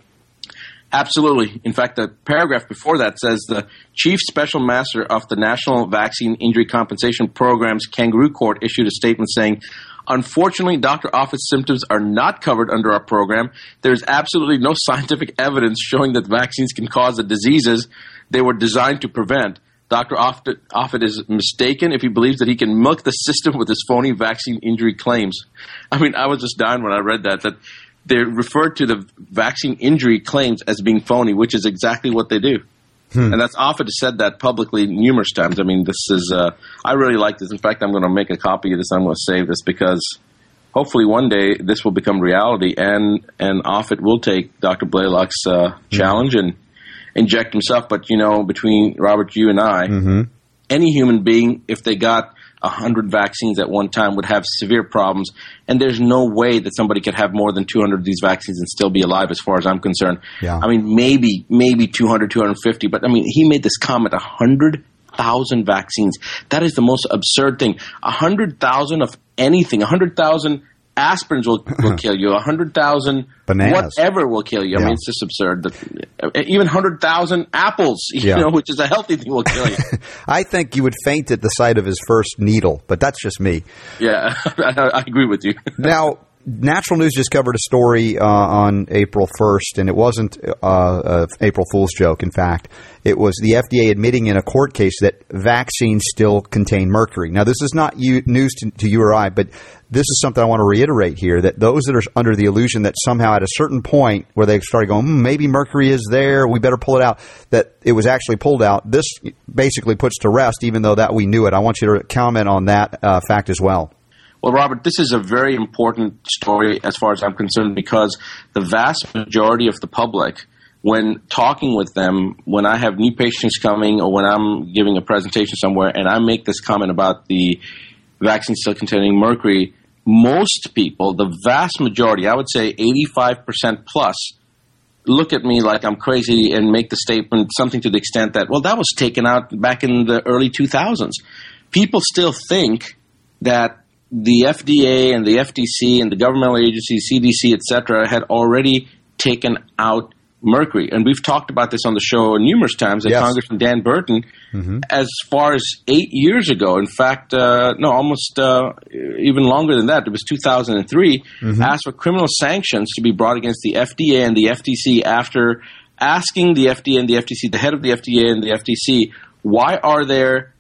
Absolutely. In fact, the paragraph before that says the Chief Special Master of the National Vaccine Injury Compensation Program's Kangaroo Court issued a statement saying, unfortunately, Doctor Offit's symptoms are not covered under our program. There's absolutely no scientific evidence showing that vaccines can cause the diseases they were designed to prevent. Doctor Offit, Offit is mistaken if he believes that he can milk the system with his phony vaccine injury claims. I mean, I was just dying when I read that, that they referred to the vaccine injury claims as being phony, which is exactly what they do. Hmm. And that's Offit has said that publicly numerous times. I mean, this is, uh, I really like this. In fact, I'm going to make a copy of this. I'm going to save this because hopefully one day this will become reality and, and Offit will take Doctor Blaylock's uh, hmm. challenge and inject himself. But, you know, between Robert, you and I, mm-hmm. any human being, if they got one hundred vaccines at one time, would have severe problems. And there's no way that somebody could have more than two hundred of these vaccines and still be alive as far as I'm concerned. Yeah. I mean, maybe, maybe two hundred, two hundred fifty. But, I mean, he made this comment, one hundred thousand vaccines. That is the most absurd thing. one hundred thousand of anything, one hundred thousand aspirins will, will kill you. one hundred thousand whatever will kill you. I yeah. mean, it's just absurd. That, even one hundred thousand apples, you yeah. know, which is a healthy thing, will kill you. I think you would faint at the sight of his first needle, but that's just me. Yeah, I, I agree with you. Now, Natural News just covered a story uh, on April first, and it wasn't uh, an April Fool's joke, in fact. It was the F D A admitting in a court case that vaccines still contain mercury. Now, this is not you, news to, to you or I, but this is something I want to reiterate here, that those that are under the illusion that somehow at a certain point where they started going, hmm, maybe mercury is there, we better pull it out, that it was actually pulled out, this basically puts to rest, even though that we knew it. I want you to comment on that uh, fact as well. Well, Robert, this is a very important story as far as I'm concerned because the vast majority of the public, when talking with them, when I have new patients coming or when I'm giving a presentation somewhere and I make this comment about the vaccine still containing mercury, most people, the vast majority, I would say eighty-five percent plus, look at me like I'm crazy and make the statement something to the extent that, well, that was taken out back in the early two thousands. People still think that the F D A and the F T C and the governmental agencies, C D C, et cetera, had already taken out mercury. And we've talked about this on the show numerous times that yes. Congressman Dan Burton, mm-hmm. as far as eight years ago, in fact, uh, no, almost uh, even longer than that, it was two thousand three, mm-hmm. asked for criminal sanctions to be brought against the F D A and the F T C after asking the F D A and the F T C, the head of the F D A and the F T C, why are there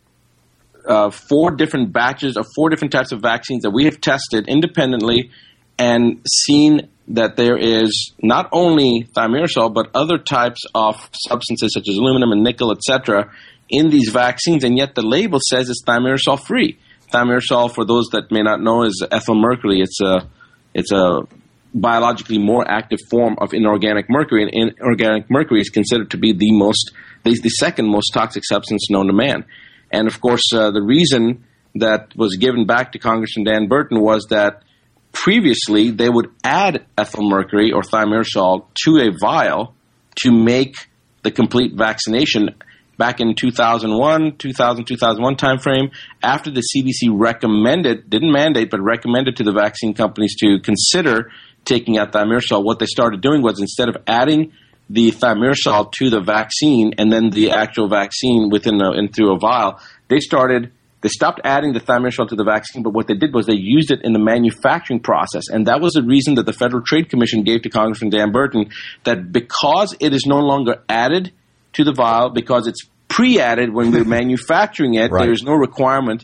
Uh, four different batches of four different types of vaccines that we have tested independently and seen that there is not only thimerosal but other types of substances such as aluminum and nickel, et cetera, in these vaccines, and yet the label says it's thimerosal free. Thimerosal, for those that may not know, is ethyl mercury. It's a it's a biologically more active form of inorganic mercury, and inorganic mercury is considered to be the most the, the second most toxic substance known to man. And, of course, uh, the reason that was given back to Congressman Dan Burton was that previously they would add ethyl mercury or thimerosal to a vial to make the complete vaccination back in two thousand one, two thousand, two thousand one timeframe, after the C D C recommended, didn't mandate, but recommended to the vaccine companies to consider taking out thimerosal, what they started doing was instead of adding the thimerosal to the vaccine and then the actual vaccine within a, in through a vial, they started they stopped adding the thimerosal to the vaccine, but what they did was they used it in the manufacturing process. And that was the reason that the Federal Trade Commission gave to Congressman Dan Burton, that because it is no longer added to the vial, because it's pre-added when we're manufacturing it, right. There's no requirement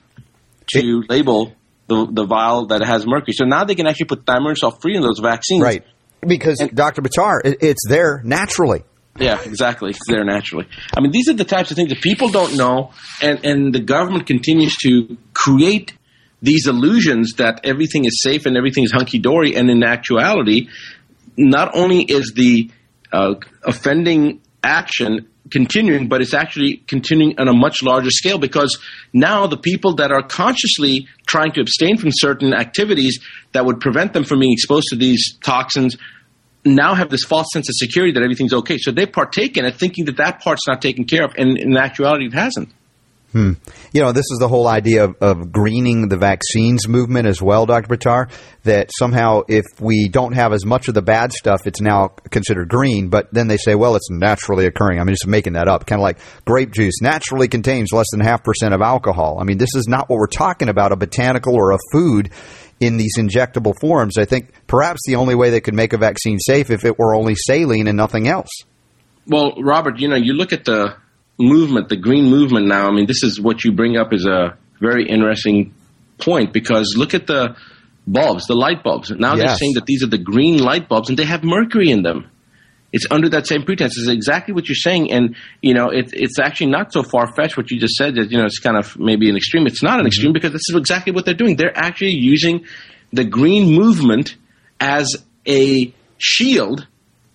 to it, label the, the vial that has mercury. So now they can actually put thimerosal free in those vaccines. Right. Because, and, Doctor Buttar, it, it's there naturally. Yeah, exactly. It's there naturally. I mean, these are the types of things that people don't know, and, and the government continues to create these illusions that everything is safe and everything is hunky-dory, and in actuality, not only is the uh, offending action continuing, but it's actually continuing on a much larger scale, because now the people that are consciously trying to abstain from certain activities that would prevent them from being exposed to these toxins now have this false sense of security that everything's okay. So they partake in it thinking that that part's not taken care of, and in actuality it hasn't. Hmm. You know, this is the whole idea of, of greening the vaccines movement as well, Doctor Buttar, that somehow if we don't have as much of the bad stuff, it's now considered green, but then they say, well, it's naturally occurring. I mean, just making that up. Kind of like grape juice naturally contains less than half percent of alcohol. I mean, this is not what we're talking about, a botanical or a food in these injectable forms. I think perhaps the only way they could make a vaccine safe if it were only saline and nothing else. Well, Robert, you know, you look at the movement, the green movement now. I mean, this is what you bring up is a very interesting point, because look at the bulbs, the light bulbs. Now yes. They're saying that these are the green light bulbs and they have mercury in them. It's under that same pretense. It's exactly what you're saying. And, you know, it, it's actually not so far-fetched what you just said that, you know, it's kind of maybe an extreme. It's not an mm-hmm. extreme, because this is exactly what they're doing. They're actually using the green movement as a shield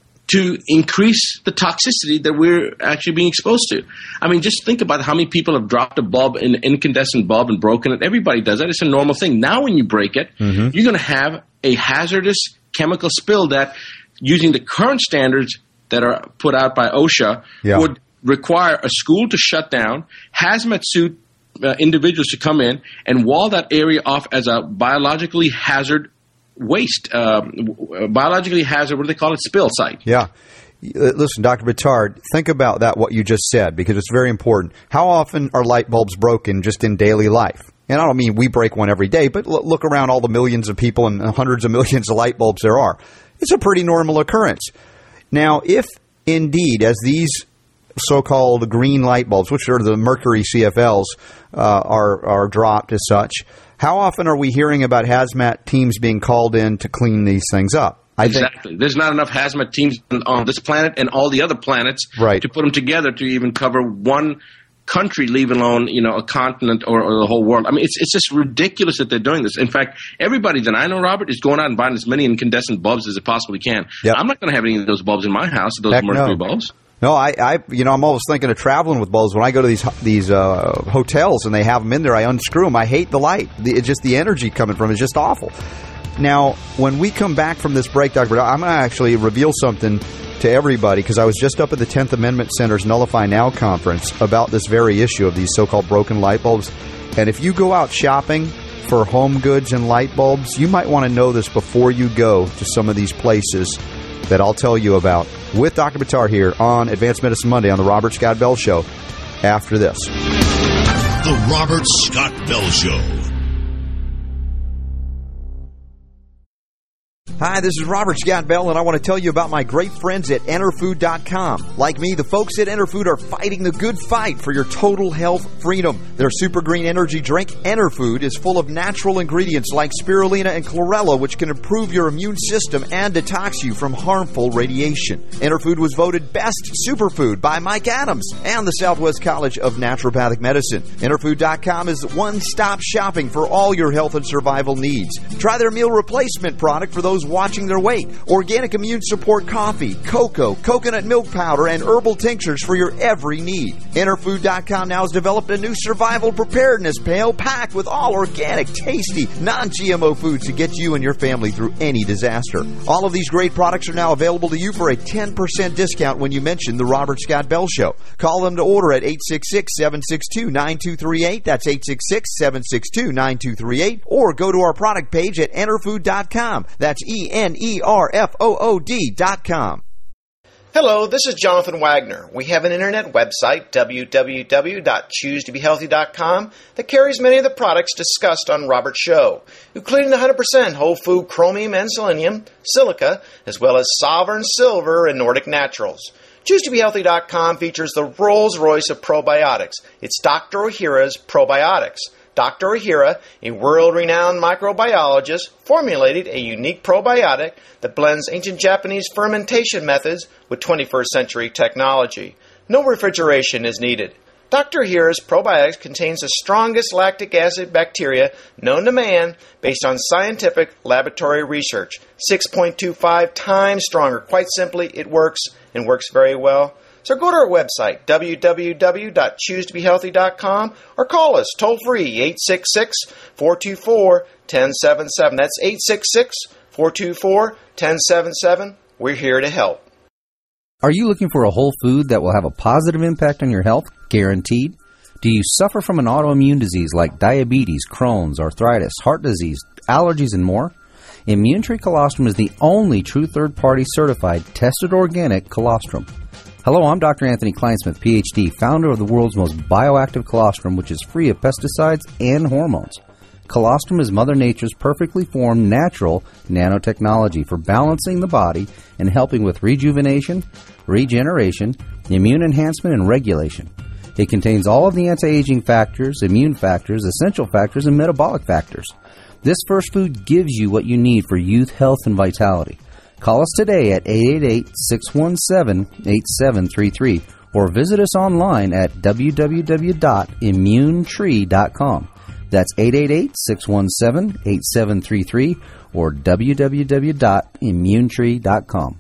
to increase the toxicity that we're actually being exposed to. I mean, just think about how many people have dropped a bulb, an incandescent bulb, and broken it. Everybody does that. It's a normal thing. Now when you break it, mm-hmm. you're going to have a hazardous chemical spill that, using the current standards that are put out by OSHA, yeah. would require a school to shut down, hazmat suit uh, individuals to come in and wall that area off as a biologically hazard waste, uh, biologically hazard, what do they call it, spill site. Yeah. Listen, Doctor Buttar, think about that, what you just said, because it's very important. How often are light bulbs broken just in daily life? And I don't mean we break one every day, but look around all the millions of people and hundreds of millions of light bulbs there are. It's a pretty normal occurrence. Now, if indeed, as these so-called green light bulbs, which are the mercury C F Ls, uh, are are dropped as such, how often are we hearing about hazmat teams being called in to clean these things up? I exactly. Think, There's not enough hazmat teams on this planet and all the other planets right. to put them together to even cover one country, leave alone, you know, a continent or, or the whole world. I mean, it's it's just ridiculous that they're doing this. In fact, everybody that I know, Robert, is going out and buying as many incandescent bulbs as it possibly can. Yep. I'm not going to have any of those bulbs in my house, those Heck mercury no. bulbs. No, I, I, you know, I'm always thinking of traveling with bulbs. When I go to these these uh, hotels and they have them in there, I unscrew them. I hate the light. The, it's just the energy coming from it is just awful. Now, when we come back from this break, Doctor, I'm going to actually reveal something to everybody, because I was just up at the tenth Amendment Center's Nullify Now conference about this very issue of these so-called broken light bulbs. And if you go out shopping for home goods and light bulbs, you might want to know this before you go to some of these places that I'll tell you about with Doctor Buttar here on Advanced Medicine Monday on the Robert Scott Bell Show after this. The Robert Scott Bell Show. Hi, this is Robert Scott Bell, and I want to tell you about my great friends at Enerfood dot com. Like me, the folks at Enerfood are fighting the good fight for your total health freedom. Their super green energy drink, Enerfood, is full of natural ingredients like spirulina and chlorella, which can improve your immune system and detox you from harmful radiation. Enerfood was voted best superfood by Mike Adams and the Southwest College of Naturopathic Medicine. Enerfood dot com is one-stop shopping for all your health and survival needs. Try their meal replacement product for those watching their weight. Organic immune support coffee, cocoa, coconut milk powder, and herbal tinctures for your every need. Interfood dot com now has developed a new survival preparedness pail packed with all organic, tasty, non-G M O foods to get you and your family through any disaster. All of these great products are now available to you for a ten percent discount when you mention the Robert Scott Bell Show. Call them to order at eight six six, seven six two, nine two three eight. That's eight six six, seven six two, nine two three eight. Or go to our product page at Enerfood dot com. That's E N E R F O O D dot com. Hello, this is Jonathan Wagner. We have an internet website, w w w dot choose to be healthy dot com, that carries many of the products discussed on Robert's show, including the one hundred percent whole food chromium and selenium, silica, as well as Sovereign Silver and Nordic Naturals. choose to be healthy dot com features the Rolls-Royce of probiotics. It's Doctor Ohhira's Probiotics. Doctor Ohhira, a world-renowned microbiologist, formulated a unique probiotic that blends ancient Japanese fermentation methods with twenty-first century technology. No refrigeration is needed. Doctor Ohhira's probiotics contains the strongest lactic acid bacteria known to man based on scientific laboratory research. six point two five times stronger. Quite simply, it works and works very well. So go to our website, w w w dot choose to be healthy dot com, or call us toll-free, eight six six, four two four, one zero seven seven. That's eight six six, four two four, one zero seven seven. We're here to help. Are you looking for a whole food that will have a positive impact on your health? Guaranteed. Do you suffer from an autoimmune disease like diabetes, Crohn's, arthritis, heart disease, allergies, and more? Immune Tree Colostrum is the only true third-party certified, tested organic colostrum. Hello, I'm Doctor Anthony Kleinsmith, P H D, founder of the world's most bioactive colostrum, which is free of pesticides and hormones. Colostrum is Mother Nature's perfectly formed natural nanotechnology for balancing the body and helping with rejuvenation, regeneration, immune enhancement, and regulation. It contains all of the anti-aging factors, immune factors, essential factors, and metabolic factors. This first food gives you what you need for youth, health, and vitality. Call us today at eight eight eight, six one seven, eight seven three three or visit us online at w w w dot immune tree dot com. That's eight eight eight, six one seven, eight seven three three or w w w dot immune tree dot com.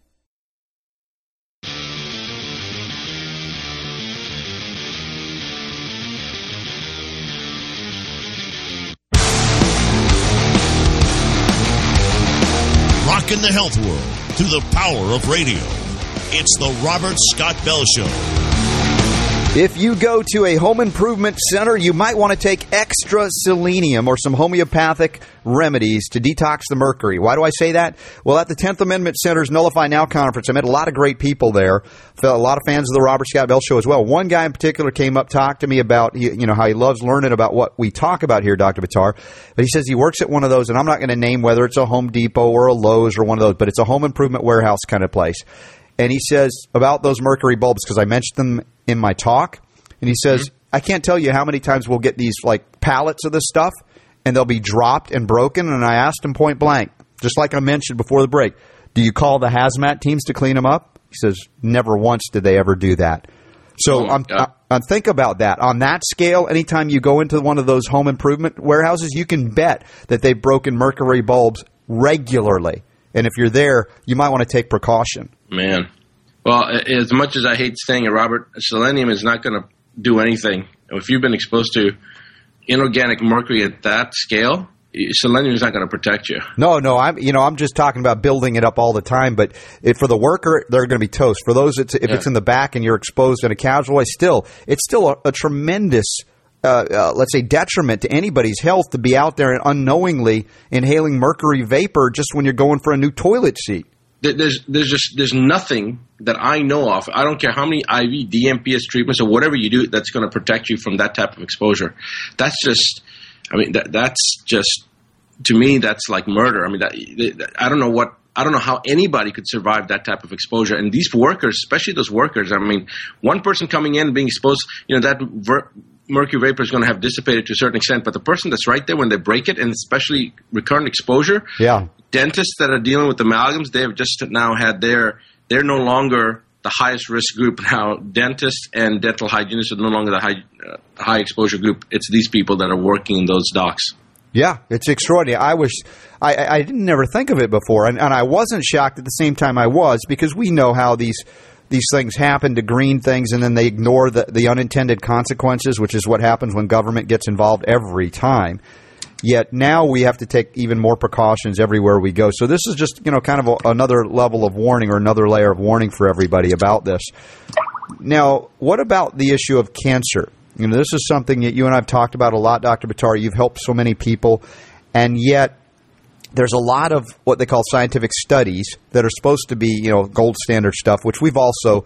In the health world through the power of radio. It's the Robert Scott Bell Show. If you go to a home improvement center, you might want to take extra selenium or some homeopathic remedies to detox the mercury. Why do I say that? Well, at the tenth Amendment Center's Nullify Now conference, I met a lot of great people there, a lot of fans of the Robert Scott Bell Show as well. One guy in particular came up, talked to me about, you know, how he loves learning about what we talk about here, Doctor Buttar. But he says he works at one of those, and I'm not going to name whether it's a Home Depot or a Lowe's or one of those, but it's a home improvement warehouse kind of place. And he says about those mercury bulbs, because I mentioned them in my talk, and he says, mm-hmm. I can't tell you how many times we'll get these like pallets of this stuff, and they'll be dropped and broken. And I asked him point blank, just like I mentioned before the break, do you call the hazmat teams to clean them up? He says, never once did they ever do that. So oh, I'm, yeah. I, I think about that. On that scale, anytime you go into one of those home improvement warehouses, you can bet that they've broken mercury bulbs regularly. And if you're there, you might want to take precaution. Man. Well, as much as I hate saying it, Robert, selenium is not going to do anything. If you've been exposed to inorganic mercury at that scale, selenium is not going to protect you. No, no, I'm you know I'm just talking about building it up all the time. But if for the worker, they're going to be toast. For those, it's, if yeah. it's in the back and you're exposed in a casual way, still it's still a, a tremendous, uh, uh, let's say, detriment to anybody's health to be out there and unknowingly inhaling mercury vapor just when you're going for a new toilet seat. There's there's just there's nothing that I know of. I don't care how many I V, D M P S treatments or whatever you do that's going to protect you from that type of exposure. That's just, I mean, that that's just, to me, that's like murder. I mean, that, I don't know what, I don't know how anybody could survive that type of exposure. And these workers, especially those workers, I mean, one person coming in and being exposed, you know, that ver- mercury vapor is going to have dissipated to a certain extent. But the person that's right there when they break it, and especially recurrent exposure, yeah. dentists that are dealing with amalgams, they have just now had their, they're no longer the highest risk group now. Dentists and dental hygienists are no longer the high, uh, high exposure group. It's these people that are working in those docks. Yeah, it's extraordinary. I was, I, I didn't never think of it before, and, and I wasn't shocked at the same time I was, because we know how these these things happen to green things, and then they ignore the, the unintended consequences, which is what happens when government gets involved every time. Yet now we have to take even more precautions everywhere we go. So this is just, you know, kind of a, another level of warning, or another layer of warning for everybody about this. Now, what about the issue of cancer? You know, this is something that you and I have talked about a lot, Doctor Buttar. You've helped so many people, and yet there's a lot of what they call scientific studies that are supposed to be, you know, gold standard stuff, which we've also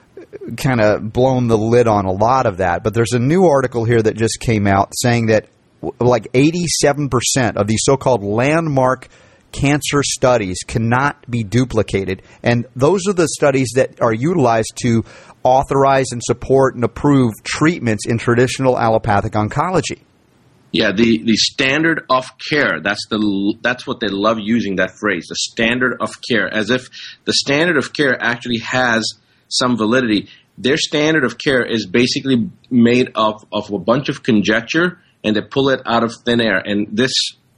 kind of blown the lid on a lot of that. But there's a new article here that just came out saying that like eighty-seven percent of these so-called landmark cancer studies cannot be duplicated. And those are the studies that are utilized to authorize and support and approve treatments in traditional allopathic oncology. Yeah, the, the standard of care, that's the that's what they love using, that phrase, the standard of care, as if the standard of care actually has some validity. Their standard of care is basically made of, of a bunch of conjecture, and they pull it out of thin air. And this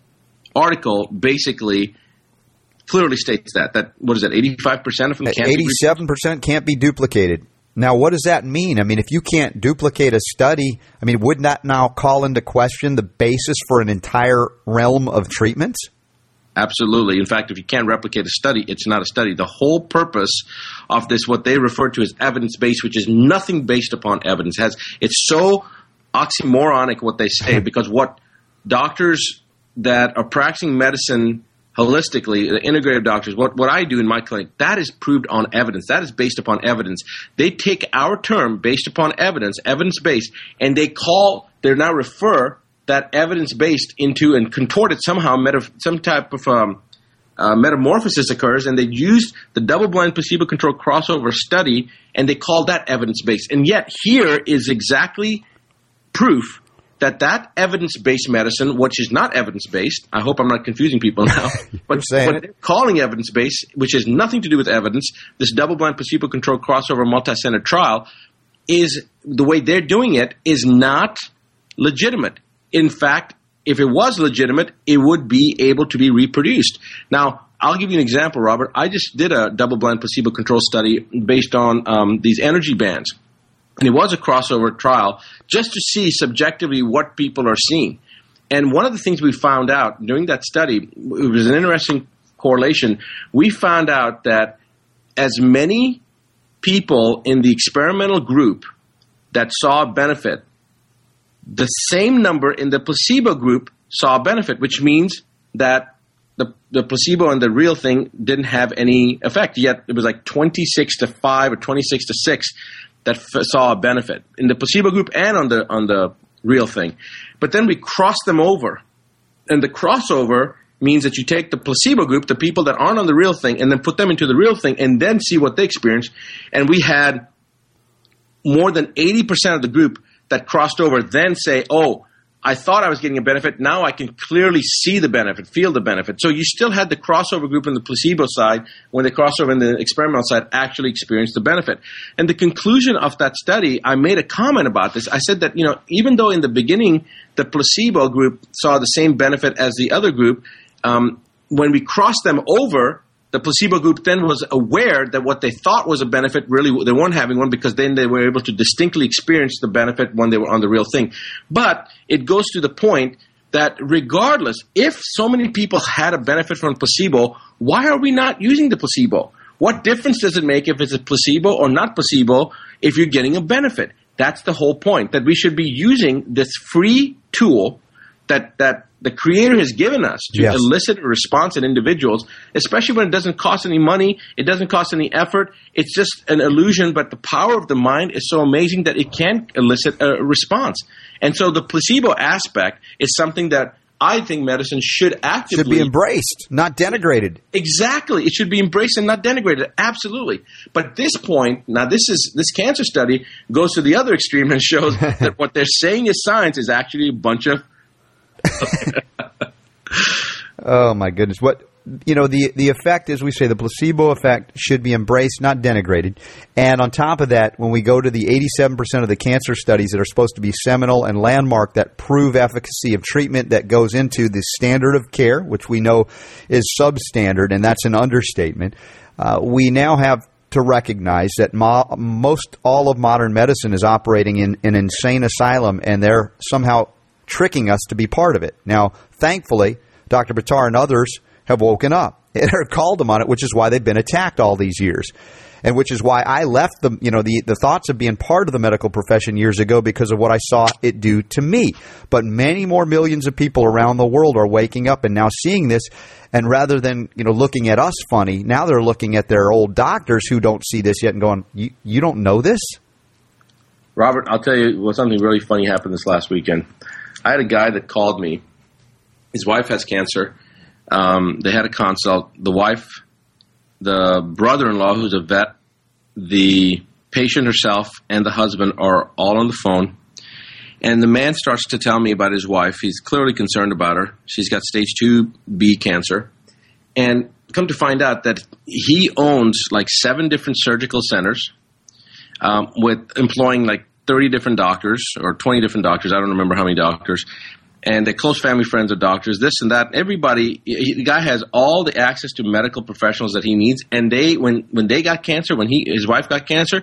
article basically clearly states that. That what is it, eighty-five percent of them can't be eighty-seven percent can't be duplicated. Now, what does that mean? I mean, if you can't duplicate a study, I mean, wouldn't that now call into question the basis for an entire realm of treatments? Absolutely. In fact, if you can't replicate a study, it's not a study. The whole purpose of this, what they refer to as evidence-based, which is nothing based upon evidence, has it's so oxymoronic what they say, because what doctors that are practicing medicine holistically, the integrative doctors, what, what I do in my clinic, that is proved on evidence. That is based upon evidence. They take our term based upon evidence, evidence-based, and they call, they now refer that evidence-based into and contort it somehow, meta, some type of um, uh, metamorphosis occurs, and they use the double-blind placebo-controlled crossover study, and they call that evidence-based. And yet here is exactly proof that that evidence-based medicine, which is not evidence-based, I hope I'm not confusing people now, but what they're calling evidence-based, which has nothing to do with evidence, this double-blind placebo-controlled crossover multi-center trial, is the way they're doing it is not legitimate. In fact, if it was legitimate, it would be able to be reproduced. Now, I'll give you an example, Robert. I just did a double-blind placebo-controlled study based on um, these energy bands. And it was a crossover trial just to see subjectively what people are seeing. And one of the things we found out during that study, it was an interesting correlation. We found out that as many people in the experimental group that saw a benefit, the same number in the placebo group saw a benefit, which means that the, the placebo and the real thing didn't have any effect. Yet it was like twenty-six to five or twenty-six to six that f- saw a benefit in the placebo group and on the on the real thing. But then we crossed them over. And the crossover means that you take the placebo group, the people that aren't on the real thing, and then put them into the real thing and then see what they experience. And we had more than eighty percent of the group that crossed over then say, oh, I thought I was getting a benefit. Now I can clearly see the benefit, feel the benefit. So you still had the crossover group in the placebo side when the crossover in the experimental side actually experienced the benefit. And the conclusion of that study, I made a comment about this. I said that, you know, even though in the beginning the placebo group saw the same benefit as the other group, um, when we crossed them over, the placebo group then was aware that what they thought was a benefit, really they weren't having one, because then they were able to distinctly experience the benefit when they were on the real thing. But it goes to the point that regardless, if so many people had a benefit from placebo, why are we not using the placebo? What difference does it make if it's a placebo or not placebo if you're getting a benefit? That's the whole point, that we should be using this free tool that that the Creator has given us to yes. elicit a response in individuals, especially when it doesn't cost any money, it doesn't cost any effort. It's just an illusion, but the power of the mind is so amazing that it can elicit a response. And so the placebo aspect is something that I think medicine should actively... should be embraced, not denigrated. Exactly. It should be embraced and not denigrated. Absolutely. But at this point, now this is this cancer study goes to the other extreme and shows that what they're saying is science is actually a bunch of... Oh my goodness! What you know, the the effect, as we say, the placebo effect should be embraced, not denigrated. And on top of that, when we go to the eighty-seven percent of the cancer studies that are supposed to be seminal and landmark that prove efficacy of treatment that goes into the standard of care, which we know is substandard, and that's an understatement, uh, we now have to recognize that mo- most all of modern medicine is operating in an insane asylum, and they're somehow tricking us to be part of it. Now, thankfully, Doctor Buttar and others have woken up and are called them on it, which is why they've been attacked all these years, and which is why I left the you know the the thoughts of being part of the medical profession years ago because of what I saw it do to me. But many more millions of people around the world are waking up and now seeing this. And rather than, you know, looking at us funny, now they're looking at their old doctors who don't see this yet and going, you, you don't know this? Robert, I'll tell you what, something really funny happened this last weekend. I had a guy that called me. His wife has cancer. Um, they had a consult. The wife, the brother-in-law, who's a vet, the patient herself, and the husband are all on the phone. And the man starts to tell me about his wife. He's clearly concerned about her. She's got stage two B cancer. And come to find out that he owns like seven different surgical centers um, with employing like thirty different doctors or twenty different doctors. I don't remember how many doctors. And they're close family friends of doctors, this and that. Everybody, he, the guy has all the access to medical professionals that he needs. And they, when, when they got cancer, when he his wife got cancer,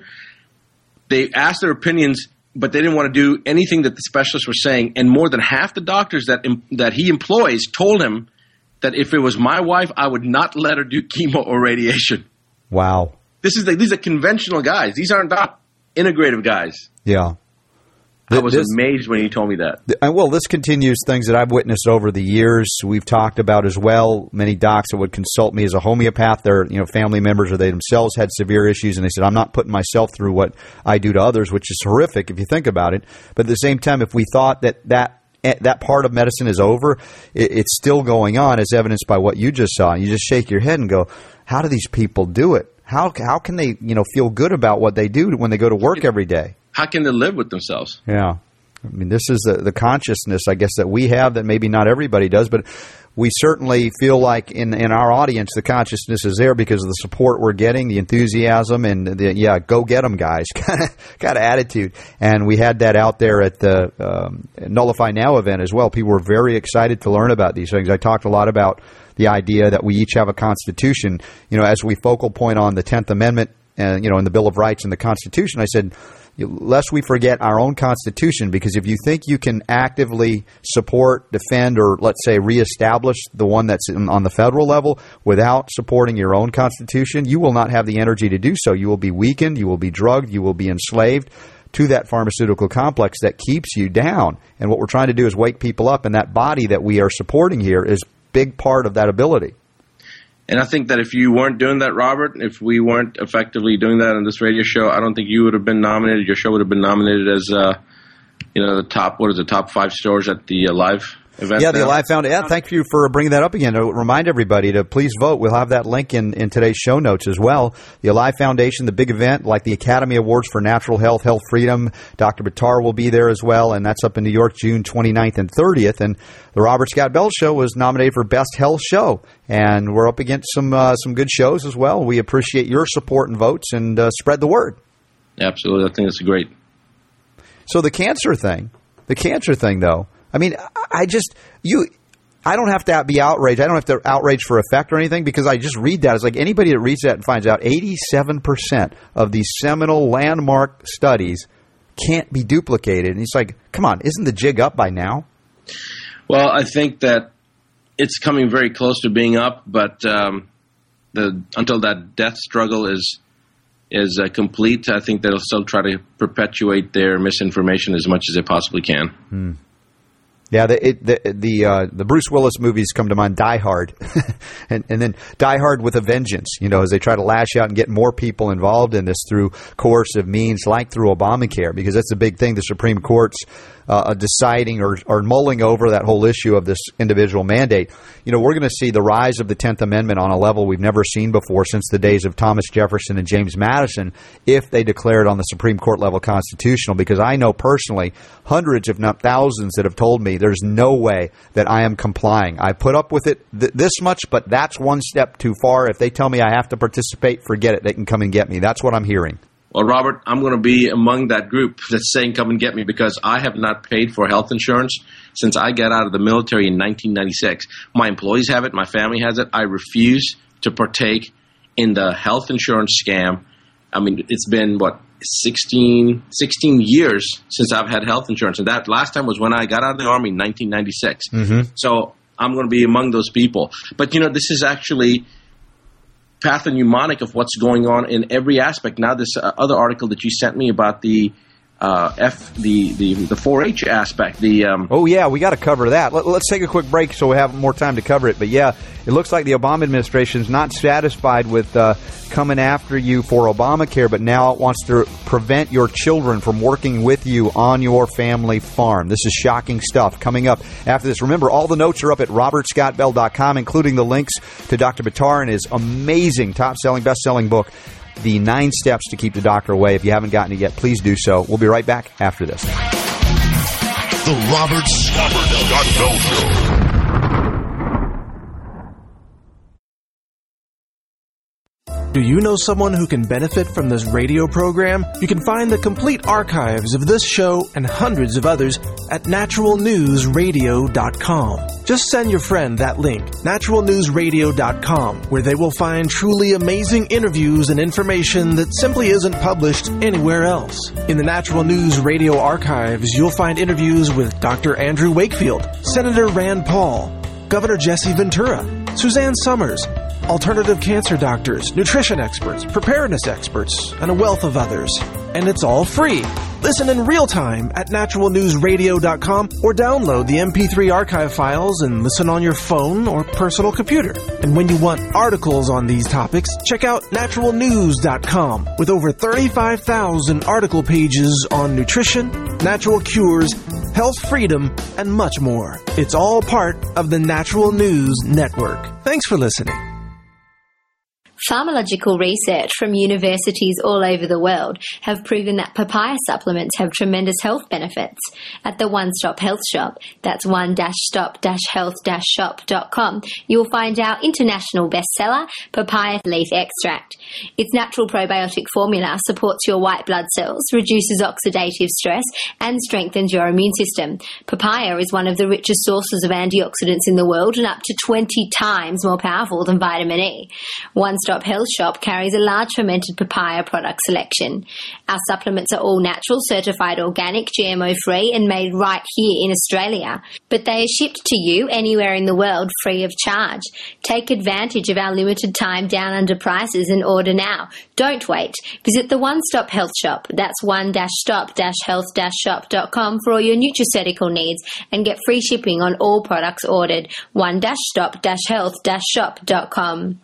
they asked their opinions, but they didn't want to do anything that the specialists were saying. And more than half the doctors that that he employs told him that if it was my wife, I would not let her do chemo or radiation. Wow. This is the, these are conventional guys. These aren't not integrative guys. Yeah. I was this, amazed when he told me that. And well, this continues things that I've witnessed over the years. We've talked about as well. Many docs that would consult me as a homeopath, their you know family members or they themselves had severe issues, and they said, "I'm not putting myself through what I do to others," which is horrific if you think about it. But at the same time, if we thought that that that part of medicine is over, it, it's still going on, as evidenced by what you just saw. And you just shake your head and go, "How do these people do it? How how can they you know feel good about what they do when they go to work every day?" How can they live with themselves? Yeah. I mean, this is the, the consciousness, I guess, that we have that maybe not everybody does, but we certainly feel like in, in our audience the consciousness is there because of the support we're getting, the enthusiasm, and the, yeah, go get them, guys, kind of kind of attitude. And we had that out there at the um, Nullify Now event as well. People were very excited to learn about these things. I talked a lot about the idea that we each have a constitution. You know, as we focal point on the tenth Amendment, and you know, in the Bill of Rights and the Constitution, I said, lest we forget our own Constitution, because if you think you can actively support, defend, or let's say reestablish the one that's in, on the federal level without supporting your own Constitution, you will not have the energy to do so. You will be weakened, you will be drugged, you will be enslaved to that pharmaceutical complex that keeps you down. And what we're trying to do is wake people up, and that body that we are supporting here is a big part of that ability. And I think that if you weren't doing that, Robert, if we weren't effectively doing that on this radio show, I don't think you would have been nominated. Your show would have been nominated as, uh, you know, the top, what is the top five stores at the uh, live event? Yeah, the now? Alive Foundation. Yeah, thank you for bringing that up again. To remind everybody to please vote. We'll have that link in, in today's show notes as well. The Alive Foundation, the big event, like the Academy Awards for Natural Health, Health Freedom. Doctor Buttar will be there as well, and that's up in New York, June twenty-ninth and thirtieth. And the Robert Scott Bell Show was nominated for Best Health Show, and we're up against some uh, some good shows as well. We appreciate your support and votes, and uh, spread the word. Absolutely. I think it's great. So the cancer thing, the cancer thing, though, I mean, I just, you, I don't have to be outraged. I don't have to outrage for effect or anything, because I just read that. It's like anybody that reads that and finds out eighty-seven percent of these seminal landmark studies can't be duplicated. And it's like, come on, isn't the jig up by now? Well, I think that it's coming very close to being up, but um, the until that death struggle is is uh, complete, I think they'll still try to perpetuate their misinformation as much as they possibly can. Hmm. Yeah, the it, the the, uh, the Bruce Willis movies come to mind, Die Hard, and, and then Die Hard with a Vengeance, you know, as they try to lash out and get more people involved in this through coercive means, like through Obamacare, because that's the big thing. The Supreme Court's uh, deciding or, or mulling over that whole issue of this individual mandate, you know, we're going to see the rise of the tenth Amendment on a level we've never seen before since the days of Thomas Jefferson and James Madison, if they declare it on the Supreme Court level constitutional, because I know personally hundreds, if not thousands, that have told me there's no way that I am complying. I put up with it th- this much, but that's one step too far. If they tell me I have to participate, forget it. They can come and get me. That's what I'm hearing. Well, Robert, I'm going to be among that group that's saying come and get me, because I have not paid for health insurance since I got out of the military in nineteen ninety-six. My employees have it. My family has it. I refuse to partake in the health insurance scam. I mean, it's been, what, sixteen, sixteen years since I've had health insurance. And that last time was when I got out of the Army in nineteen ninety-six. Mm-hmm. So I'm going to be among those people. But, you know, this is actually pathognomonic of what's going on in every aspect. Now, this uh, other article that you sent me about the uh, F, the the the four H aspect. The um, oh yeah, we got to cover that. Let, let's take a quick break so we have more time to cover it. But yeah, it looks like the Obama administration is not satisfied with uh, coming after you for Obamacare, but now it wants to prevent your children from working with you on your family farm. This is shocking stuff coming up after this. Remember, all the notes are up at robert scott bell dot com, including the links to Doctor Buttar and his amazing, top-selling, best-selling book, The Nine Steps to Keep the Doctor Away. If you haven't gotten it yet, please do so. We'll be right back after this. The Robert Scott Bell Show. Do you know someone who can benefit from this radio program? You can find the complete archives of this show and hundreds of others at natural news radio dot com. Just send your friend that link, natural news radio dot com, where they will find truly amazing interviews and information that simply isn't published anywhere else. In the Natural News Radio archives, you'll find interviews with Doctor Andrew Wakefield, Senator Rand Paul, Governor Jesse Ventura, Suzanne Summers, alternative cancer doctors, nutrition experts, preparedness experts, and a wealth of others. And it's all free. Listen in real time at natural news radio dot com or download the M P three archive files and listen on your phone or personal computer. And when you want articles on these topics, check out natural news dot com with over thirty-five thousand article pages on nutrition, natural cures, health freedom, and much more. It's all part of the Natural News Network. Thanks for listening. Pharmacological research from universities all over the world have proven that papaya supplements have tremendous health benefits. At the One Stop Health Shop, that's one stop health shop dot com, you'll find our international bestseller, papaya leaf extract. Its natural probiotic formula supports your white blood cells, reduces oxidative stress, and strengthens your immune system. Papaya is one of the richest sources of antioxidants in the world and up to twenty times more powerful than vitamin E. One Stop Health Shop carries a large fermented papaya product selection. Our supplements are all natural, certified organic, G M O-free, and made right here in Australia. But they are shipped to you anywhere in the world free of charge. Take advantage of our limited time down under prices and order now. Don't wait. Visit the One Stop Health Shop. That's one stop health shop dot com for all your nutraceutical needs and get free shipping on all products ordered. one stop health shop dot com.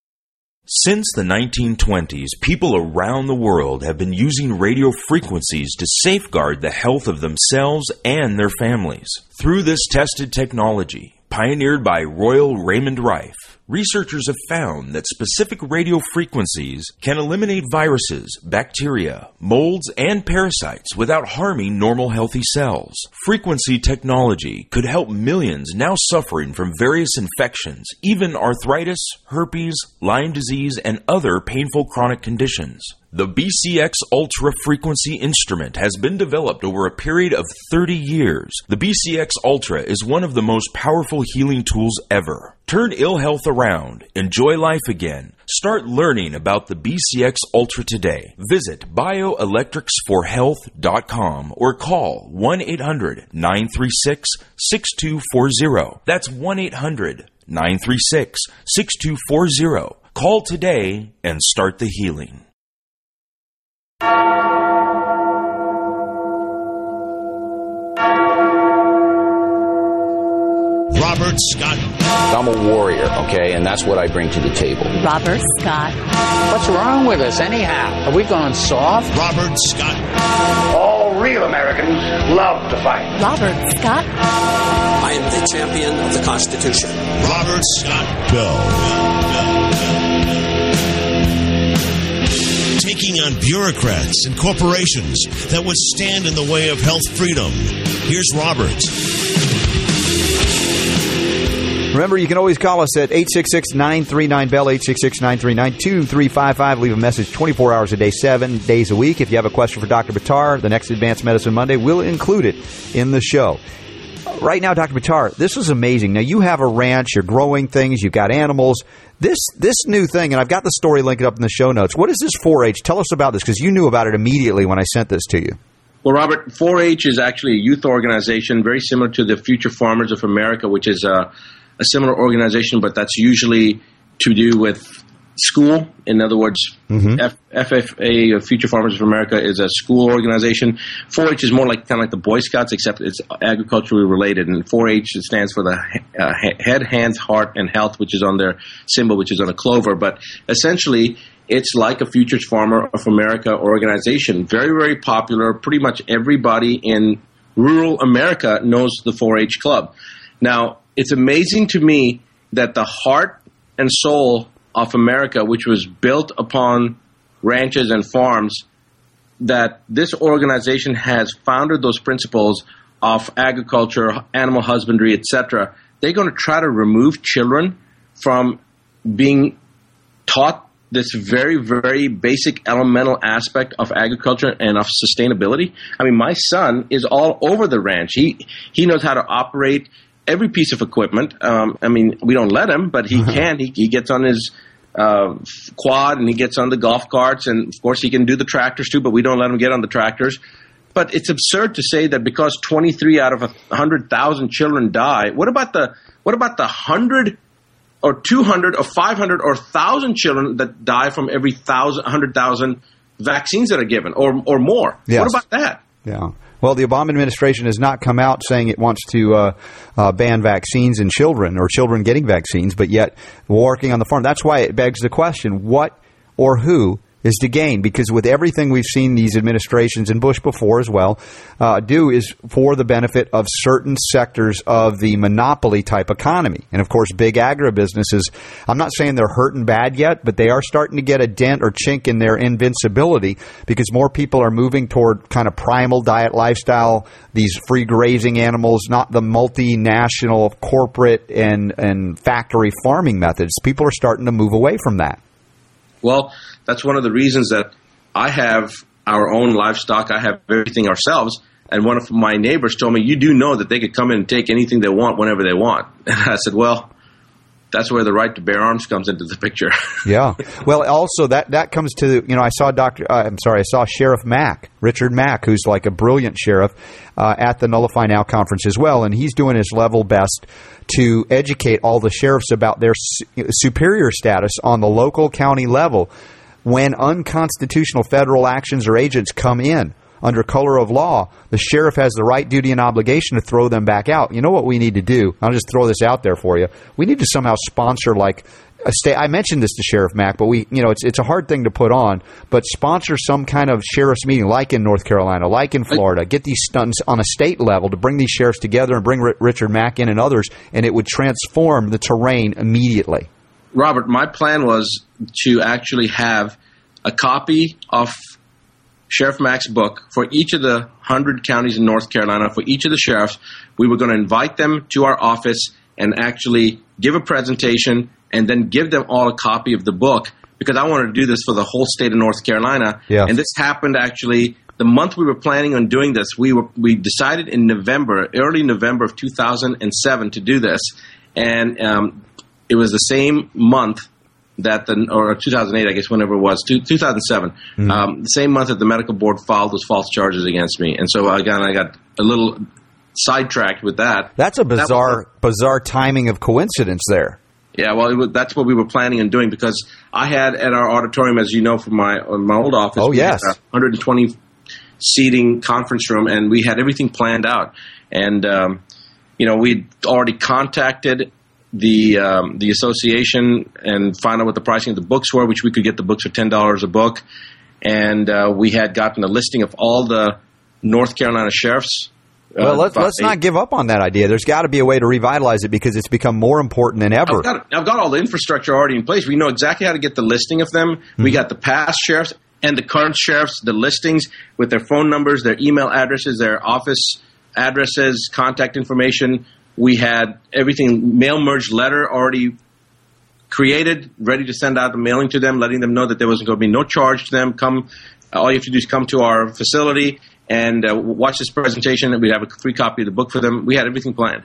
Since the nineteen twenties, people around the world have been using radio frequencies to safeguard the health of themselves and their families. Through this tested technology, pioneered by Royal Raymond Rife, researchers have found that specific radio frequencies can eliminate viruses, bacteria, molds, and parasites without harming normal healthy cells. Frequency technology could help millions now suffering from various infections, even arthritis, herpes, Lyme disease, and other painful chronic conditions. The B C X Ultra Frequency instrument has been developed over a period of thirty years. The B C X Ultra is one of the most powerful healing tools ever. Turn ill health around. Enjoy life again. Start learning about the B C X Ultra today. Visit bioelectrics for health dot com or call one eight hundred nine three six six two four zero. That's one eight hundred nine three six six two four zero. Call today and start the healing. Robert Scott. I'm a warrior, okay, and that's what I bring to the table. Robert Scott. What's wrong with us, anyhow? Are we going soft? Robert Scott. All real Americans love to fight. Robert Scott. I am the champion of the Constitution. Robert Scott Bell. Taking on bureaucrats and corporations that would stand in the way of health freedom. Here's Robert. Remember, you can always call us at eight six six, nine three nine, B E L L, eight six six, nine three nine, two three five five. Leave a message twenty-four hours a day, seven days a week. If you have a question for Doctor Buttar, the next Advanced Medicine Monday, we'll include it in the show. Right now, Doctor Buttar, this is amazing. Now, you have a ranch, you're growing things, you've got animals. This this new thing, and I've got the story linked up in the show notes. What is this four H? Tell us about this, because you knew about it immediately when I sent this to you. Well, Robert, four H is actually a youth organization very similar to the Future Farmers of America, which is a, a similar organization, but that's usually to do with school. In other words, mm-hmm. F- F F A, Future Farmers of America, is a school organization. four H is more like kind of like the Boy Scouts, except it's agriculturally related. And four H stands for the uh, head, hands, heart, and health, which is on their symbol, which is on a clover. But essentially, it's like a Future Farmer of America organization. Very, very popular. Pretty much everybody in rural America knows the four H club. Now, it's amazing to me that the heart and soul of America, which was built upon ranches and farms, that this organization has founded those principles of agriculture, animal husbandry, et cetera. They're going to try to remove children from being taught this very, very basic elemental aspect of agriculture and of sustainability. I mean, my son is all over the ranch. He he knows how to operate every piece of equipment. Um, I mean, we don't let him, but he uh-huh. can. He, he gets on his uh, quad and he gets on the golf carts, and of course he can do the tractors too, but we don't let him get on the tractors. But it's absurd to say that because twenty-three out of one hundred thousand children die, what about the what about the one hundred or two hundred or five hundred or one thousand children that die from every one thousand, one hundred thousand vaccines that are given or or more? Yes. What about that? Yeah. Well, the Obama administration has not come out saying it wants to uh, uh, ban vaccines in children or children getting vaccines, but yet working on the farm. That's why it begs the question, what or who is to gain? Because with everything we've seen these administrations, and Bush before as well, uh, do is for the benefit of certain sectors of the monopoly type economy. And of course, big agribusinesses, I'm not saying they're hurting bad yet, but they are starting to get a dent or chink in their invincibility because more people are moving toward kind of primal diet lifestyle, these free grazing animals, not the multinational corporate and, and factory farming methods. People are starting to move away from that. Well, that's one of the reasons that I have our own livestock. I have everything ourselves. And one of my neighbors told me, you do know that they could come in and take anything they want whenever they want. And I said, well, that's where the right to bear arms comes into the picture. Yeah. Well, also that, that comes to, you know, I saw Doctor Uh, I'm sorry, I saw Sheriff Mack, Richard Mack, who's like a brilliant sheriff uh, at the Nullify Now conference as well. And he's doing his level best to educate all the sheriffs about their su- superior status on the local county level when unconstitutional federal actions or agents come in under color of law. The sheriff has the right, duty, and obligation to throw them back out. You know what we need to do? I'll just throw this out there for you. We need to somehow sponsor like a state. I mentioned this to Sheriff Mack, but we, you know, it's it's a hard thing to put on. But sponsor some kind of sheriff's meeting, like in North Carolina, like in Florida. Get these stunts on a state level to bring these sheriffs together and bring R- Richard Mack in and others, and it would transform the terrain immediately. Robert, my plan was to actually have a copy of Sheriff Mack's book for each of the one hundred counties in North Carolina, for each of the sheriffs. We were going to invite them to our office and actually give a presentation and then give them all a copy of the book, because I wanted to do this for the whole state of North Carolina. Yeah. And this happened actually the month we were planning on doing this. We were we decided in November, early November of two thousand seven to do this. And um, it was the same month that the, or two thousand eight, I guess, whenever it was, two, two thousand seven, mm-hmm. um, the same month that the medical board filed those false charges against me. And so, again, I got a little sidetracked with that. That's a bizarre, that was, bizarre timing of coincidence there. Yeah, well, it was, that's what we were planning on doing, because I had at our auditorium, as you know, from my my old office, oh, yes. we had a one hundred twenty seating conference room, and we had everything planned out. And, um, you know, we'd already contacted the um, the association and find out what the pricing of the books were, which we could get the books for ten dollars a book. And uh, we had gotten a listing of all the North Carolina sheriffs. Uh, well, let's let's eight. not give up on that idea. There's got to be a way to revitalize it because it's become more important than ever. I've got, I've got all the infrastructure already in place. We know exactly how to get the listing of them. Mm-hmm. We got the past sheriffs and the current sheriffs, the listings with their phone numbers, their email addresses, their office addresses, contact information. We had everything, mail merge letter already created, ready to send out the mailing to them, letting them know that there wasn't going to be no charge to them. Come, all you have to do is come to our facility and uh, watch this presentation, and we'd have a free copy of the book for them. We had everything planned.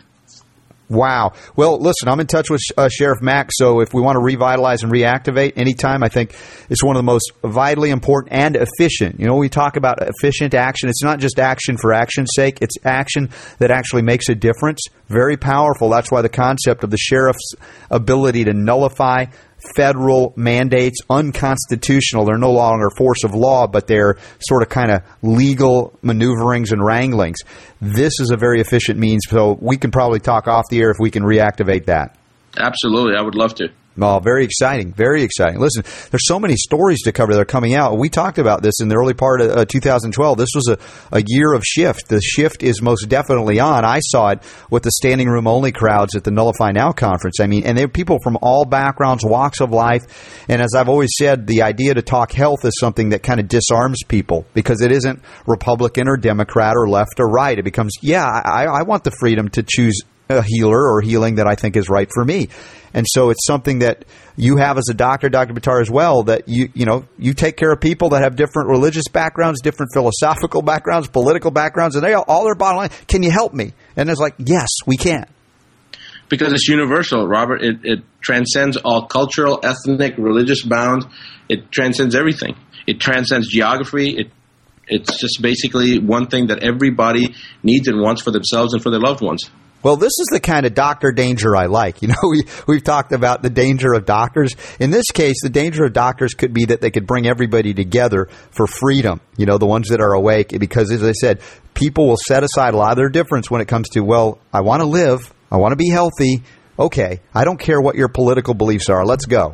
Wow. Well, listen, I'm in touch with uh, Sheriff Mack, so if we want to revitalize and reactivate anytime, I think it's one of the most vitally important and efficient. You know, we talk about efficient action. It's not just action for action's sake. It's action that actually makes a difference. Very powerful. That's why the concept of the sheriff's ability to nullify federal mandates, unconstitutional. They're no longer force of law, but they're sort of kind of legal maneuverings and wranglings. This is a very efficient means, so we can probably talk off the air if we can reactivate that. Absolutely. I would love to. Oh, very exciting. Very exciting. Listen, there's so many stories to cover that are coming out. We talked about this in the early part of uh, two thousand twelve. This was a, a year of shift. The shift is most definitely on. I saw it with the standing room only crowds at the Nullify Now conference. I mean, and they're people from all backgrounds, walks of life. And as I've always said, the idea to talk health is something that kind of disarms people because it isn't Republican or Democrat or left or right. It becomes, yeah, I, I want the freedom to choose a healer or healing that I think is right for me. And so it's something that you have as a doctor, Doctor Buttar, as well, that you you know, you take care of people that have different religious backgrounds, different philosophical backgrounds, political backgrounds, and they all, all their bottom line, can you help me? And it's like, yes, we can. Because it's universal, Robert. It, it transcends all cultural, ethnic, religious bounds. It transcends everything. It transcends geography. It It's just basically one thing that everybody needs and wants for themselves and for their loved ones. Well, this is the kind of doctor danger I like. You know, we, we've talked about the danger of doctors. In this case, the danger of doctors could be that they could bring everybody together for freedom, you know, the ones that are awake. Because, as I said, people will set aside a lot of their difference when it comes to, well, I want to live, I want to be healthy. Okay, I don't care what your political beliefs are. Let's go.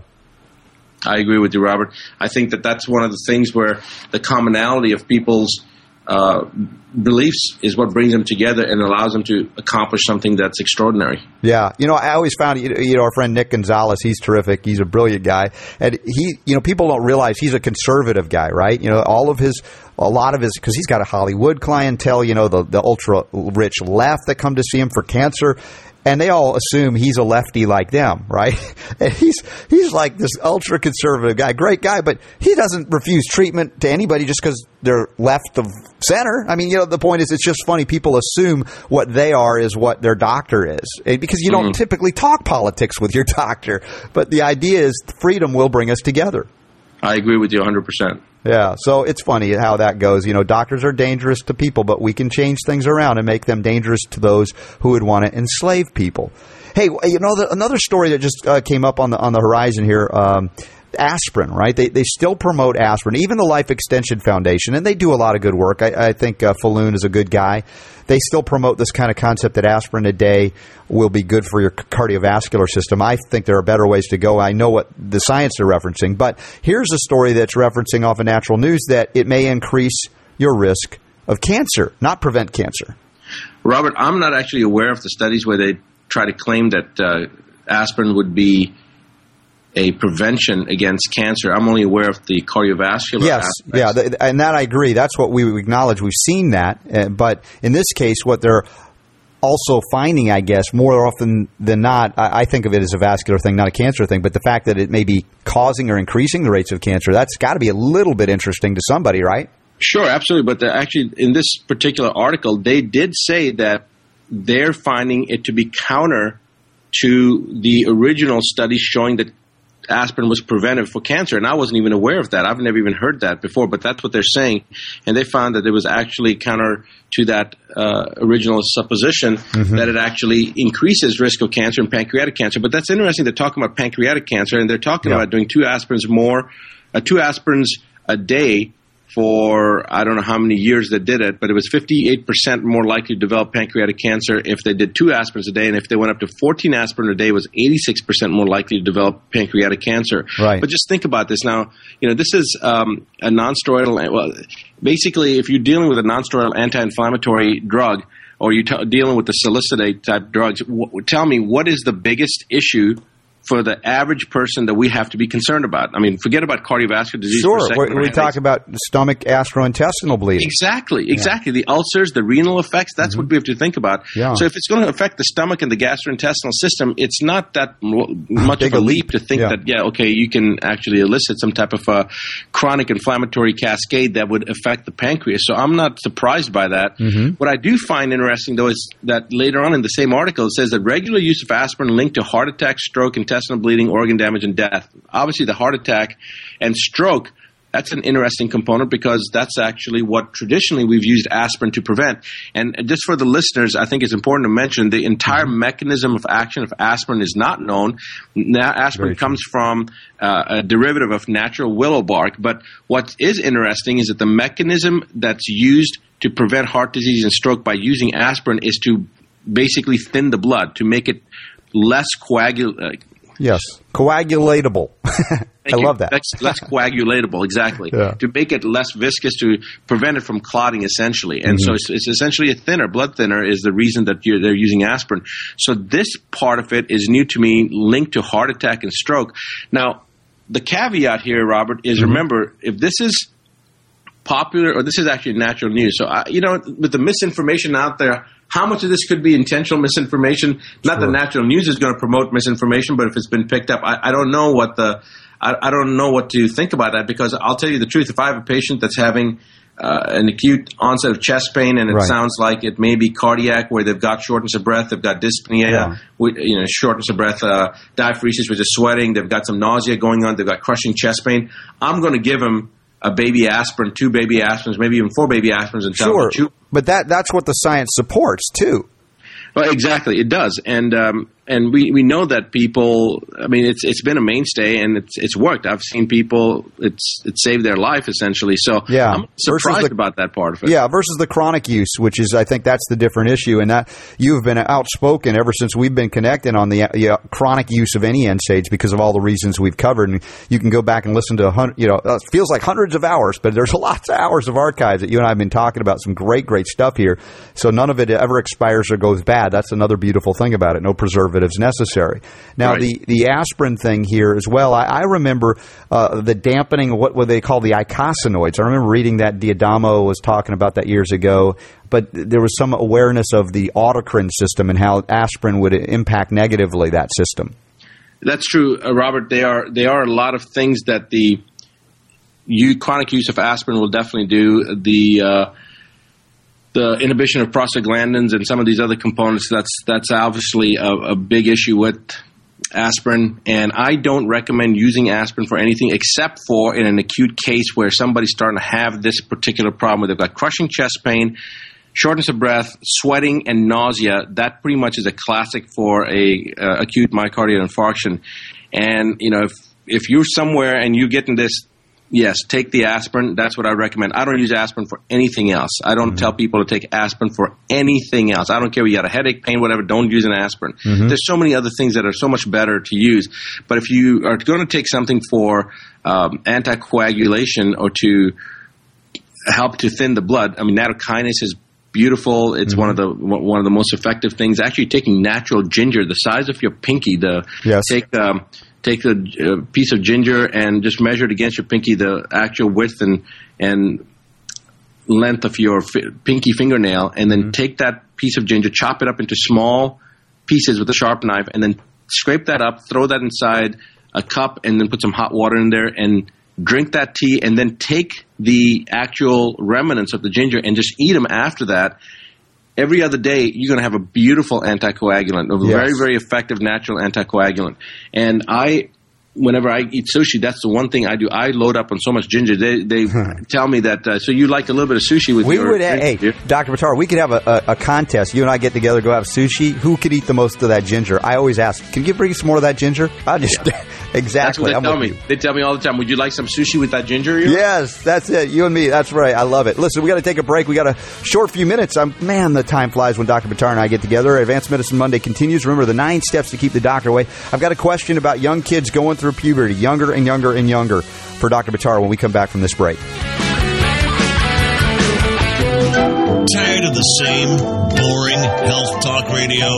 I agree with you, Robert. I think that that's one of the things where the commonality of people's uh, beliefs is what brings them together and allows them to accomplish something that's extraordinary. Yeah. You know, I always found, you know, our friend Nick Gonzalez, he's terrific. He's a brilliant guy. And he, you know, people don't realize he's a conservative guy, right? You know, all of his, a lot of his, because he's got a Hollywood clientele, you know, the, the ultra-rich left that come to see him for cancer. And they all assume he's a lefty like them, right? And he's he's like this ultra-conservative guy, great guy, but he doesn't refuse treatment to anybody just because they're left of center. I mean, you know, the point is it's just funny. People assume what they are is what their doctor is. Because you don't mm-hmm. typically talk politics with your doctor. But the idea is freedom will bring us together. I agree with you one hundred percent. Yeah, so it's funny how that goes. You know, doctors are dangerous to people, but we can change things around and make them dangerous to those who would want to enslave people. Hey, you know, the, another story that just uh, came up on the on the horizon here, um, aspirin, right? They they still promote aspirin, even the Life Extension Foundation, and they do a lot of good work. I, I think uh, Falloon is a good guy. They still promote this kind of concept that aspirin a day will be good for your cardiovascular system. I think there are better ways to go. I know what the science they're referencing, but here's a story that's referencing off of Natural News that it may increase your risk of cancer, not prevent cancer. Robert, I'm not actually aware of the studies where they try to claim that uh, aspirin would be a prevention against cancer. I'm only aware of the cardiovascular yes, aspects. Yeah, th- and that I agree. That's what we acknowledge. We've seen that. Uh, but in this case, what they're also finding, I guess, more often than not, I, I think of it as a vascular thing, not a cancer thing, but the fact that it may be causing or increasing the rates of cancer, that's got to be a little bit interesting to somebody, right? Sure, absolutely. But the, actually, in this particular article, they did say that they're finding it to be counter to the original study showing that aspirin was preventive for cancer, and I wasn't even aware of that. I've never even heard that before, but that's what they're saying. And they found that it was actually counter to that uh, original supposition mm-hmm. that it actually increases risk of cancer and pancreatic cancer. But that's interesting. They're talking about pancreatic cancer, and they're talking yeah. about doing two aspirins more, uh, two aspirins a day for I don't know how many years they did it, but it was fifty-eight percent more likely to develop pancreatic cancer if they did two aspirins a day, and if they went up to fourteen aspirin a day, it was eighty-six percent more likely to develop pancreatic cancer. Right. But just think about this now. You know, this is um, a non-steroidal. Well, basically, if you're dealing with a non-steroidal anti-inflammatory drug, or you're t- dealing with the salicylate type drugs, w- tell me what is the biggest issue for the average person that we have to be concerned about? I mean, forget about cardiovascular disease. Sure, for a second, we, we talk about stomach gastrointestinal bleeding. Exactly, exactly. Yeah. The ulcers, the renal effects, that's mm-hmm. what we have to think about. Yeah. So if it's going to affect the stomach and the gastrointestinal system, it's not that m- much of a leap to think yeah. that, yeah, okay, you can actually elicit some type of a chronic inflammatory cascade that would affect the pancreas. So I'm not surprised by that. Mm-hmm. What I do find interesting, though, is that later on in the same article, it says that regular use of aspirin linked to heart attack, stroke, intestinal bleeding, organ damage, and death. Obviously, the heart attack and stroke, that's an interesting component because that's actually what traditionally we've used aspirin to prevent. And just for the listeners, I think it's important to mention the entire mm-hmm. mechanism of action of aspirin is not known. Now, aspirin comes from uh, a derivative of natural willow bark. But what is interesting is that the mechanism that's used to prevent heart disease and stroke by using aspirin is to basically thin the blood, to make it less coagulated. Yes, coagulatable. I love that. Less, less coagulatable, exactly. Yeah. To make it less viscous, to prevent it from clotting, essentially. And mm-hmm. so it's, it's essentially a thinner. Blood thinner is the reason that you're, they're using aspirin. So this part of it is new to me, linked to heart attack and stroke. Now, the caveat here, Robert, is mm-hmm. remember, if this is popular, or this is actually natural news. So, I, you know, with the misinformation out there, how much of this could be intentional misinformation? Not sure. that natural news is going to promote misinformation, but if it's been picked up, I, I don't know what the I, I don't know what to think about that, because I'll tell you the truth. If I have a patient that's having uh, an acute onset of chest pain and it right. sounds like it may be cardiac, where they've got shortness of breath, they've got dyspnea, yeah. with, you know, shortness of breath, uh, diaphoresis, which is sweating, they've got some nausea going on, they've got crushing chest pain, I'm going to give them a baby aspirin, two baby aspirins, maybe even four baby aspirins and tell sure. them to chew. But that that's what the science supports, too. Well, exactly, it does, and um, and we, we know that people. I mean, it's it's been a mainstay, and it's it's worked. I've seen people. It's it saved their life essentially. So yeah. I'm surprised the, about that part of it. Yeah, versus the chronic use, which is I think that's the different issue, and that you've been outspoken ever since we've been connected on the yeah, chronic use of any N SAIDs because of all the reasons we've covered. And you can go back and listen to a hundred. You know, it feels like hundreds of hours, but there's lots of hours of archives that you and I have been talking about. Some great, great stuff here. So none of it ever expires or goes bad. That's another beautiful thing about it. No preservatives necessary. Now, right. the, the aspirin thing here as well, I, I remember uh, the dampening of what, what they call the eicosanoids. I remember reading that Diadamo was talking about that years ago, but there was some awareness of the autocrine system and how aspirin would impact negatively that system. That's true, uh, Robert. They are, they are a lot of things that the you, chronic use of aspirin will definitely do. The uh, The inhibition of prostaglandins and some of these other components, that's that's obviously a, a big issue with aspirin. And I don't recommend using aspirin for anything except for in an acute case where somebody's starting to have this particular problem where they've got crushing chest pain, shortness of breath, sweating, and nausea. That pretty much is a classic for a uh, acute myocardial infarction. And, you know, if if you're somewhere and you're getting this, yes, take the aspirin. That's what I recommend. I don't use aspirin for anything else. I don't mm-hmm. tell people to take aspirin for anything else. I don't care if you got a headache, pain, whatever. Don't use an aspirin. Mm-hmm. There's so many other things that are so much better to use. But if you are going to take something for um, anticoagulation or to help to thin the blood, I mean, nattokinase is beautiful. It's mm-hmm. one of the one of the most effective things. Actually, taking natural ginger, the size of your pinky, the yes. take. Um, Take a uh, piece of ginger and just measure it against your pinky, the actual width and and length of your fi- pinky fingernail, and then mm-hmm. take that piece of ginger, chop it up into small pieces with a sharp knife, and then scrape that up, throw that inside a cup, and then put some hot water in there and drink that tea, and then take the actual remnants of the ginger and just eat them after that. Every other day, you're going to have a beautiful anticoagulant, a yes. very, very effective natural anticoagulant. And I, whenever I eat sushi, that's the one thing I do. I load up on so much ginger. They they tell me that, uh, so you like a little bit of sushi with we your would, Hey, here? Doctor Buttar, we could have a, a, a contest. You and I get together, go have sushi. Who could eat the most of that ginger? I always ask, can you bring some more of that ginger? I just, yeah. Exactly. That's what they I'm tell me. you. They tell me all the time, would you like some sushi with that ginger? Here? Yes, that's it. You and me. That's right. I love it. Listen, we got to take a break. We got a short few minutes. I'm, man, the time flies when Doctor Buttar and I get together. Advanced Medicine Monday continues. Remember the nine steps to keep the doctor away. I've got a question about young kids going through puberty, younger and younger and younger, for Doctor Buttar when we come back from this break. Tired of the same boring health talk radio?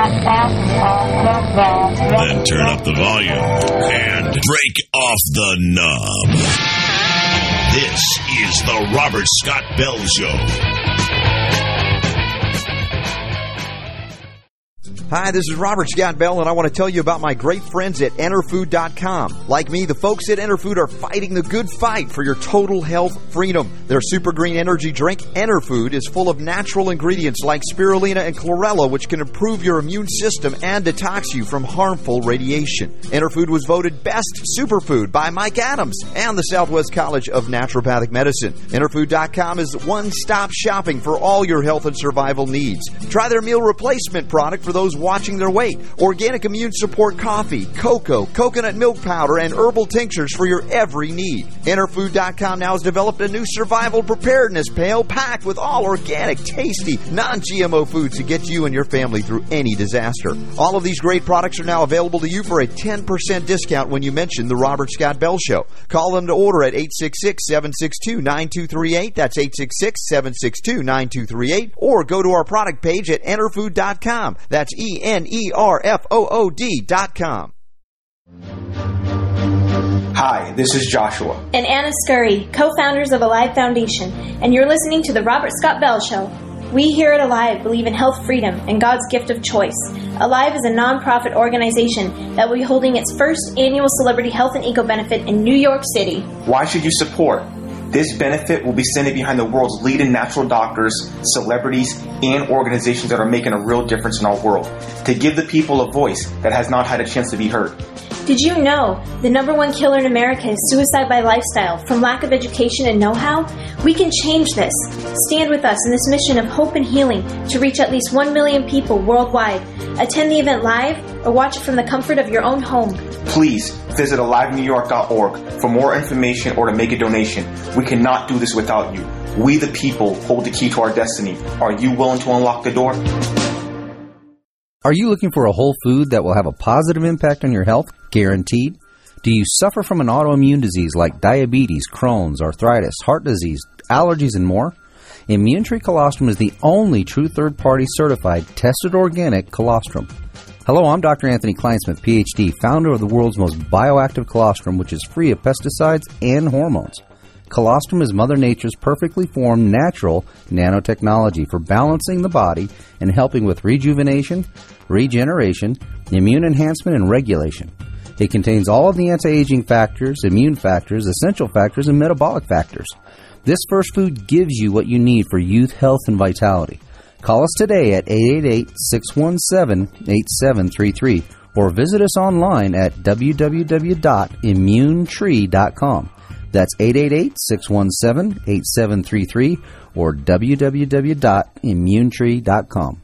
Then turn up the volume and break off the knob. This is the Robert Scott Bell Show. Hi, this is Robert Scott Bell, and I want to tell you about my great friends at Enerfood dot com. Like me, the folks at Enerfood are fighting the good fight for your total health freedom. Their super green energy drink, Enerfood, is full of natural ingredients like spirulina and chlorella, which can improve your immune system and detox you from harmful radiation. Enerfood was voted best superfood by Mike Adams and the Southwest College of Naturopathic Medicine. Enerfood dot com is one-stop shopping for all your health and survival needs. Try their meal replacement product for those watching their weight, organic immune support coffee, cocoa, coconut milk powder, and herbal tinctures for your every need. Enerfood dot com now has developed a new survival preparedness pail packed with all organic, tasty, non-G M O foods to get you and your family through any disaster. All of these great products are now available to you for a ten percent discount when you mention the Robert Scott Bell Show. Call them to order at eight six six, seven six two, nine two three eight. That's eight six six, seven six two, nine two three eight. Or go to our product page at Enerfood dot com. That's E N E R F O O D dot com. Hi, this is Joshua. And Anna Scurry, co-founders of Alive Foundation, and you're listening to The Robert Scott Bell Show. We here at Alive believe in health freedom and God's gift of choice. Alive is a non-profit organization that will be holding its first annual Celebrity Health and Eco Benefit in New York City. Why should you support? This benefit will be standing behind the world's leading natural doctors, celebrities, and organizations that are making a real difference in our world, to give the people a voice that has not had a chance to be heard. Did you know the number one killer in America is suicide by lifestyle from lack of education and know-how? We can change this. Stand with us in this mission of hope and healing to reach at least one million people worldwide. Attend the event live or watch it from the comfort of your own home. Please visit alive new york dot org for more information or to make a donation. We cannot do this without you. We the people hold the key to our destiny. Are you willing to unlock the door? Are you looking for a whole food that will have a positive impact on your health? Guaranteed. Do you suffer from an autoimmune disease like diabetes, Crohn's, arthritis, heart disease, allergies, and more? Immune Tree Colostrum is the only true third-party certified, tested organic colostrum. Hello, I'm Doctor Anthony Kleinsmith, P H D, founder of the world's most bioactive colostrum, which is free of pesticides and hormones. Colostrum is Mother Nature's perfectly formed natural nanotechnology for balancing the body and helping with rejuvenation, regeneration, immune enhancement, and regulation. It contains all of the anti-aging factors, immune factors, essential factors, and metabolic factors. This first food gives you what you need for youth, health, and vitality. Call us today at eight eight eight, six one seven, eight seven three three or visit us online at w w w dot immune tree dot com. That's eight eight eight, six one seven, eight seven three three or w w w dot immune tree dot com.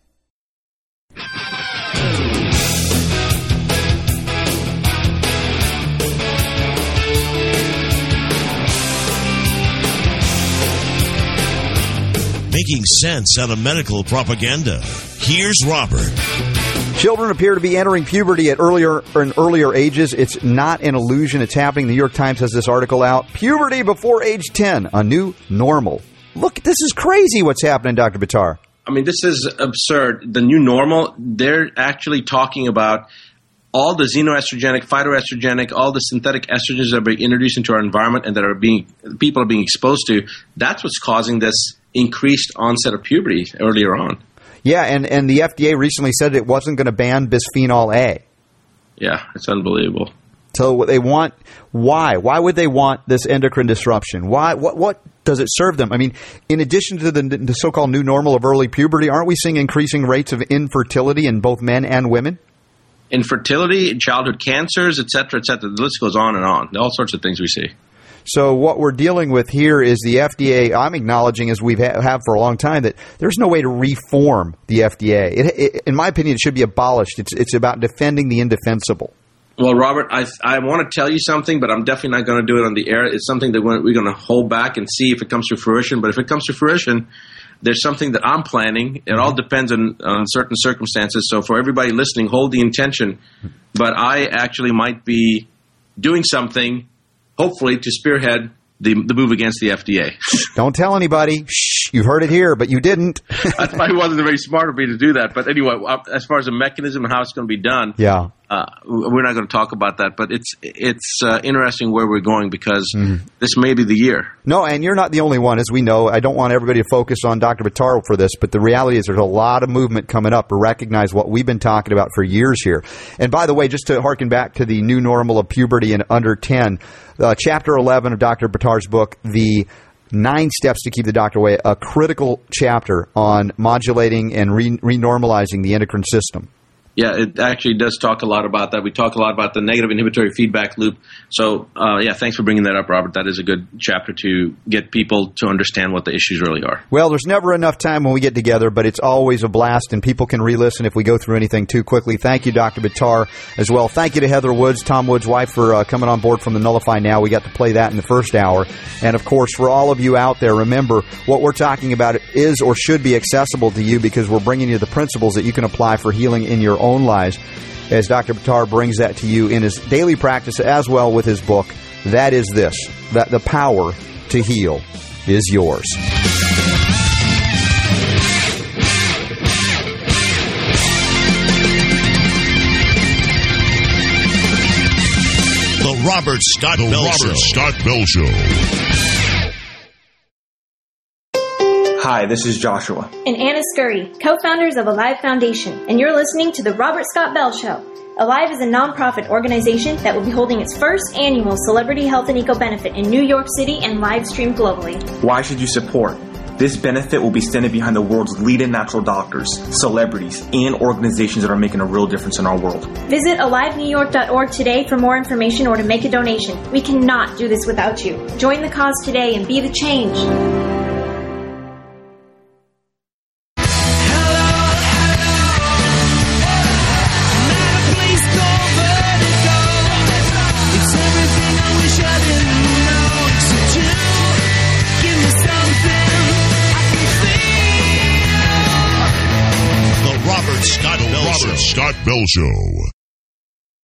Making sense out of medical propaganda. Here's Robert. Children appear to be entering puberty at earlier or in earlier ages. It's not an illusion. It's happening. The New York Times has this article out. Puberty before age ten, a new normal. Look, this is crazy what's happening, Doctor Buttar. I mean, this is absurd. The new normal, they're actually talking about all the xenoestrogenic, phytoestrogenic, all the synthetic estrogens that are being introduced into our environment and that are being people are being exposed to. That's what's causing this increased onset of puberty earlier on. Yeah, and, and the F D A recently said it wasn't going to ban bisphenol A. Yeah, it's unbelievable. So they want, why? Why would they want this endocrine disruption? Why? What What does it serve them? I mean, in addition to the, the so-called new normal of early puberty, aren't we seeing increasing rates of infertility in both men and women? Infertility, childhood cancers, et cetera, et cetera. The list goes on and on. All sorts of things we see. So what we're dealing with here is the F D A, I'm acknowledging, as we ha- have for a long time, that there's no way to reform the F D A. It, it, in my opinion, it should be abolished. It's, it's about defending the indefensible. Well, Robert, I I want to tell you something, but I'm definitely not going to do it on the air. It's something that we're, we're going to hold back and see if it comes to fruition. But if it comes to fruition, there's something that I'm planning. It all depends on, on certain circumstances. So for everybody listening, hold the intention. But I actually might be doing something, hopefully, to spearhead the, the move against the F D A. Don't tell anybody. Shh, you heard it here, but you didn't. That probably wasn't very smart of me to do that. But anyway, as far as the mechanism and how it's going to be done, yeah. Uh, we're not going to talk about that, but it's it's uh, interesting where we're going because mm. this may be the year. No, and you're not the only one, as we know. I don't want everybody to focus on Doctor Buttar for this, but the reality is there's a lot of movement coming up to recognize what we've been talking about for years here. And by the way, just to harken back to the new normal of puberty in under ten, uh, Chapter eleven of Doctor Buttar's book, the Nine Steps to Keep the Doctor Away, a critical chapter on modulating and re- renormalizing the endocrine system. Yeah, it actually does talk a lot about that. We talk a lot about the negative inhibitory feedback loop. So, uh, yeah, thanks for bringing that up, Robert. That is a good chapter to get people to understand what the issues really are. Well, there's never enough time when we get together, but it's always a blast, and people can re-listen if we go through anything too quickly. Thank you, Doctor Buttar, as well. Thank you to Heather Woods, Tom Woods' wife, for uh, coming on board from the Nullify Now. We got to play that in the first hour. And, of course, for all of you out there, remember, what we're talking about is or should be accessible to you because we're bringing you the principles that you can apply for healing in your own lives, as Doctor Buttar brings that to you in his daily practice as well with his book. That is this, that the power to heal is yours. The Robert Scott the Bell Robert Show. Scott Bell Show. Hi, this is Joshua. And Anna Scurry, co-founders of Alive Foundation, and you're listening to The Robert Scott Bell Show. Alive is a nonprofit organization that will be holding its first annual Celebrity Health and Eco Benefit in New York City and live streamed globally. Why should you support? This benefit will be standing behind the world's leading natural doctors, celebrities, and organizations that are making a real difference in our world. Visit alive new york dot org today for more information or to make a donation. We cannot do this without you. Join the cause today and be the change. Scott Bell Show.